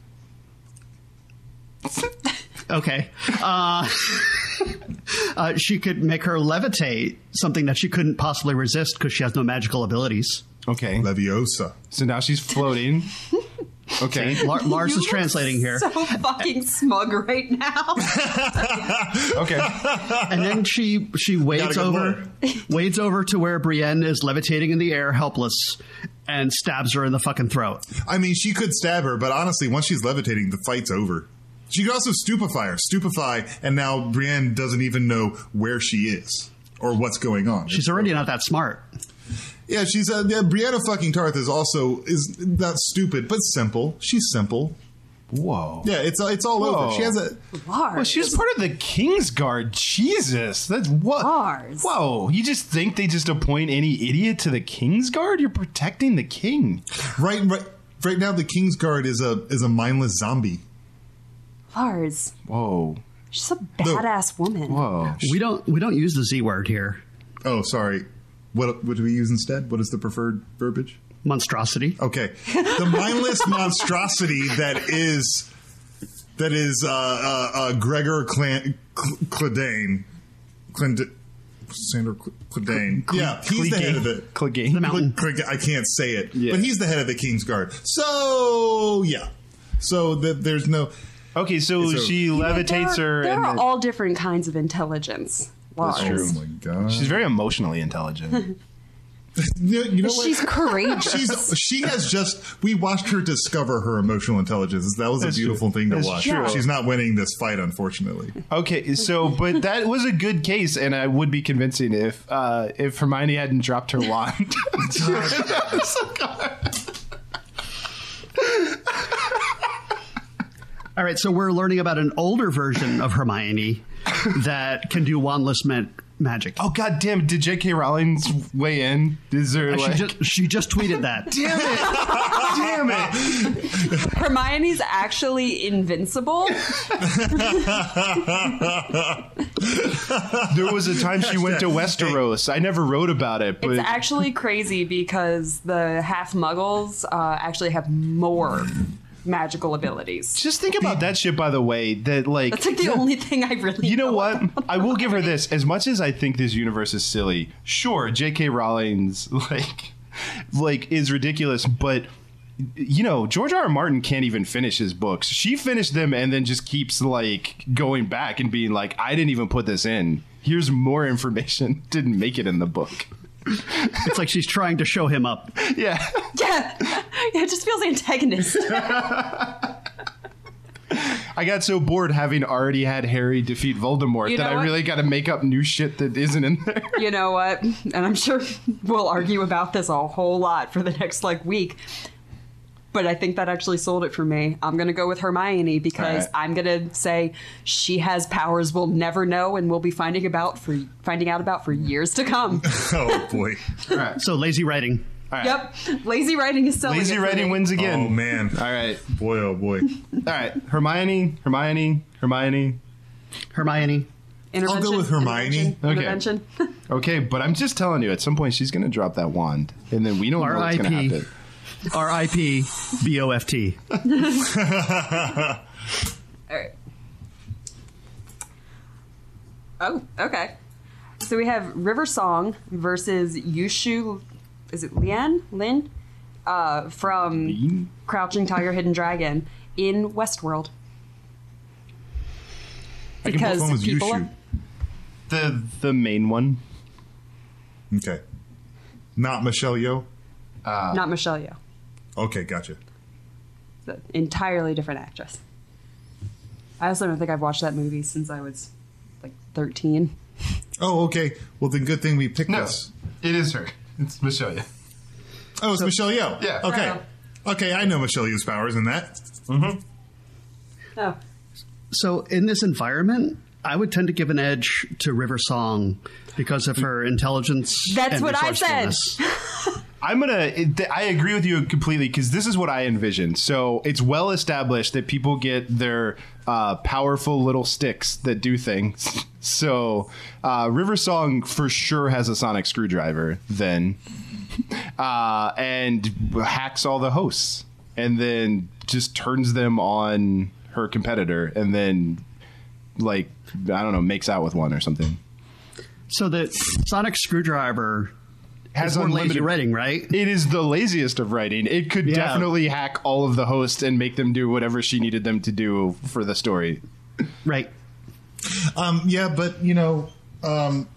S9: Okay. Uh, uh, she could make her levitate, something that she couldn't possibly resist because she has no magical abilities.
S7: Okay.
S8: Leviosa.
S7: So now she's floating. Okay.
S9: Lar- Lars
S10: You
S9: is
S10: look
S9: translating here.
S10: So fucking smug right now.
S7: Okay.
S9: And then she she wades
S8: Gotta go
S9: over wades over to where Brienne is levitating in the air, helpless, and stabs her in the fucking throat.
S8: I mean, she could stab her, but honestly, once she's levitating, the fight's over. She could also stupefy her. Stupefy, and now Brienne doesn't even know where she is or what's going on.
S9: She's already not that smart.
S8: Yeah, she's uh, yeah, Brianna fucking Tarth is also is not stupid, but simple. She's simple.
S7: Whoa.
S8: Yeah, it's it's all
S7: Whoa.
S8: over. She has a
S10: Lars.
S7: Well, she's part of the Kingsguard. Jesus, that's what.
S10: Lars.
S7: Whoa, you just think they just appoint any idiot to the Kingsguard? You're protecting the king.
S8: right right right now. The Kingsguard is a is a mindless zombie.
S10: Lars.
S7: Whoa,
S10: She's a badass woman.
S7: whoa.
S9: We don't we don't use the Z word here.
S8: Oh, sorry. What what do we use instead? What is the preferred verbiage?
S9: Monstrosity.
S8: Okay, the mindless monstrosity that is that is uh, uh, uh, Gregor Clan- Cl- Cledane, Clend- Sandor Cl- Cledane. Yeah, he's the head of the.
S7: Clegane.
S9: The mountain.
S8: Cl- Cl- I can't say it,
S7: Yeah.
S8: but he's the head of the Kingsguard. So yeah, so that there's no.
S7: Okay, so
S8: So-
S7: she levitates
S10: there,
S7: her.
S10: There
S7: and
S10: are
S7: then-
S10: all different kinds of intelligence. Lars.
S7: true.
S8: Oh my god,
S7: She's very emotionally intelligent.
S8: You know, you know what?
S10: She's courageous.
S8: She's she has just we watched her discover her emotional intelligence. That was
S7: That's
S8: a beautiful
S7: true.
S8: thing to
S7: That's
S8: watch.
S7: true.
S8: She's not winning this fight, unfortunately.
S7: Okay, so but that was a good case, and I would be convincing if uh, if Hermione hadn't dropped her wand.
S9: All right, so we're learning about an older version of Hermione that can do wandless ma- magic.
S7: Oh god damn! Did J K. Rowling weigh in? Is there
S9: Uh,
S7: like?
S9: she just she just tweeted that.
S7: Damn it! Damn it!
S10: Hermione's actually invincible.
S7: There was a time she went to Westeros. I never wrote about it, but
S10: It's actually crazy because the half muggles uh, actually have more magical abilities.
S7: just think about that shit. By the way, that like
S10: That's like the only thing I really
S7: You know
S10: know
S7: what?
S10: about
S7: I will give her
S10: Hermione.
S7: this. As much as I think this universe is silly, sure, J K. Rowling's like like is ridiculous, but you know, George R. R. Martin can't even finish his books. She finished them and then just keeps like going back and being like, I didn't even put this in. Here's more information. Didn't make it in the book.
S9: It's like she's trying to show him up.
S7: Yeah.
S10: Yeah. It just feels antagonist.
S7: I got so bored having already had Harry defeat Voldemort
S10: You
S7: that
S10: know
S7: I
S10: what?
S7: really got to make up new shit that isn't in there.
S10: You know what? And I'm sure we'll argue about this a whole lot for the next like week. But I think that actually sold it for me. I'm going to go with Hermione because
S7: All right.
S10: I'm going to say she has powers we'll never know and we'll be finding about for finding out about for years to come.
S8: Oh boy.
S7: All right.
S9: So lazy writing.
S7: All right.
S10: Yep. Lazy writing is selling
S7: Lazy
S10: it for
S7: writing
S10: me.
S7: wins again.
S8: Oh man.
S7: All right.
S8: Boy, oh boy.
S7: All right. Hermione, Hermione, Hermione.
S9: Hermione.
S10: Intervention,
S8: I'll go with Hermione.
S10: Intervention.
S7: Okay.
S10: intervention.
S7: Okay, but I'm just telling you, at some point she's going to drop that wand, and then we don't know what's going to
S9: R I P
S7: happen.
S9: R I P B O F T.
S10: All right. Oh, okay. So we have River Song versus Yushu. Is it Lian? Lin? Uh, from
S7: Lin?
S10: Crouching Tiger, Hidden Dragon in Westworld.
S8: I can
S10: Because
S8: both ones
S10: people.
S8: Yushu.
S7: The the main one.
S8: Okay. Not Michelle Yeoh.
S10: Not Michelle Yeoh.
S8: Okay, gotcha.
S10: It's an entirely different actress. I also don't think I've watched that movie since I was like thirteen.
S8: Oh, okay. Well, then good thing we picked this.
S7: it is her. It's Michelle. Yeah.
S8: Oh, it's Michelle Yeoh.
S7: Yeah.
S8: Okay.
S10: Oh.
S8: Okay, I know Michelle Yeoh's powers in that.
S10: Oh.
S9: So in this environment, I would tend to give an edge to River Song because of her intelligence.
S10: That's
S9: and
S10: what I said.
S9: resourcefulness.
S7: I'm gonna. It, I agree with you completely because this is what I envision. So it's well established that people get their uh, powerful little sticks that do things. So uh, River Song for sure has a sonic screwdriver then, uh, and hacks all the hosts, and then just turns them on her competitor, and then like I don't know, makes out with one or something.
S9: So the sonic screwdriver
S7: Has
S9: is more lazy
S7: unlimited
S9: writing, right?
S7: It is the laziest of writing. It could
S9: Yeah.
S7: definitely hack all of the hosts and make them do whatever she needed them to do for the story.
S9: Right.
S8: Um, yeah, but you know, um,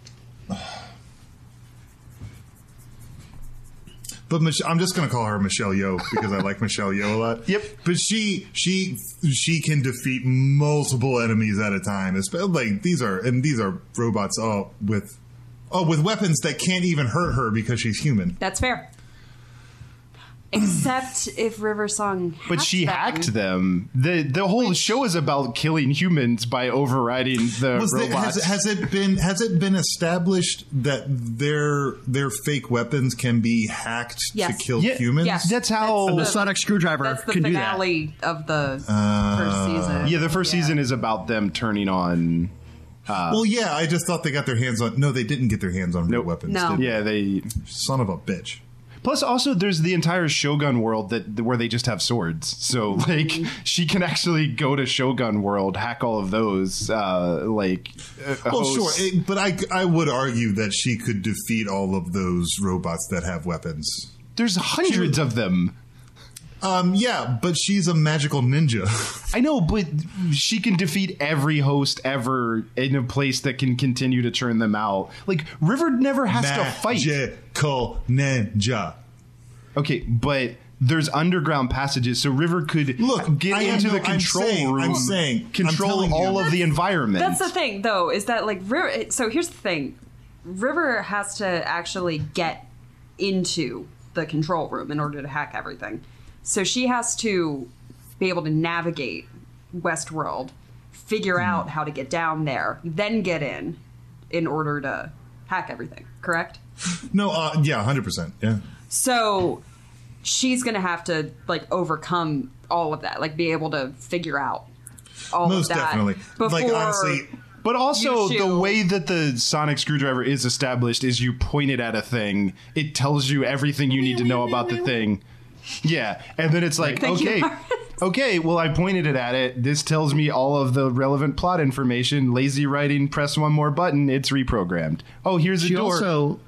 S8: but Mich- I'm just going to call her Michelle Yeoh because I like Michelle Yeoh a lot.
S7: Yep.
S8: But she she she can defeat multiple enemies at a time. It's like these are and these are robots all with oh with weapons that can't even hurt her because she's human.
S10: That's fair. Except if River Song hacked
S7: But she
S10: them.
S7: hacked them. The the whole show is about killing humans by overriding the
S8: Was there,
S7: robots.
S8: has, has it been has it been established that their their fake weapons can be hacked
S10: Yes.
S8: to kill
S7: Yeah,
S8: humans?
S10: yes.
S7: That's how.
S9: And the
S10: the-
S9: sonic screwdriver
S10: That's the
S9: can do that.
S10: finale of the
S8: Uh,
S10: first season.
S7: yeah, the first
S10: Yeah.
S7: season is about them turning on.
S8: Well, yeah, I just thought they got their hands on. No, they didn't get their hands on real
S7: Nope.
S8: weapons.
S10: No.
S8: did they?
S7: Yeah, they.
S8: Son of a bitch.
S7: Plus, also, there's the entire Shogun world that where they just have swords. So, like, she can actually go to Shogun world, hack all of those. Uh, like, uh,
S8: Well,
S7: hosts.
S8: sure, it, but I I would argue that she could defeat all of those robots that have weapons.
S7: There's hundreds of them.
S8: Um, yeah, but she's a magical ninja.
S7: I know, but she can defeat every host ever in a place that can continue to churn them out. Like, River never has to fight.
S8: Magical ninja.
S7: Okay, but there's underground passages, so River could
S8: Look,
S7: get
S8: I am
S7: into
S8: no-
S7: the
S8: I'm
S7: control
S8: saying-
S7: room,
S8: I'm saying- I'm
S7: control
S8: telling you.
S7: all of the environment.
S10: That's the thing, though, is that like River. So here's the thing: River has to actually get into the control room in order to hack everything. So she has to be able to navigate Westworld, figure
S8: Hmm.
S10: out how to get down there, then get in, in order to hack everything. Correct?
S8: No, uh, yeah, one hundred percent. Yeah.
S10: So she's gonna have to like overcome all of that, like be able to figure out all
S8: Most
S10: of that.
S8: definitely. Like,
S10: before-
S8: honestly,
S7: But also,
S10: You
S7: the
S10: shoot.
S7: way that the sonic screwdriver is established is you point it at a thing, it tells you everything you need to know about the thing. Yeah, and then it's like,
S10: Thank you,
S7: okay,
S10: Marcus.
S7: okay, well, I pointed it at it. This tells me all of the relevant plot information. Lazy writing, press one more button, it's reprogrammed. Oh, here's a
S9: She
S7: door.
S9: also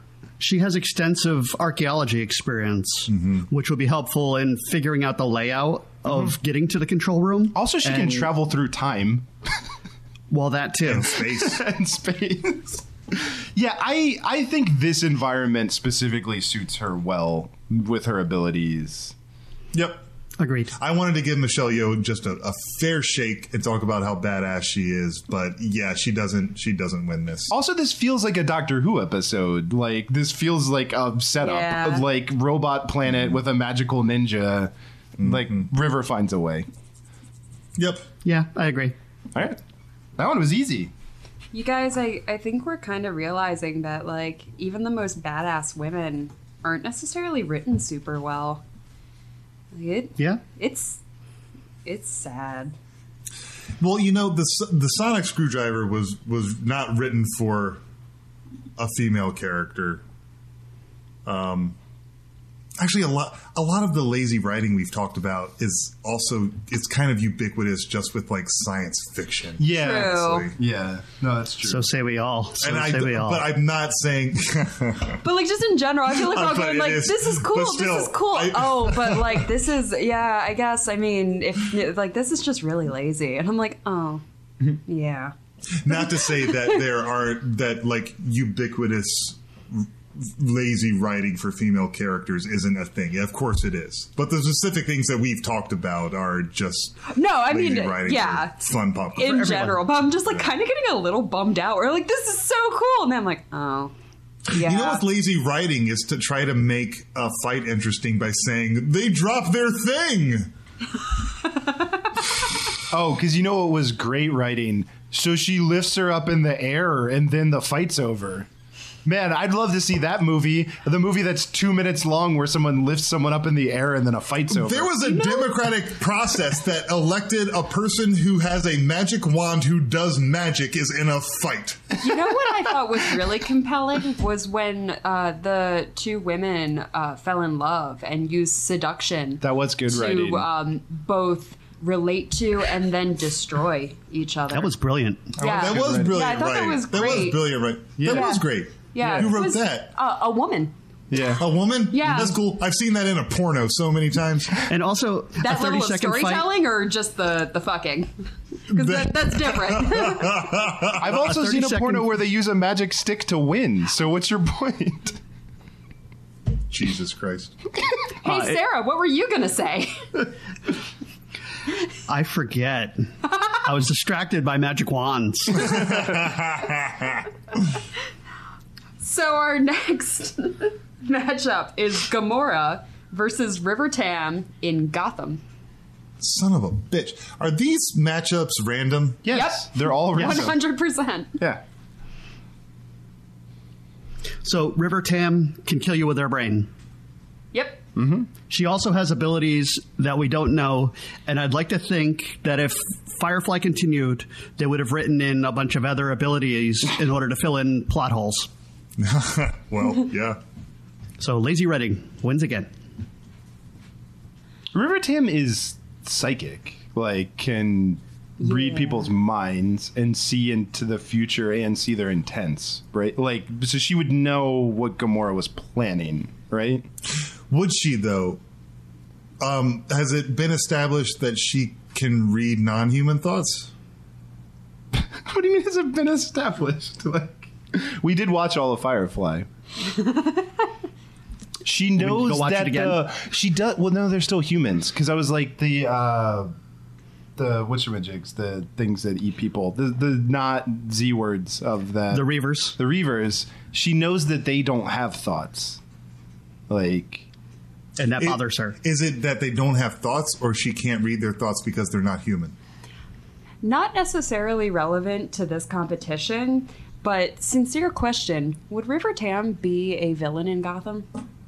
S9: She has extensive archaeology experience, mm-hmm. which will be helpful in figuring out the layout of mm-hmm. getting to the control room.
S7: Also, she and, can travel through time.
S9: Well, that too.
S8: And space.
S7: And space. Yeah, I, I think this environment specifically suits her well with her abilities.
S8: Yep.
S9: Agreed.
S8: I wanted to give Michelle Yeoh just a, a fair shake and talk about how badass she is, but yeah, she doesn't she doesn't win this.
S7: Also, this feels like a Doctor Who episode. Like, this feels like a setup
S10: yeah.
S7: of, like, robot planet with a magical ninja. Mm-hmm. Like, River finds a way.
S8: Yep.
S9: Yeah, I agree.
S7: All right. That one was easy.
S10: You guys, I, I think we're kind of realizing that, like, even the most badass women aren't necessarily written super well. It,
S9: yeah.
S10: It's it's sad.
S8: Well, you know, the the sonic screwdriver was was not written for a female character. Um, actually, a lot a lot of the lazy writing we've talked about is also it's kind of ubiquitous just with like science fiction.
S7: Yeah,
S10: true.
S7: Yeah, no, that's true.
S9: So say we all. So
S8: and
S9: say
S8: I,
S9: we all.
S8: But I'm not saying.
S10: But like just in general, I feel like we're all going like, is, this is cool, still, this is cool. I, oh, but like this is yeah. I guess I mean if like this is just really lazy, and I'm like oh yeah.
S8: Not to say that there are that like ubiquitous lazy writing for female characters isn't a thing. Yeah, of course it is. But the specific things that we've talked about are just
S10: no. I
S8: lazy
S10: mean,
S8: writing
S10: yeah,
S8: for fun pop
S10: in
S8: for
S10: general. But I'm just like kind of getting a little bummed out. We're like, this is so cool, and then I'm like, oh, yeah.
S8: You know what's lazy writing is to try to make a fight interesting by saying they dropped their thing.
S7: Oh, because you know what was great writing? So she lifts her up in the air, and then the fight's over. Man, I'd love to see that movie. The movie that's two minutes long where someone lifts someone up in the air and then a fight's over.
S8: There was a democratic process that elected a person who has a magic wand who does magic is in a fight.
S10: You know what I thought was really compelling was when uh, the two women uh, fell in love and used seduction.
S7: That was good
S10: to,
S7: writing.
S10: Um, both relate to and then destroy each other.
S9: That was brilliant.
S10: Yeah.
S8: That was brilliant.
S10: Yeah, I thought
S8: right.
S10: that was great.
S8: That was brilliant, right?
S7: Yeah.
S8: That was great.
S10: Yeah.
S8: Who
S10: It
S8: wrote
S10: was,
S8: that?
S10: Uh, a woman.
S7: Yeah.
S8: A woman?
S10: Yeah.
S8: That's cool. I've seen that in a porno so many times.
S9: And also,
S10: That
S9: a
S10: level of
S9: thirty-second
S10: storytelling
S9: fight.
S10: or just the, the fucking? Because that, that's different.
S7: I've also seen a porno where they use a magic stick to win. So what's your point?
S8: Jesus Christ.
S10: Hey,
S9: Uh,
S10: Sarah, what were you going to say?
S9: I forget. I was distracted by magic wands.
S10: So our next matchup is Gamora versus River Tam in Gotham.
S8: Son of a bitch. Are these matchups random?
S7: Yes.
S10: Yep.
S7: They're all random.
S10: one hundred percent.
S7: Yeah.
S9: So River Tam can kill you with her brain.
S10: Yep.
S9: Mm-hmm. She also has abilities that we don't know, and I'd like to think that if Firefly continued, they would have written in a bunch of other abilities in order to fill in plot holes.
S8: Well, yeah.
S9: So Lazy Redding wins again.
S7: River Tam is psychic, like can yeah. read people's minds and see into the future and see their intents, right? Like, so she would know what Gamora was planning, right?
S8: Would she, though? Um, has it been established that she can read non-human thoughts?
S7: What do you mean has it been established? Like, we did watch all of Firefly. She knows
S9: watch
S7: that
S9: it again?
S7: the she does. Well, no, they're still humans because I was like the uh, the whatchamajigs, the things that eat people, the the not Z words of that.
S9: The Reavers.
S7: The Reavers. She knows that they don't have thoughts. Like,
S9: and that
S8: it,
S9: bothers her.
S8: Is it that they don't have thoughts, or she can't read their thoughts because they're not human?
S10: Not necessarily relevant to this competition, but sincere question: would River Tam be a villain in Gotham?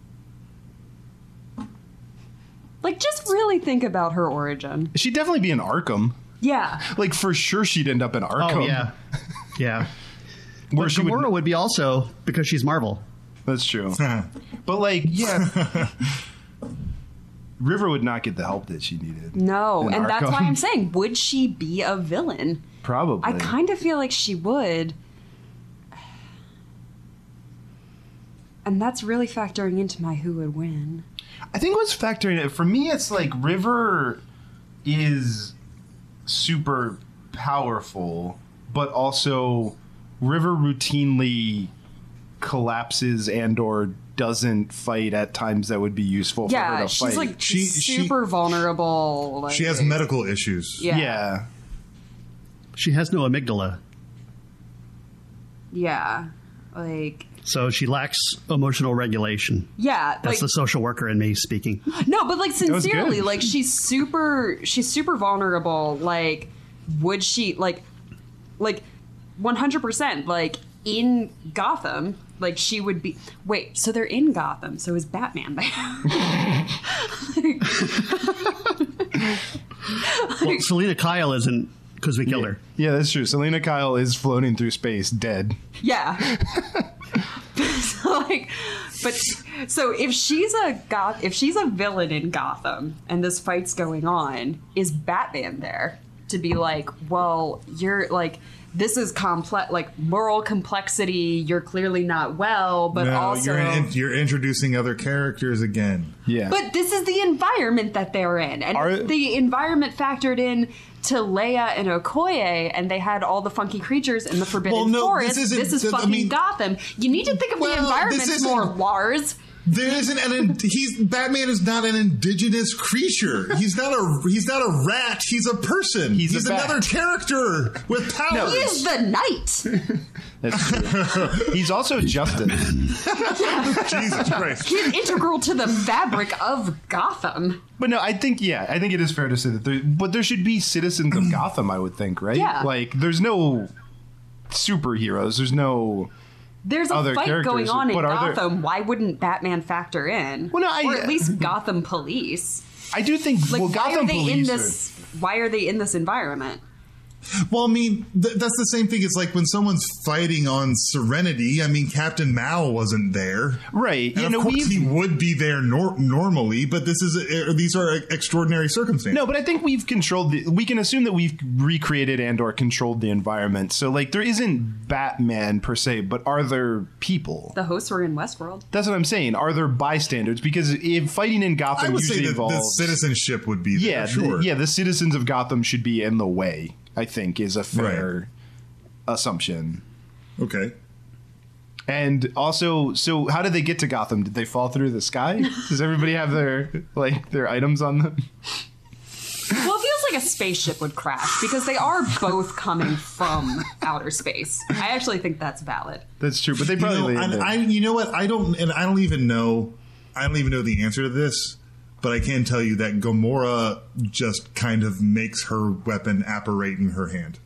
S10: Like, just really think about her origin.
S7: She'd definitely be in Arkham.
S10: Yeah.
S7: Like, for sure she'd end up in Arkham.
S9: Oh, yeah. Yeah.
S7: Where
S9: but
S7: she
S9: Gamora
S7: would,
S9: would be also, because she's Marvel.
S7: That's true. But, like, yeah. River would not get the help that she needed.
S10: No, and
S7: Arkham.
S10: that's why I'm saying, would she be a villain?
S7: Probably.
S10: I kind of feel like she would. And that's really factoring into my who would win.
S7: I think what's factoring it for me, it's like River is super powerful, but also River routinely collapses and or doesn't fight at times that would be useful for
S10: Yeah,
S7: her to
S10: she's
S7: fight.
S10: like
S8: She-
S10: super vulnerable. Like,
S8: She has medical issues.
S10: Yeah.
S7: yeah.
S9: She has no amygdala,
S10: Yeah. Like,
S9: so she lacks emotional regulation.
S10: yeah.
S9: That's
S10: like,
S9: the social worker in me speaking.
S10: No, but like
S7: was
S10: sincerely,
S7: good.
S10: like she's super she's super vulnerable. Like would she like like one hundred percent like in Gotham, like she would be wait, so they're in Gotham, so is Batman there?
S9: Well, Selena Kyle isn't because we killed her.
S7: Yeah, that's true. Selena Kyle is floating through space, dead.
S10: Yeah. So, like, but so if she's a goth, if she's a villain in Gotham and this fight's going on, is Batman there to be like, well, you're like, this is complex, like moral complexity. You're clearly not well, but
S8: No,
S10: also,
S8: you're, in, you're introducing other characters again.
S7: Yeah.
S10: but this is the environment that they're in, and
S7: Are-
S10: if the environment factored in to Leia and Okoye, and they had all the funky creatures in the Forbidden
S8: Well, no,
S10: Forest.
S8: this
S10: This,
S8: isn't-
S10: is
S8: I
S10: fucking
S8: mean-
S10: Gotham. You need to think of
S8: Well,
S10: the
S8: this
S10: environment
S8: isn't-
S10: more, Lars.
S8: There isn't an he's Batman is not an indigenous creature. He's not a he's not a rat. He's a person.
S7: He's
S8: He's,
S7: a bat.
S8: another character with powers.
S10: He is the knight.
S7: That's true. He's also Justin.
S8: Jesus Christ.
S10: He's integral to the fabric of Gotham.
S7: But no, I think, yeah, I think it is fair to say that there, but there should be citizens of Gotham, I would think, right?
S10: Yeah.
S7: Like, there's no superheroes. There's no.
S10: There's a
S7: Other
S10: fight going
S7: characters,
S10: on in
S7: but are there-
S10: Gotham. Why wouldn't Batman factor in?
S7: Well, no, I-
S10: or at least Gotham Police.
S7: I do think.
S10: Like,
S7: well,
S10: why
S7: Gotham
S10: are they in
S7: police
S10: this? Why are they in this environment?
S8: Well, I mean, th- that's the same thing. It's like when someone's fighting on Serenity. I mean, Captain Mao wasn't there,
S7: are right.
S8: and
S7: You
S8: of
S7: know,
S8: course
S7: we've
S8: he would be there nor- normally. But this is uh, these are extraordinary circumstances.
S7: no, but I think we've controlled. The, we can assume that we've recreated and or controlled the environment. So, like, there isn't Batman per se, but are there people?
S10: The hosts were in Westworld.
S7: That's what I'm saying. Are there bystanders? Because if fighting in
S8: I
S7: Gotham
S8: would
S7: usually
S8: say that the
S7: involves
S8: citizenship would be there.
S7: yeah,
S8: sure.
S7: the, yeah, the citizens of Gotham should be in the way. I think is a fair assumption.
S8: Okay.
S7: And also, so how did they get to Gotham? Did they fall through the sky? Does everybody have their like their items on them?
S10: Well, it feels like a spaceship would crash because they are both coming from outer space. I actually think that's valid.
S7: That's true, but they
S8: You
S7: probably
S8: know,
S7: landed
S8: and
S7: there.
S8: I, you know what? I don't, and I don't even know. I don't even know the answer to this. But I can tell you that Gamora just kind of makes her weapon apparate in her hand.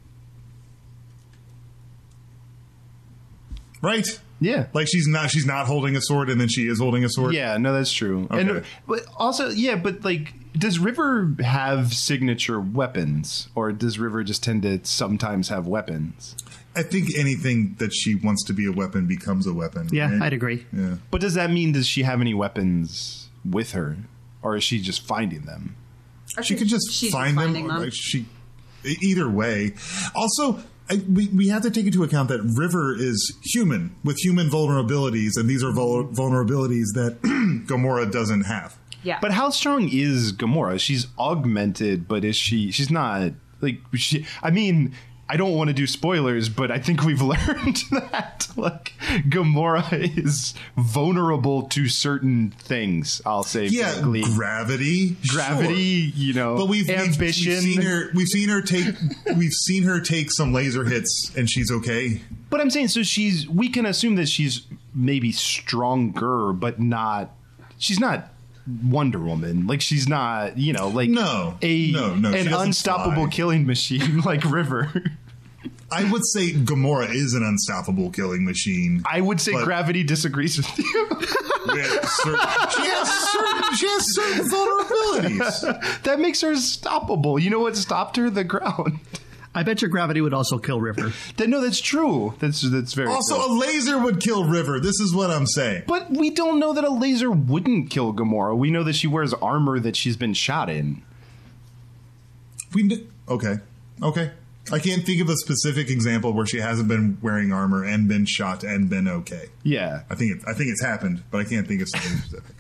S8: Right?
S7: yeah.
S8: Like she's not she's not holding a sword and then she is holding a sword.
S7: Yeah, no, that's true.
S8: Okay.
S7: And but also, yeah, but like, does River have signature weapons, or does River just tend to sometimes have weapons?
S8: I think anything that she wants to be a weapon becomes a weapon.
S9: Yeah,
S8: right?
S9: I'd agree.
S8: Yeah.
S7: But does that mean does she have any weapons with her, or is she just finding them?
S8: She could just
S10: She's
S8: find them.
S10: finding them.
S8: Like she, either way. Also, I, we we have to take into account that River is human with human vulnerabilities, and these are vul- vulnerabilities that Gamora doesn't have.
S10: Yeah.
S7: But how strong is Gamora? She's augmented, but is she? She's not like she. I mean, I don't want to do spoilers, but I think we've learned that like Gamora is vulnerable to certain things. I'll say,
S8: Yeah,
S7: vaguely.
S8: gravity,
S7: gravity.
S8: sure.
S7: You know,
S8: But we've, we've-
S7: ambition.
S8: We've, seen her. We've seen her take. We've seen her take some laser hits, and she's okay.
S7: But I'm saying, so she's. We can assume that she's maybe stronger, but not. She's not Wonder Woman. Like she's not. You know, like
S8: No.
S7: a
S8: No, no, she
S7: an
S8: doesn't
S7: unstoppable
S8: fly.
S7: killing machine like River.
S8: I would say Gamora is an unstoppable killing machine.
S7: I would say
S8: But-
S7: gravity disagrees with you.
S8: With certain, she has certain. She has certain vulnerabilities.
S7: That makes her stoppable. You know what stopped her? The ground.
S9: I bet your gravity would also kill River.
S7: That, no, that's true. That's that's very
S8: Also,
S7: true.
S8: a laser would kill River. This is what I'm saying.
S7: But we don't know that a laser wouldn't kill Gamora. We know that she wears armor that she's been shot in.
S8: We kn- okay, okay. I can't think of a specific example where she hasn't been wearing armor and been shot and been okay.
S7: Yeah.
S8: I think it, I think it's happened, but I can't think of something specific.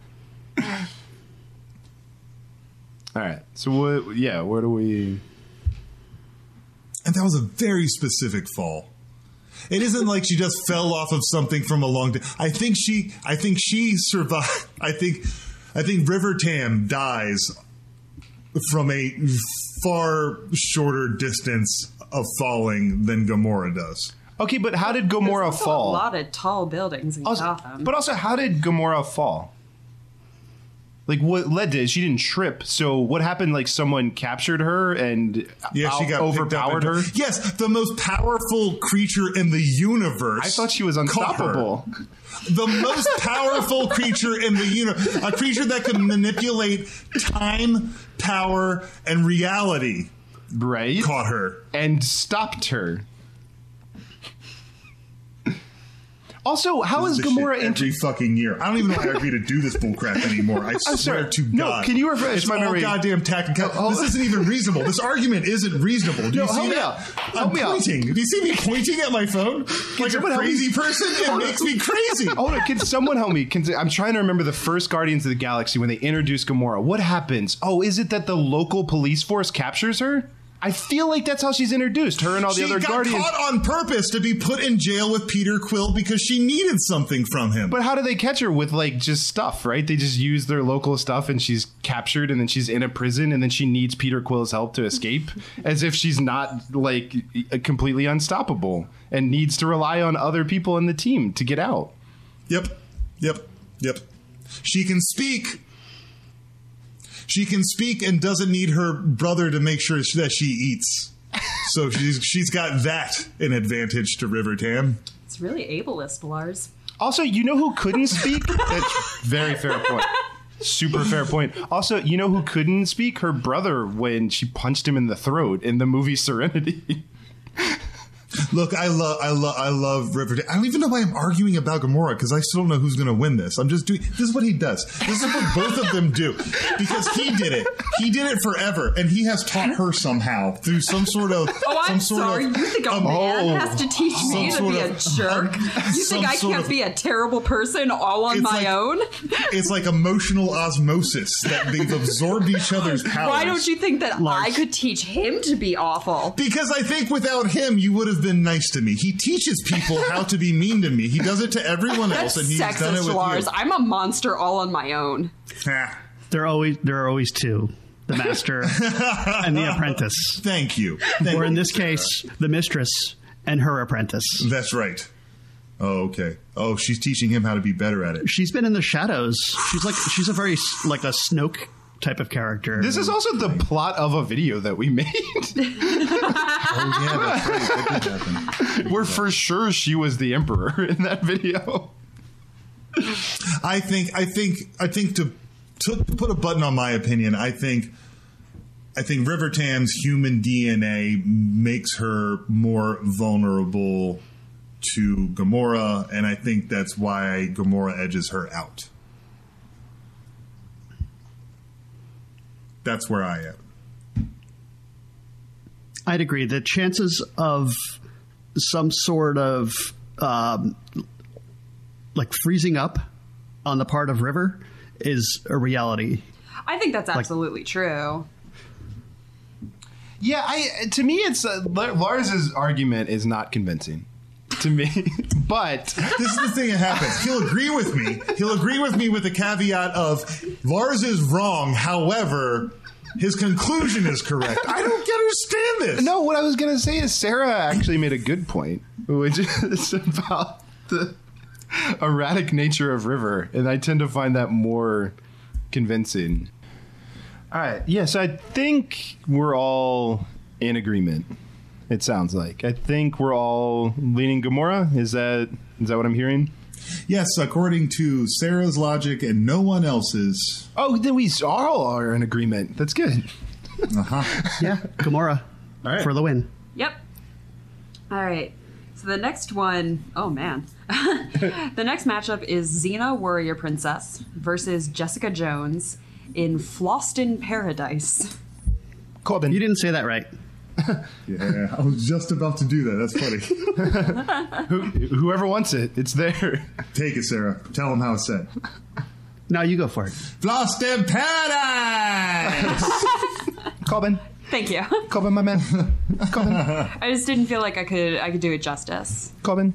S7: All right. So what? Yeah. Where do we?
S8: And that was a very specific fall. It isn't like she just fell off of something from a long time. I think she. I think she survived. I think. I think River Tam dies from a far shorter distance of falling than Gamora does.
S7: Okay, but how did Gamora
S10: There's also
S7: fall?
S10: a lot of tall buildings in
S7: Also,
S10: Gotham.
S7: but also, how did Gamora fall? Like, what led to it? She didn't trip. So what happened? Like, someone captured her and
S8: Yeah, she
S7: out-
S8: got
S7: overpowered
S8: picked up
S7: her?
S8: and- Yes, the most powerful creature in the universe.
S7: I thought she was
S8: caught her.
S7: unstoppable.
S8: The most powerful creature in the universe. A creature that can manipulate time, power, and reality.
S7: Right?
S8: Caught her.
S7: And stopped her. Also, how is
S8: This
S7: Gamora
S8: shit
S7: into
S8: every fucking year? I don't even know why I agree to do this bullcrap anymore. I
S7: I'm
S8: swear
S7: sorry.
S8: to
S7: No,
S8: God.
S7: can you refresh
S8: it's
S7: my
S8: all
S7: memory?
S8: goddamn tactical.
S7: Oh,
S8: This isn't even reasonable. This argument isn't reasonable. Do
S7: No,
S8: you see
S7: help me
S8: that?
S7: out. Help
S8: I'm
S7: me out.
S8: pointing. Do you see me pointing at my phone like a
S7: someone help me?
S8: crazy person? It makes me crazy.
S7: Hold on, can someone help me? Can, I'm trying to remember the first Guardians of the Galaxy when they introduced Gamora. What happens? Oh, is it that the local police force captures her? I feel like that's how she's introduced. Her and all the
S8: she
S7: other
S8: got
S7: Guardians.
S8: caught on purpose to be put in jail with Peter Quill because she needed something from him.
S7: But how do they catch her with like just stuff, right? They just use their local stuff and she's captured and then she's in a prison and then she needs Peter Quill's help to escape as if she's not like completely unstoppable and needs to rely on other people in the team to get out.
S8: Yep. Yep. Yep. She can speak. She can speak and doesn't need her brother to make sure that she eats. So she's she's got that an advantage to River Tam.
S10: It's really ableist, Lars.
S7: Also, you know who couldn't speak? That's very fair point. Super fair point. Also, you know who couldn't speak? Her brother when she punched him in the throat in the movie Serenity.
S8: Look, I love, I love, I love River Tam. I don't even know why I'm arguing about Gamora because I still don't know who's going to win this. I'm just doing. This is what he does. This is what both of them do because he did it. He did it forever, and he has taught her somehow through some sort of.
S10: Oh, I'm
S8: some sort
S10: sorry.
S8: Of,
S10: You think a
S8: um,
S10: man
S8: oh,
S10: has to teach me
S8: some
S10: to be
S8: sort
S10: a
S8: of-
S10: jerk? You
S8: some
S10: think I
S8: sort
S10: can't
S8: of-
S10: be a terrible person all on
S8: It's
S10: my
S8: like-
S10: own?
S8: It's like emotional osmosis that they've absorbed each other's powers.
S10: Why don't you think that I could teach him to be awful?
S8: Because I think without him, you would have been nice to me. He teaches people how to be mean to me. He does it to everyone else,
S10: That's
S8: and he's done it
S10: sexist,
S8: with
S10: Lars.
S8: you.
S10: I'm a monster all on my own.
S8: Ah,
S9: There are always there are always two: the master and the apprentice.
S8: Thank you. Thank
S9: or in
S8: you,
S9: this
S8: Sarah.
S9: case, the mistress and her apprentice.
S8: That's right. Oh, okay. Oh, she's teaching him how to be better at it.
S9: She's been in the shadows. She's like she's a very s- like a Snoke type of character.
S7: This is also the plot of a video that we made.
S8: Oh, yeah, that's right. That did happen.
S7: Where for sure she was the emperor in that video.
S8: I think, I think, I think to, to put a button on my opinion, I think, I think River Tam's human D N A makes her more vulnerable to Gamora, and I think that's why Gamora edges her out. That's where I am.
S9: I'd agree. The chances of some sort of um, like freezing up on the part of River is a reality.
S10: I think that's absolutely true.
S7: Yeah, I to me, it's uh, Lars's argument is not convincing to me, but
S8: this is the thing that happens. He'll agree with me. He'll agree with me with the caveat of Lars is wrong. However, his conclusion is correct. I don't understand this.
S7: No, what I was going to say is Sarah actually made a good point, which is about the erratic nature of River, and I tend to find that more convincing. All right. Yes, I think we're all in agreement. It sounds like. I think we're all leaning Gamora. Is that is that what I'm hearing?
S8: Yes, according to Sarah's logic and no one else's.
S7: Oh, then we all are in agreement. That's good.
S8: Uh-huh.
S9: Yeah, Gamora
S7: All right.
S9: for the win.
S10: Yep. All right. So the next one, oh man. The next matchup is Xena Warrior Princess versus Jessica Jones in Floston Paradise.
S7: Corbin.
S9: You didn't say that right.
S8: Yeah, I was just about to do that. That's funny.
S7: Who, whoever wants it, it's there.
S8: Take it, Sarah. Tell them how it's said.
S9: No, you go for it.
S8: Lost in Paradise!
S7: Corbin.
S10: Thank you.
S7: Corbin, my man. Corbin.
S10: I just didn't feel like I could I could do it justice.
S7: Corbin.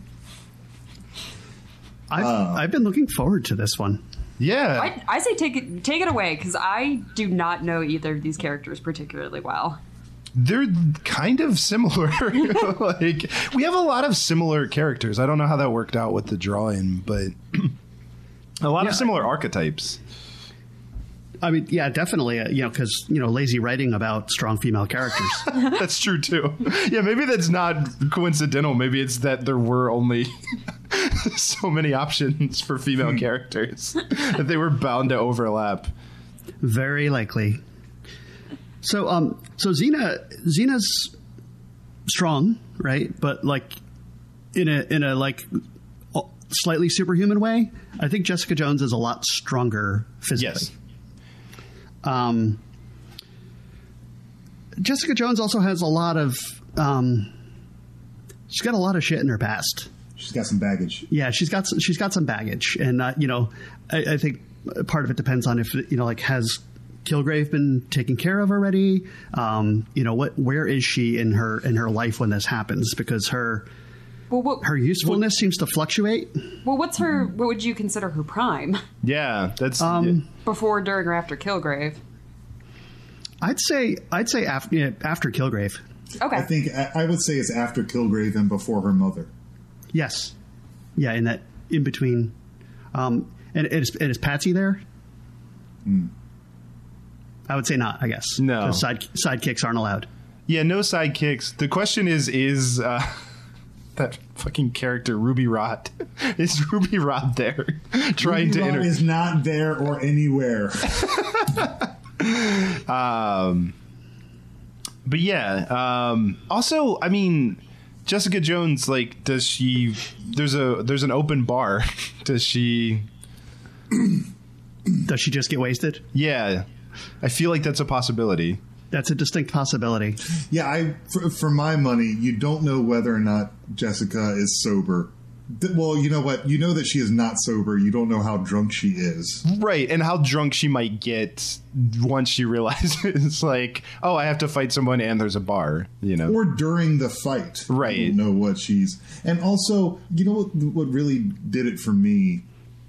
S9: I've,
S8: Uh.
S9: I've been looking forward to this one.
S7: Yeah.
S10: I, I say take it take it away because I do not know either of these characters particularly well.
S7: They're kind of similar. Like, we have a lot of similar characters. I don't know how that worked out with the drawing, but a lot
S9: Yeah.
S7: of similar archetypes.
S9: I mean, yeah, definitely. Uh, you know, because you know, lazy writing about strong female characters.
S7: That's true too. Yeah, maybe that's not coincidental. Maybe it's that there were only so many options for female characters that they were bound to overlap.
S9: Very likely. So, um, so Xena, Xena's strong, right? But like in a in a like slightly superhuman way. I think Jessica Jones is a lot stronger physically.
S7: Yes.
S9: Um, Jessica Jones also has a lot of, um, she's got a lot of shit in her past.
S8: She's got some baggage.
S9: Yeah, she's got she's got some baggage, and uh, you know, I, I think part of it depends on if you know, like, has Kilgrave been taken care of already? Um, you know, what where is she in her in her life when this happens? Because her
S10: Well, what,
S9: her usefulness seems to fluctuate.
S10: well, what's her? What would you consider her prime?
S7: Yeah, that's
S9: Um,
S10: Before, during, or after Kilgrave?
S9: I'd say I'd say after yeah, after Kilgrave.
S10: Okay.
S8: I think I, I would say it's after Kilgrave and before her mother.
S9: Yes, yeah, in that in between. Um, and is, and is Patsy there? I would say not. I guess
S7: No.
S9: 'Cause side sidekicks aren't allowed.
S7: yeah, no sidekicks. The question is, is uh, that fucking character Ruby Rod? Is Ruby Rod there trying
S8: Ruby
S7: to
S8: Rod
S7: inter-
S8: is not there or anywhere.
S7: Um, but yeah. Um, also, I mean, Jessica Jones, like, does she? There's a there's an open bar. Does she?
S9: Does she just get wasted?
S7: Yeah, I feel like that's a possibility.
S9: That's a distinct possibility.
S8: Yeah, I for, for my money, you don't know whether or not Jessica is sober. Th- Well, you know what? You know that she is not sober. You don't know how drunk she is.
S7: Right, and how drunk she might get once she realizes, like, oh, I have to fight someone and there's a bar, you know?
S8: Or during the fight.
S7: Right.
S8: You don't know what she's... And also, you know what, what really did it for me?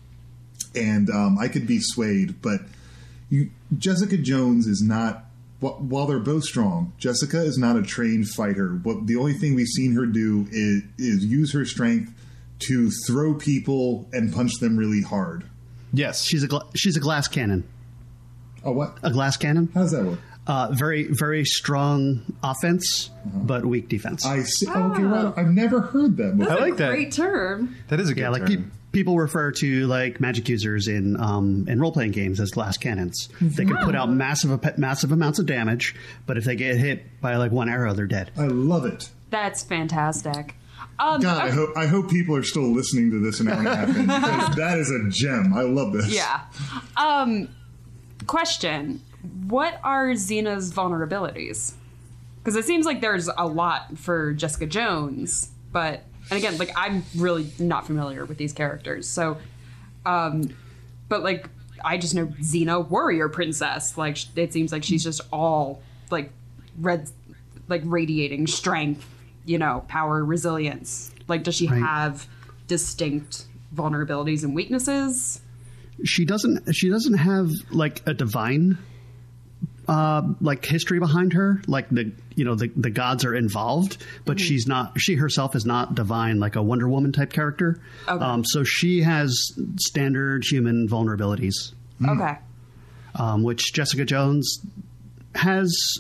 S8: And um, I could be swayed, but you, Jessica Jones is not... wh- While they're both strong, Jessica is not a trained fighter. What the only thing we've seen her do is, is use her strength to throw people and punch them really hard.
S7: Yes.
S9: She's a gla- she's a glass cannon.
S8: Oh, what?
S9: A glass cannon.
S8: How does that work?
S9: Uh, very very strong offense, but weak defense.
S8: I see. Oh, okay, right. I've never heard that before.
S7: I like that.
S10: Great term.
S7: That is a good
S9: yeah, like
S7: term.
S9: pe- people refer to like magic users in um, in role playing games as glass cannons. They can put out massive massive amounts of damage, but if they get hit by like one arrow, they're dead.
S8: I love it.
S10: That's fantastic. Um,
S8: God, I
S10: okay.
S8: hope I hope people are still listening to this an hour and a half in, because that is a gem. I love this.
S10: Yeah. Um, question: what are Xena's vulnerabilities? Because it seems like there's a lot for Jessica Jones, but and again, like I'm really not familiar with these characters, so, um, but like I just know Xena, warrior princess. Like it seems like she's just all like red, like radiating strength, you know, power, resilience. Like, does she
S9: Right.
S10: have distinct vulnerabilities and weaknesses?
S9: She doesn't she doesn't have like a divine uh, like history behind her. Like the you know the the gods are involved, but she's not. She herself is not divine, like a Wonder Woman type character.
S10: Okay.
S9: Um, so she has standard human vulnerabilities,
S10: Okay.
S9: um, which Jessica Jones has.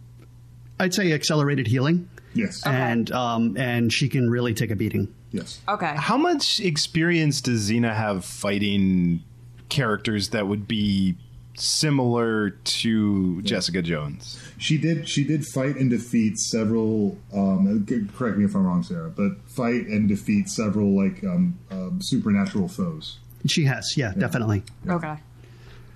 S9: I'd say accelerated healing,
S8: Yes.
S9: and um, and she can really take a beating.
S8: Yes.
S10: Okay.
S7: How much experience does Xena have fighting characters that would be similar to Jessica Jones?
S8: She did. She did fight and defeat several. Um, correct me if I'm wrong, Sarah. But fight and defeat several like um, um, supernatural foes.
S9: She has, yeah, definitely.
S10: Okay.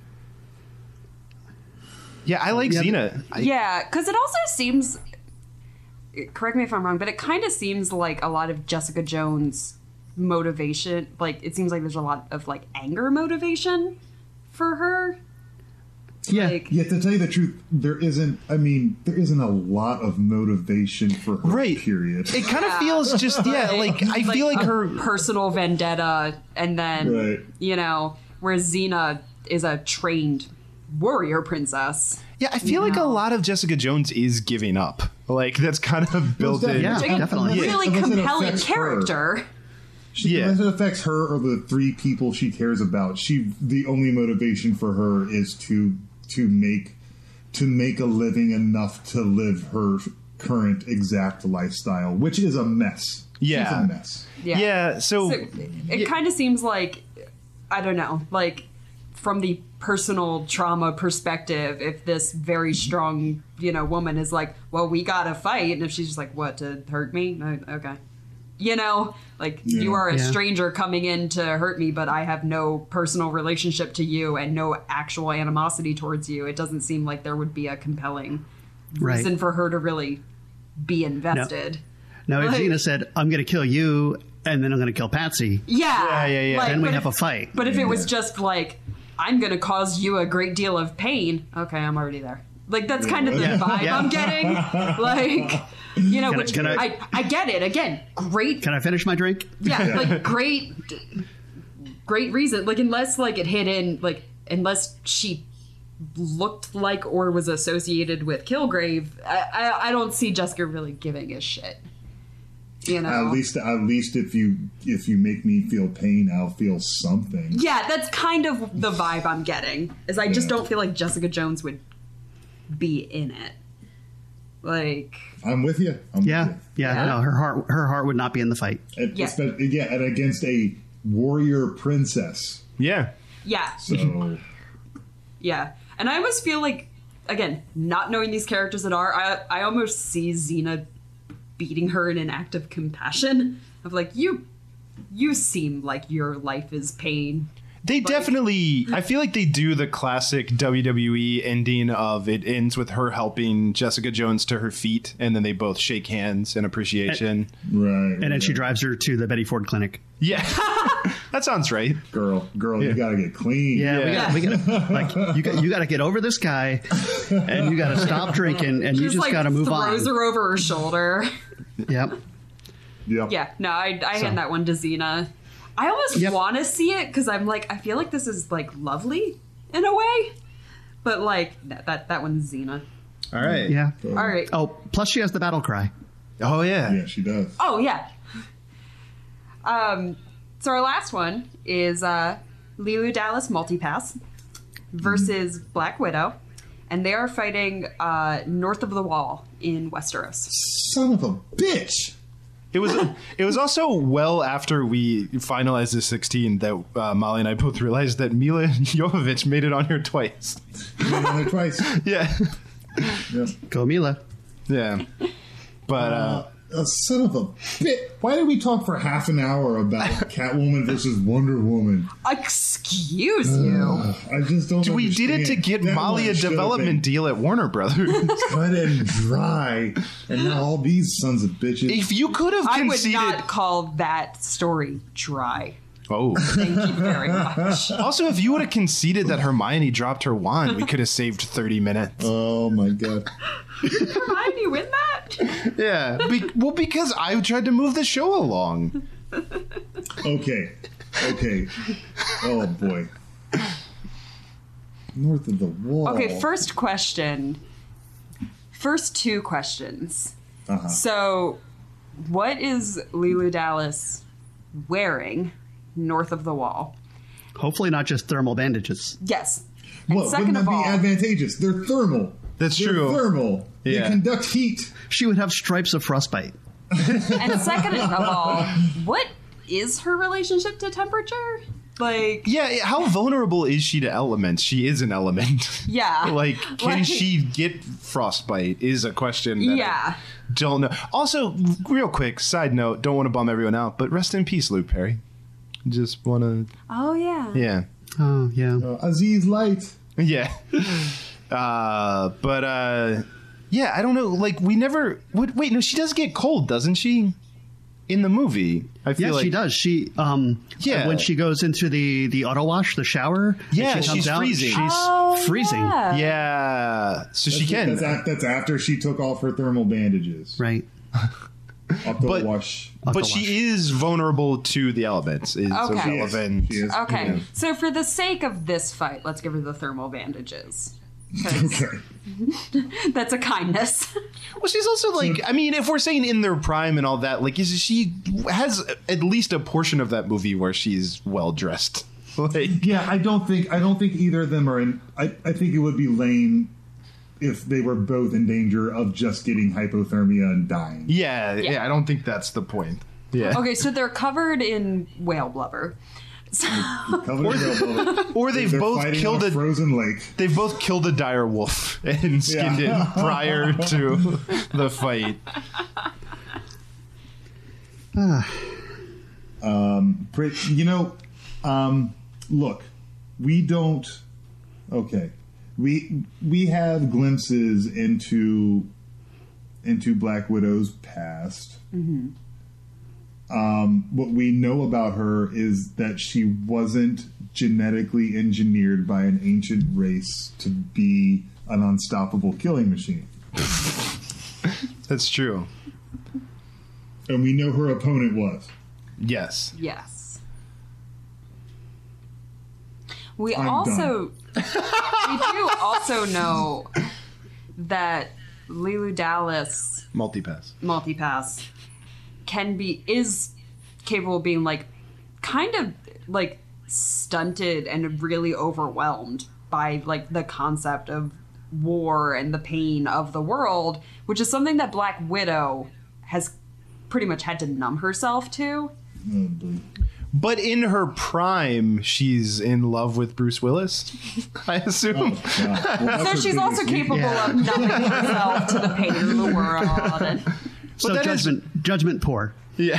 S7: Yeah, I like
S9: Yeah.
S7: Xena. I,
S10: Yeah, because it also seems correct me if I'm wrong, but it kind of seems like a lot of Jessica Jones' motivation, like it seems like there's a lot of like anger motivation for her.
S9: Yeah.
S10: Like,
S8: Yeah, to tell you the truth, there isn't. I mean, there isn't a lot of motivation for her.
S7: Right.
S8: Period.
S7: It kind of feels just yeah, like I feel like
S10: a
S7: her.
S10: personal vendetta, and then
S8: Right.
S10: you know, whereas Xena is a trained warrior princess.
S7: Yeah, I feel like a lot of Jessica Jones is giving up. Like that's kind of built in.
S9: Yeah,
S10: Like, a
S9: definitely.
S10: really
S8: Unless it
S10: compelling
S8: affects her.
S10: character.
S8: She,
S7: Yeah.
S8: Unless it affects her or the three people she cares about, she the only motivation for her is to to make to make a living enough to live her current exact lifestyle, which is a mess.
S7: Yeah.
S8: She's a mess.
S10: Yeah.
S7: Yeah, so,
S10: So it kind of seems like, I don't know, like from the personal trauma perspective, if this very strong, you know, woman is like, well, we gotta fight, and if she's just like, what, to hurt me? No, okay. You know, like
S8: Yeah.
S10: you are a
S9: Yeah.
S10: stranger coming in to hurt me, but I have no personal relationship to you and no actual animosity towards you. It doesn't seem like there would be a compelling
S9: Right.
S10: reason for her to really be invested.
S9: Now, if
S10: Like-
S9: Xena said, I'm going to kill you, and then I'm going to kill Patsy,
S10: Yeah,
S7: Yeah, yeah, yeah.
S10: Like,
S9: then we
S10: but
S9: have
S10: if-
S9: a fight.
S10: But if it was just like, I'm going to cause you a great deal of pain, okay, I'm already there. Like, that's kind of the
S9: Yeah.
S10: vibe
S9: Yeah.
S10: I'm getting. Like, you know,
S9: Can I-
S10: which
S9: can I-
S10: I, I get it. Again, great.
S9: Can I finish my drink?
S10: Yeah, like, great, great reason. Like, unless, like, it hit in, like, unless she looked like or was associated with Kilgrave, I, I, I don't see Jessica really giving a shit. You know?
S8: At least, at least if you if you make me feel pain, I'll feel something.
S10: Yeah, that's kind of the vibe I'm getting. Is I just
S8: Yeah.
S10: don't feel like Jessica Jones would be in it. Like,
S8: I'm with you. I'm
S9: Yeah,
S8: with
S9: yeah.
S10: Yeah.
S9: No, her heart, her heart would not be in the fight.
S8: you. And
S10: Yeah.
S8: espe- yeah, and against a warrior princess.
S7: yeah.
S10: yeah,
S8: So
S10: yeah. And I almost feel like, again, not knowing these characters at all, I I almost see Xena beating her in an act of compassion. Of like, you, you seem like your life is pain.
S7: They definitely, I feel like they do the classic W W E ending of it ends with her helping Jessica Jones to her feet, and then they both shake hands in appreciation.
S8: right,
S9: And then she drives her to the Betty Ford clinic.
S7: Yeah, that sounds right.
S8: girl, girl, you gotta get clean.
S9: Yeah,
S7: Yeah.
S9: we got, we got like you got you got to get over this guy, and you got to stop drinking, and you
S10: Just
S9: just
S10: like
S9: got to move on.
S10: throws her over her shoulder.
S9: Yep.
S8: yeah.
S10: Yeah, no, I, I
S9: So-
S10: hand that one to Xena. I almost
S9: Yep.
S10: want to see it because I'm like, I feel like this is like lovely in a way, but like that that, that one's Xena.
S7: All right.
S9: Yeah.
S10: All right.
S9: Oh, plus she has the battle cry.
S7: Oh yeah.
S8: Yeah, she does.
S10: Oh yeah. Um, so our last one is uh, Leeloo Dallas Multipass versus Black Widow, and they are fighting uh, north of the Wall in Westeros.
S8: Son of a bitch.
S7: It was. It was also well after we finalized the sixteen that uh, Molly and I both realized that Mila Jovovich made it on here twice.
S8: Been on there twice.
S7: Yeah.
S8: Yeah.
S9: Go Mila.
S7: Yeah. But uh,
S8: Uh, son of a bit. Why did we talk for half an hour about Catwoman versus Wonder Woman?
S10: Excuse you.
S8: I just don't.
S7: we did it to
S8: understand.
S7: get
S8: That
S7: Molly
S8: one
S7: a
S8: should have
S7: development
S8: been
S7: deal at Warner Brothers.
S8: cut and dry, and now all these sons of bitches.
S7: If you could have
S10: I would
S7: conceded,
S10: not call that story dry.
S7: oh.
S10: Thank you very much.
S7: Also, if you would have conceded that Hermione dropped her wand, we could have saved thirty minutes.
S8: Oh my god.
S10: Hermione win that?
S7: Yeah. Be- well, because I tried to move the show along.
S8: Okay. Okay. Oh boy. North of the Wall.
S10: Okay, first question. First two questions.
S8: Uh-huh.
S10: So, what is Leeloo Dallas wearing north of the Wall?
S9: Hopefully not just thermal bandages.
S10: Yes. And
S8: What?
S10: second
S8: Wouldn't
S10: of
S8: that
S10: all,
S8: be advantageous? They're thermal.
S7: That's
S8: They're
S7: true.
S8: Thermal.
S7: Yeah.
S8: They conduct heat.
S9: She would have stripes of frostbite.
S10: and second of all, what is her relationship to temperature? Like,
S7: Yeah, how vulnerable is she to elements? She is an element.
S10: yeah.
S7: Like, can
S10: Like-
S7: she get frostbite is a question that
S10: Yeah.
S7: I don't know. Also, real quick, side note, don't want to bum everyone out, but rest in peace, Luke Perry. Just want to,
S10: Oh, yeah.
S7: yeah.
S9: Oh yeah.
S8: Uh, Aziz Light.
S7: Yeah. Uh, but, uh, Yeah, I don't know. Like, we never... Wait, wait, no, she does get cold, doesn't she? In the movie. I feel
S9: yes,
S7: like...
S9: she does. She, um...
S7: Yeah.
S9: When she goes into the, the auto wash, the shower...
S7: Yeah,
S9: and she comes
S7: she's
S9: out,
S7: freezing.
S9: She's
S10: Oh,
S9: freezing.
S10: yeah.
S7: Yeah. So she can.
S8: That's, a- that's after she took off her thermal bandages.
S9: Right.
S8: Off the
S7: But-
S8: wash.
S9: Off
S7: But
S9: the
S7: she
S9: wash.
S7: is vulnerable to the elements. Is
S10: Okay.
S7: irrelevant.
S8: She is.
S10: Okay,
S8: Yeah.
S10: so for the sake of this fight, let's give her the thermal bandages. 'Cause
S8: Okay.
S10: that's a kindness.
S7: Well, she's also like, I mean, if we're saying in their prime and all that, like, is she has at least a portion of that movie where she's well dressed. Like,
S8: Yeah, I don't think I don't think either of them are in. I, I think it would be lame if they were both in danger of just getting hypothermia and dying.
S7: yeah, yeah,
S10: Yeah.
S7: I don't think that's the point. Yeah.
S10: Okay, so they're covered in whale blubber. So,
S8: Covered in whale blubber.
S7: Or they've
S8: They're
S7: both
S8: fighting
S7: killed
S8: on
S7: a
S8: frozen lake.
S7: they've both killed a dire wolf and skinned
S8: Yeah.
S7: it prior to the fight.
S8: Um, Brit, you know, um, look, we don't. Okay, we we have glimpses into into Black Widow's past. Um, what we know about her is that she wasn't genetically engineered by an ancient race to be an unstoppable killing machine.
S7: That's true.
S8: And we know her opponent was.
S7: Yes.
S10: yes. We
S8: I'm
S10: also we do also know that Lilu Dallas
S7: Multipass.
S10: multipass can be is capable of being like kind of like stunted and really overwhelmed by like the concept of war and the pain of the world, which is something that Black Widow has pretty much had to numb herself to.
S8: Oh, boy.
S7: But in her prime, she's in love with Bruce Willis, I assume.
S8: God. Well, that's
S10: So
S8: her
S10: she's also
S8: biggest weakness.
S10: capable
S9: Yeah.
S10: of numbing herself to the pain of the world. And,
S9: So
S7: that is-
S9: judgment, judgment poor.
S7: Yeah.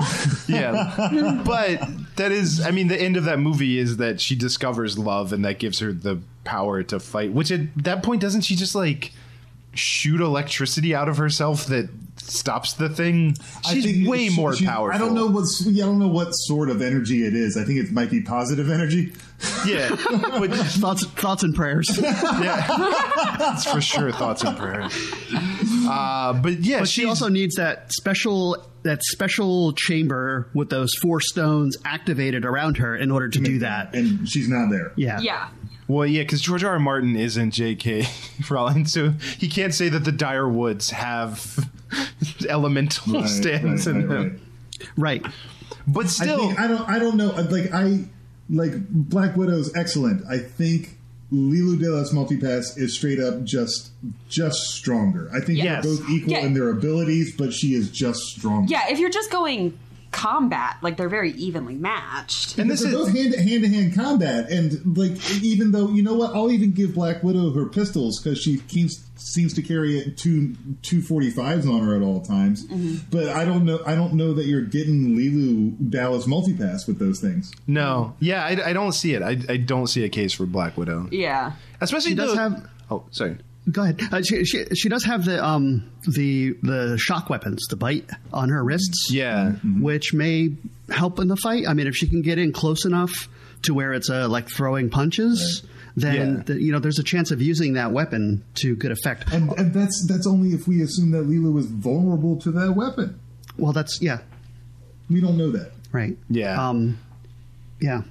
S7: Yeah. But that is, I mean, the end of that movie is that she discovers love and that gives her the power to fight, which at that point, doesn't she just like shoot electricity out of herself that stops the thing?
S8: I
S7: She's
S8: think
S7: way
S8: she-
S7: more
S8: she-
S7: powerful.
S8: I don't know what I don't know what sort of energy it is. I think it might be positive energy.
S7: Yeah. But
S9: Thoughts, thoughts and prayers.
S7: yeah. It's for sure thoughts and prayers. Uh, but yeah,
S9: But she
S7: she's-
S9: also needs that special that special chamber with those four stones activated around her in order to do that.
S8: and she's not there.
S9: Yeah.
S10: yeah.
S7: Well, yeah, because George R. R. Martin isn't J K. Rowling, so he can't say that the dire woods have elemental
S8: Right,
S7: stands
S8: right,
S7: in
S8: right,
S7: them.
S8: right.
S9: Right.
S7: But
S8: I
S7: still,
S8: think I don't I don't know. Like I like Black Widow's excellent. I think Lilu Dallas Multipass is straight up just just stronger. I think
S7: Yes.
S8: they're both equal
S10: Yeah.
S8: in their abilities, but she is just stronger.
S10: Yeah, if you're just going combat, like they're very evenly matched.
S7: and this
S8: They're
S7: is
S8: both hand hand to hand combat, and like even though you know what, I'll even give Black Widow her pistols because she keeps, seems to carry it two two forty fives on her at all times. But I don't know, I don't know that you're getting Lilu Dallas Multipass with those things.
S7: no, yeah, I, I don't see it. I, I don't see a case for Black Widow,
S10: Yeah.
S7: especially
S9: She does
S7: the-
S9: have-
S7: Oh, sorry.
S9: Go ahead. Uh, she, she she does have the um the the shock weapons, the bite on her wrists.
S7: Yeah,
S9: Which may help in the fight. I mean, if she can get in close enough to where it's uh, like throwing punches, then
S7: Yeah.
S9: the, you know there's a chance of using that weapon to good effect.
S8: And, and that's that's only if we assume that Lilu is vulnerable to that weapon.
S9: Well, that's yeah,
S8: We don't know that.
S9: right.
S7: Yeah.
S9: Um, yeah.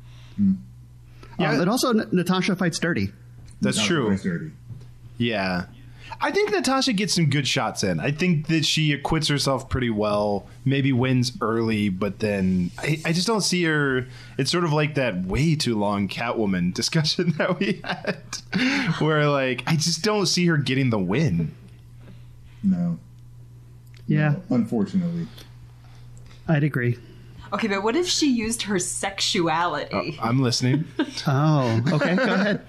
S7: Yeah.
S9: Um, and also, N- Natasha fights dirty.
S7: that's
S8: Not
S7: true.
S8: very dirty.
S7: Yeah. I think Natasha gets some good shots in. I think that she acquits herself pretty well, maybe wins early, but then I, I just don't see her. It's sort of like that way too long Catwoman discussion that we had, where like I just don't see her getting the win.
S8: No,
S9: Yeah,
S8: unfortunately.
S9: I'd agree.
S10: Okay, but what if she used her sexuality?
S7: I'm listening.
S9: Oh, okay. Go ahead.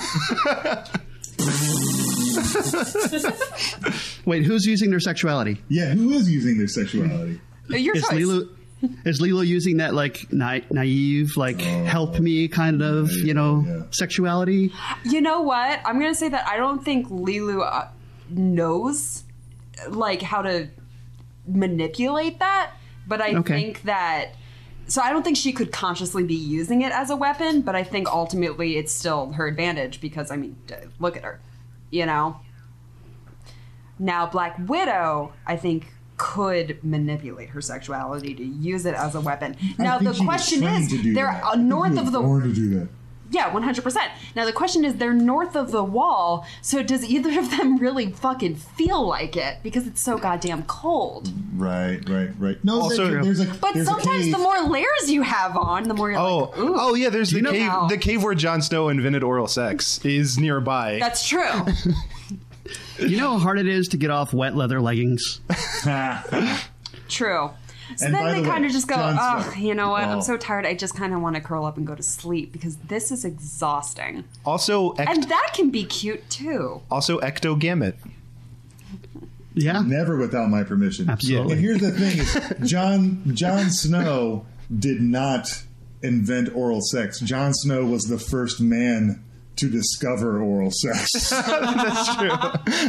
S9: Wait, who's using their sexuality?
S8: Yeah, who is using their sexuality?
S10: Your
S9: Is
S10: choice.
S9: Lilu is Lilu using that like na- naive, like help me kind of you know
S8: yeah.
S9: sexuality?
S10: You know what? I'm going to say that I don't think Lilu uh, knows like how to manipulate that, but I
S9: Okay.
S10: think that so I don't think she could consciously be using it as a weapon, but I think ultimately it's still her advantage because I mean, d- look at her, you know. Now Black Widow, I think, could manipulate her sexuality to use it as a weapon. Now the question is, they're uh, north of the
S8: Born to do that.
S10: yeah, one hundred percent. Now the question is, they're north of the wall, so does either of them really fucking feel like it? Because it's so goddamn cold.
S8: Right, right, right. No,
S7: Also-
S8: there- there's a
S10: But
S8: there's a
S10: sometimes
S8: cave.
S10: the more layers you have on, the more you're
S7: Oh,
S10: like, ooh.
S7: oh yeah. There's the
S10: know
S7: cave.
S10: how-
S7: The cave where Jon Snow invented oral sex is nearby.
S10: That's true.
S9: You know how hard it is to get off wet leather leggings?
S10: True. So
S8: And by
S10: then they
S8: the way,
S10: kind of just go,
S8: Jon
S10: oh,
S8: Snow.
S10: you know what?
S8: Oh.
S10: I'm so tired. I just kind of want to curl up and go to sleep because this is exhausting.
S7: also, ect-
S10: And that can be cute too.
S7: also ectogamete.
S9: Yeah.
S8: Never without my permission.
S9: Absolutely.
S8: And here's the thing: is John Jon Snow did not invent oral sex. Jon Snow was the first man to discover oral sex.
S7: That's true.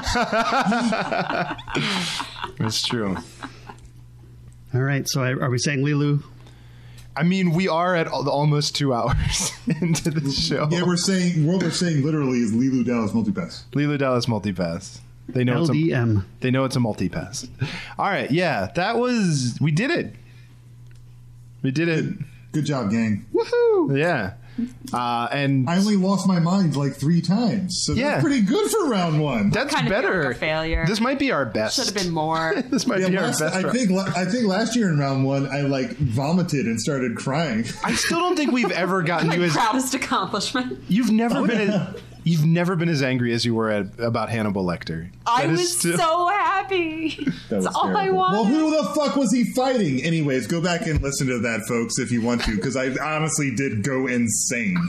S7: That's true.
S9: All right. So are we saying Lilu?
S7: I mean, we are at al- almost two hours into the show.
S8: Yeah, we're saying what we're saying literally is Lilu Dallas multipass.
S7: Lilo Dallas multipass. They know
S9: L
S7: it's a
S9: D M.
S7: they know it's a multipass. All right, yeah, that was we did it. We did it.
S8: Good job, gang.
S7: Woohoo! Yeah. Uh, and
S8: I only lost my mind like three times, so
S7: Yeah.
S8: that's pretty good for round one.
S7: that's
S10: Kind of feel
S7: better.
S10: like a failure.
S7: This might be our best.
S10: Should have been more.
S7: This might
S8: Yeah,
S7: be our
S8: last,
S7: best.
S8: I
S7: round.
S8: think la- I think last year in round one I like vomited and started crying.
S7: I still don't think we've ever gotten you
S10: My
S7: as
S10: proudest accomplishment.
S7: you've never
S8: Oh,
S7: been
S8: yeah.
S7: as, you've never been as angry as you were at, about Hannibal Lecter.
S10: I
S7: That is
S10: was
S7: still-
S10: so happy.
S8: That was
S10: That's all I
S8: terrible.
S10: wanted.
S8: Well, who the fuck was he fighting? Anyways, go back and listen to that, folks, if you want to, because I honestly did go insane.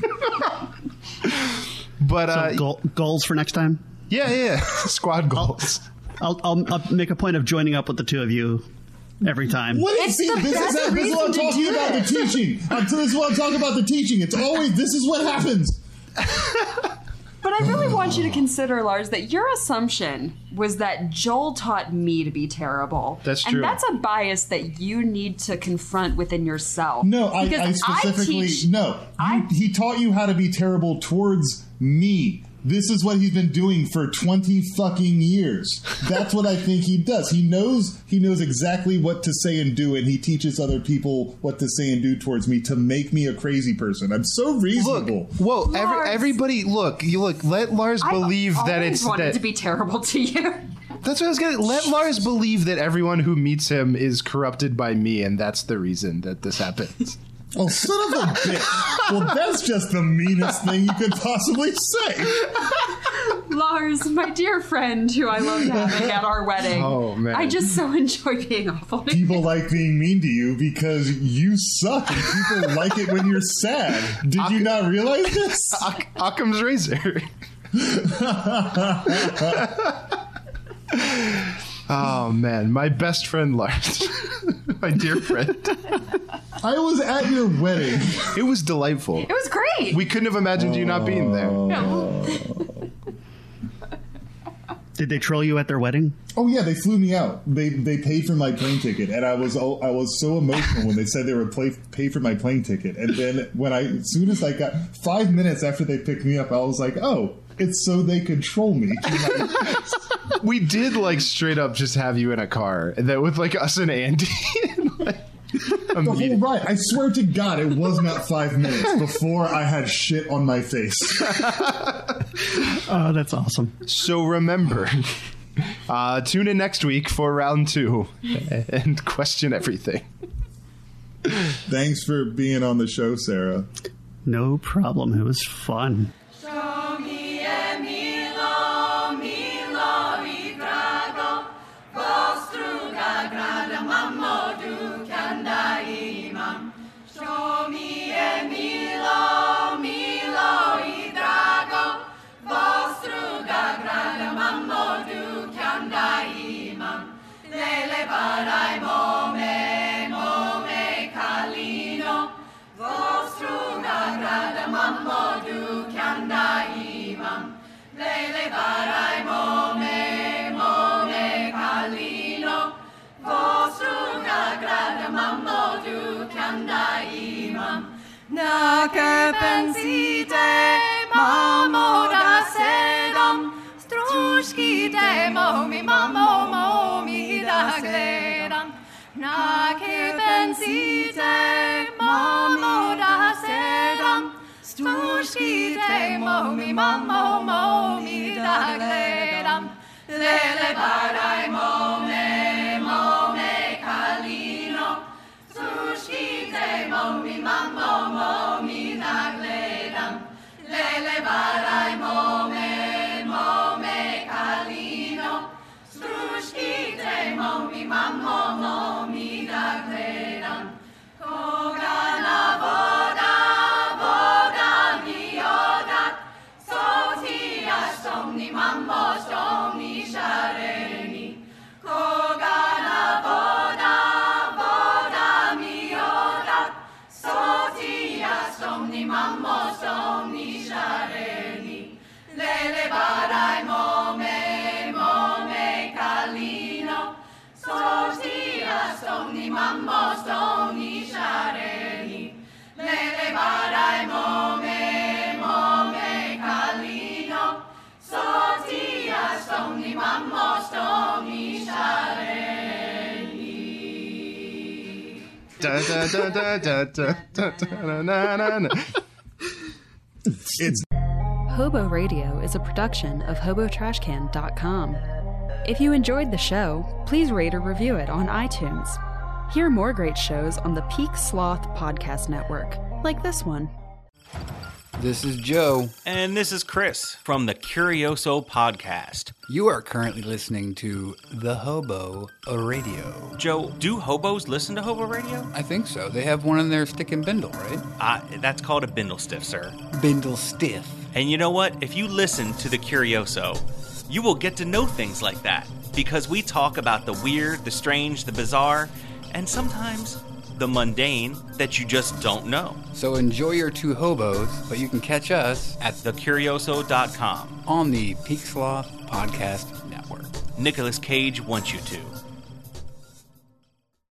S7: But uh,
S9: So goal, goals for next time?
S7: yeah, yeah, squad goals.
S9: I'll, I'll, I'll make a point of joining up with the two of you every time.
S8: What
S10: It's
S8: is
S10: the
S8: this?
S10: best
S8: Is that, this is what I'm
S10: reason to
S8: talking
S10: do
S8: about
S10: this.
S8: the teaching. I'm, this is what I'm talking about the teaching. It's always this is what happens.
S10: But I really want you to consider, Lars, that your assumption was that Joel taught me to be terrible.
S7: That's
S10: and
S7: true.
S10: that's a bias that you need to confront within yourself.
S8: No, I,
S10: Because
S8: I specifically
S10: teach-
S8: no. You,
S10: I-
S8: he taught you how to be terrible towards me. This is what he's been doing for twenty fucking years. That's what I think he does. He knows he knows exactly what to say and do, and he teaches other people what to say and do towards me to make me a crazy person. I'm so
S7: Look,
S8: reasonable.
S7: whoa, every,
S10: Lars.
S7: everybody, look, you look. Let Lars
S10: I've
S7: believe that
S10: always
S7: it's
S10: wanted
S7: that.
S10: to be terrible to you.
S7: That's what I was gonna. Let Lars believe that everyone who meets him is corrupted by me, and that's the reason that this happens.
S8: Oh, son of a bitch. Well, that's just the meanest thing you could possibly say.
S10: Lars, my dear friend who I loved having at our wedding.
S7: Oh, man.
S10: I just so enjoy being awful. to
S8: People
S10: you.
S8: like being mean to you because you suck and people like it when you're sad. Did you not realize this?
S7: Oc- Occam's razor. Oh man, my best friend Lars, my dear friend.
S8: I was at your wedding.
S7: It was delightful.
S10: It was great.
S7: We couldn't have imagined you not being there.
S10: No.
S9: Did they troll you at their wedding?
S8: Oh yeah, they flew me out. They they paid for my plane ticket, and I was oh, I was so emotional when they said they would play, pay for my plane ticket. And then when I, as soon as I got five minutes after they picked me up, I was like, oh, it's so they control me.
S7: We did like straight up just have you in a car, and that with like us and Andy. Like, a
S8: The
S7: meeting.
S8: whole ride. I swear to God, it was not five minutes before I had shit on my face.
S9: Oh, that's awesome.
S7: So remember, uh, tune in next week for round two and question everything.
S8: Thanks for being on the show, Sarah.
S9: No problem. It was fun.
S1: Lele barai mo me Na köpen sitte mammo da sedam, struski te momi mammo momi da gledam. Na köpen sitte mammo da sedam, struski te momi mammo momi da gledam. Lele barai mome mome kalino, struski te momi mammo momi da gledam. Lele barai mome mome kalino, struski te momi mammo momi da gledam. Koga na voda voda mi odat, so ti ashtomni mammo shtomni shareni. Koga na voda voda mi odat, so ti ashtomni mammo shtomni shareni. Lele barai mome mome kalino, so ti ashtomni mammo shtomni shareni. Lele barai mome mome kalino, so ti ashtomni mammo shtomni shareni.
S7: Da, da, da, da, da, da, da, da, na, na, na.
S8: It's
S11: Hobo Radio is a production of hobo trash can dot com. If you enjoyed the show, please rate or review it on iTunes. Hear more great shows on the Peak Sloth Podcast Network, like this one.
S12: This is Joe.
S13: And this is Chris from the Curioso Podcast.
S12: You are currently listening to The Hobo Radio.
S13: Joe, do hobos listen to Hobo Radio?
S12: I think so. They have one in their stick and bindle, right?
S13: Uh, that's called a bindle stiff, sir.
S12: Bindle stiff.
S13: And you know what? If you listen to the Curioso, you will get to know things like that. Because we talk about the weird, the strange, the bizarre, and sometimes the mundane that you just don't know.
S12: So enjoy your two hobos, but you can catch us
S13: at the curioso dot com
S12: on the Peak Sloth Podcast Network.
S13: Nicolas Cage wants you to.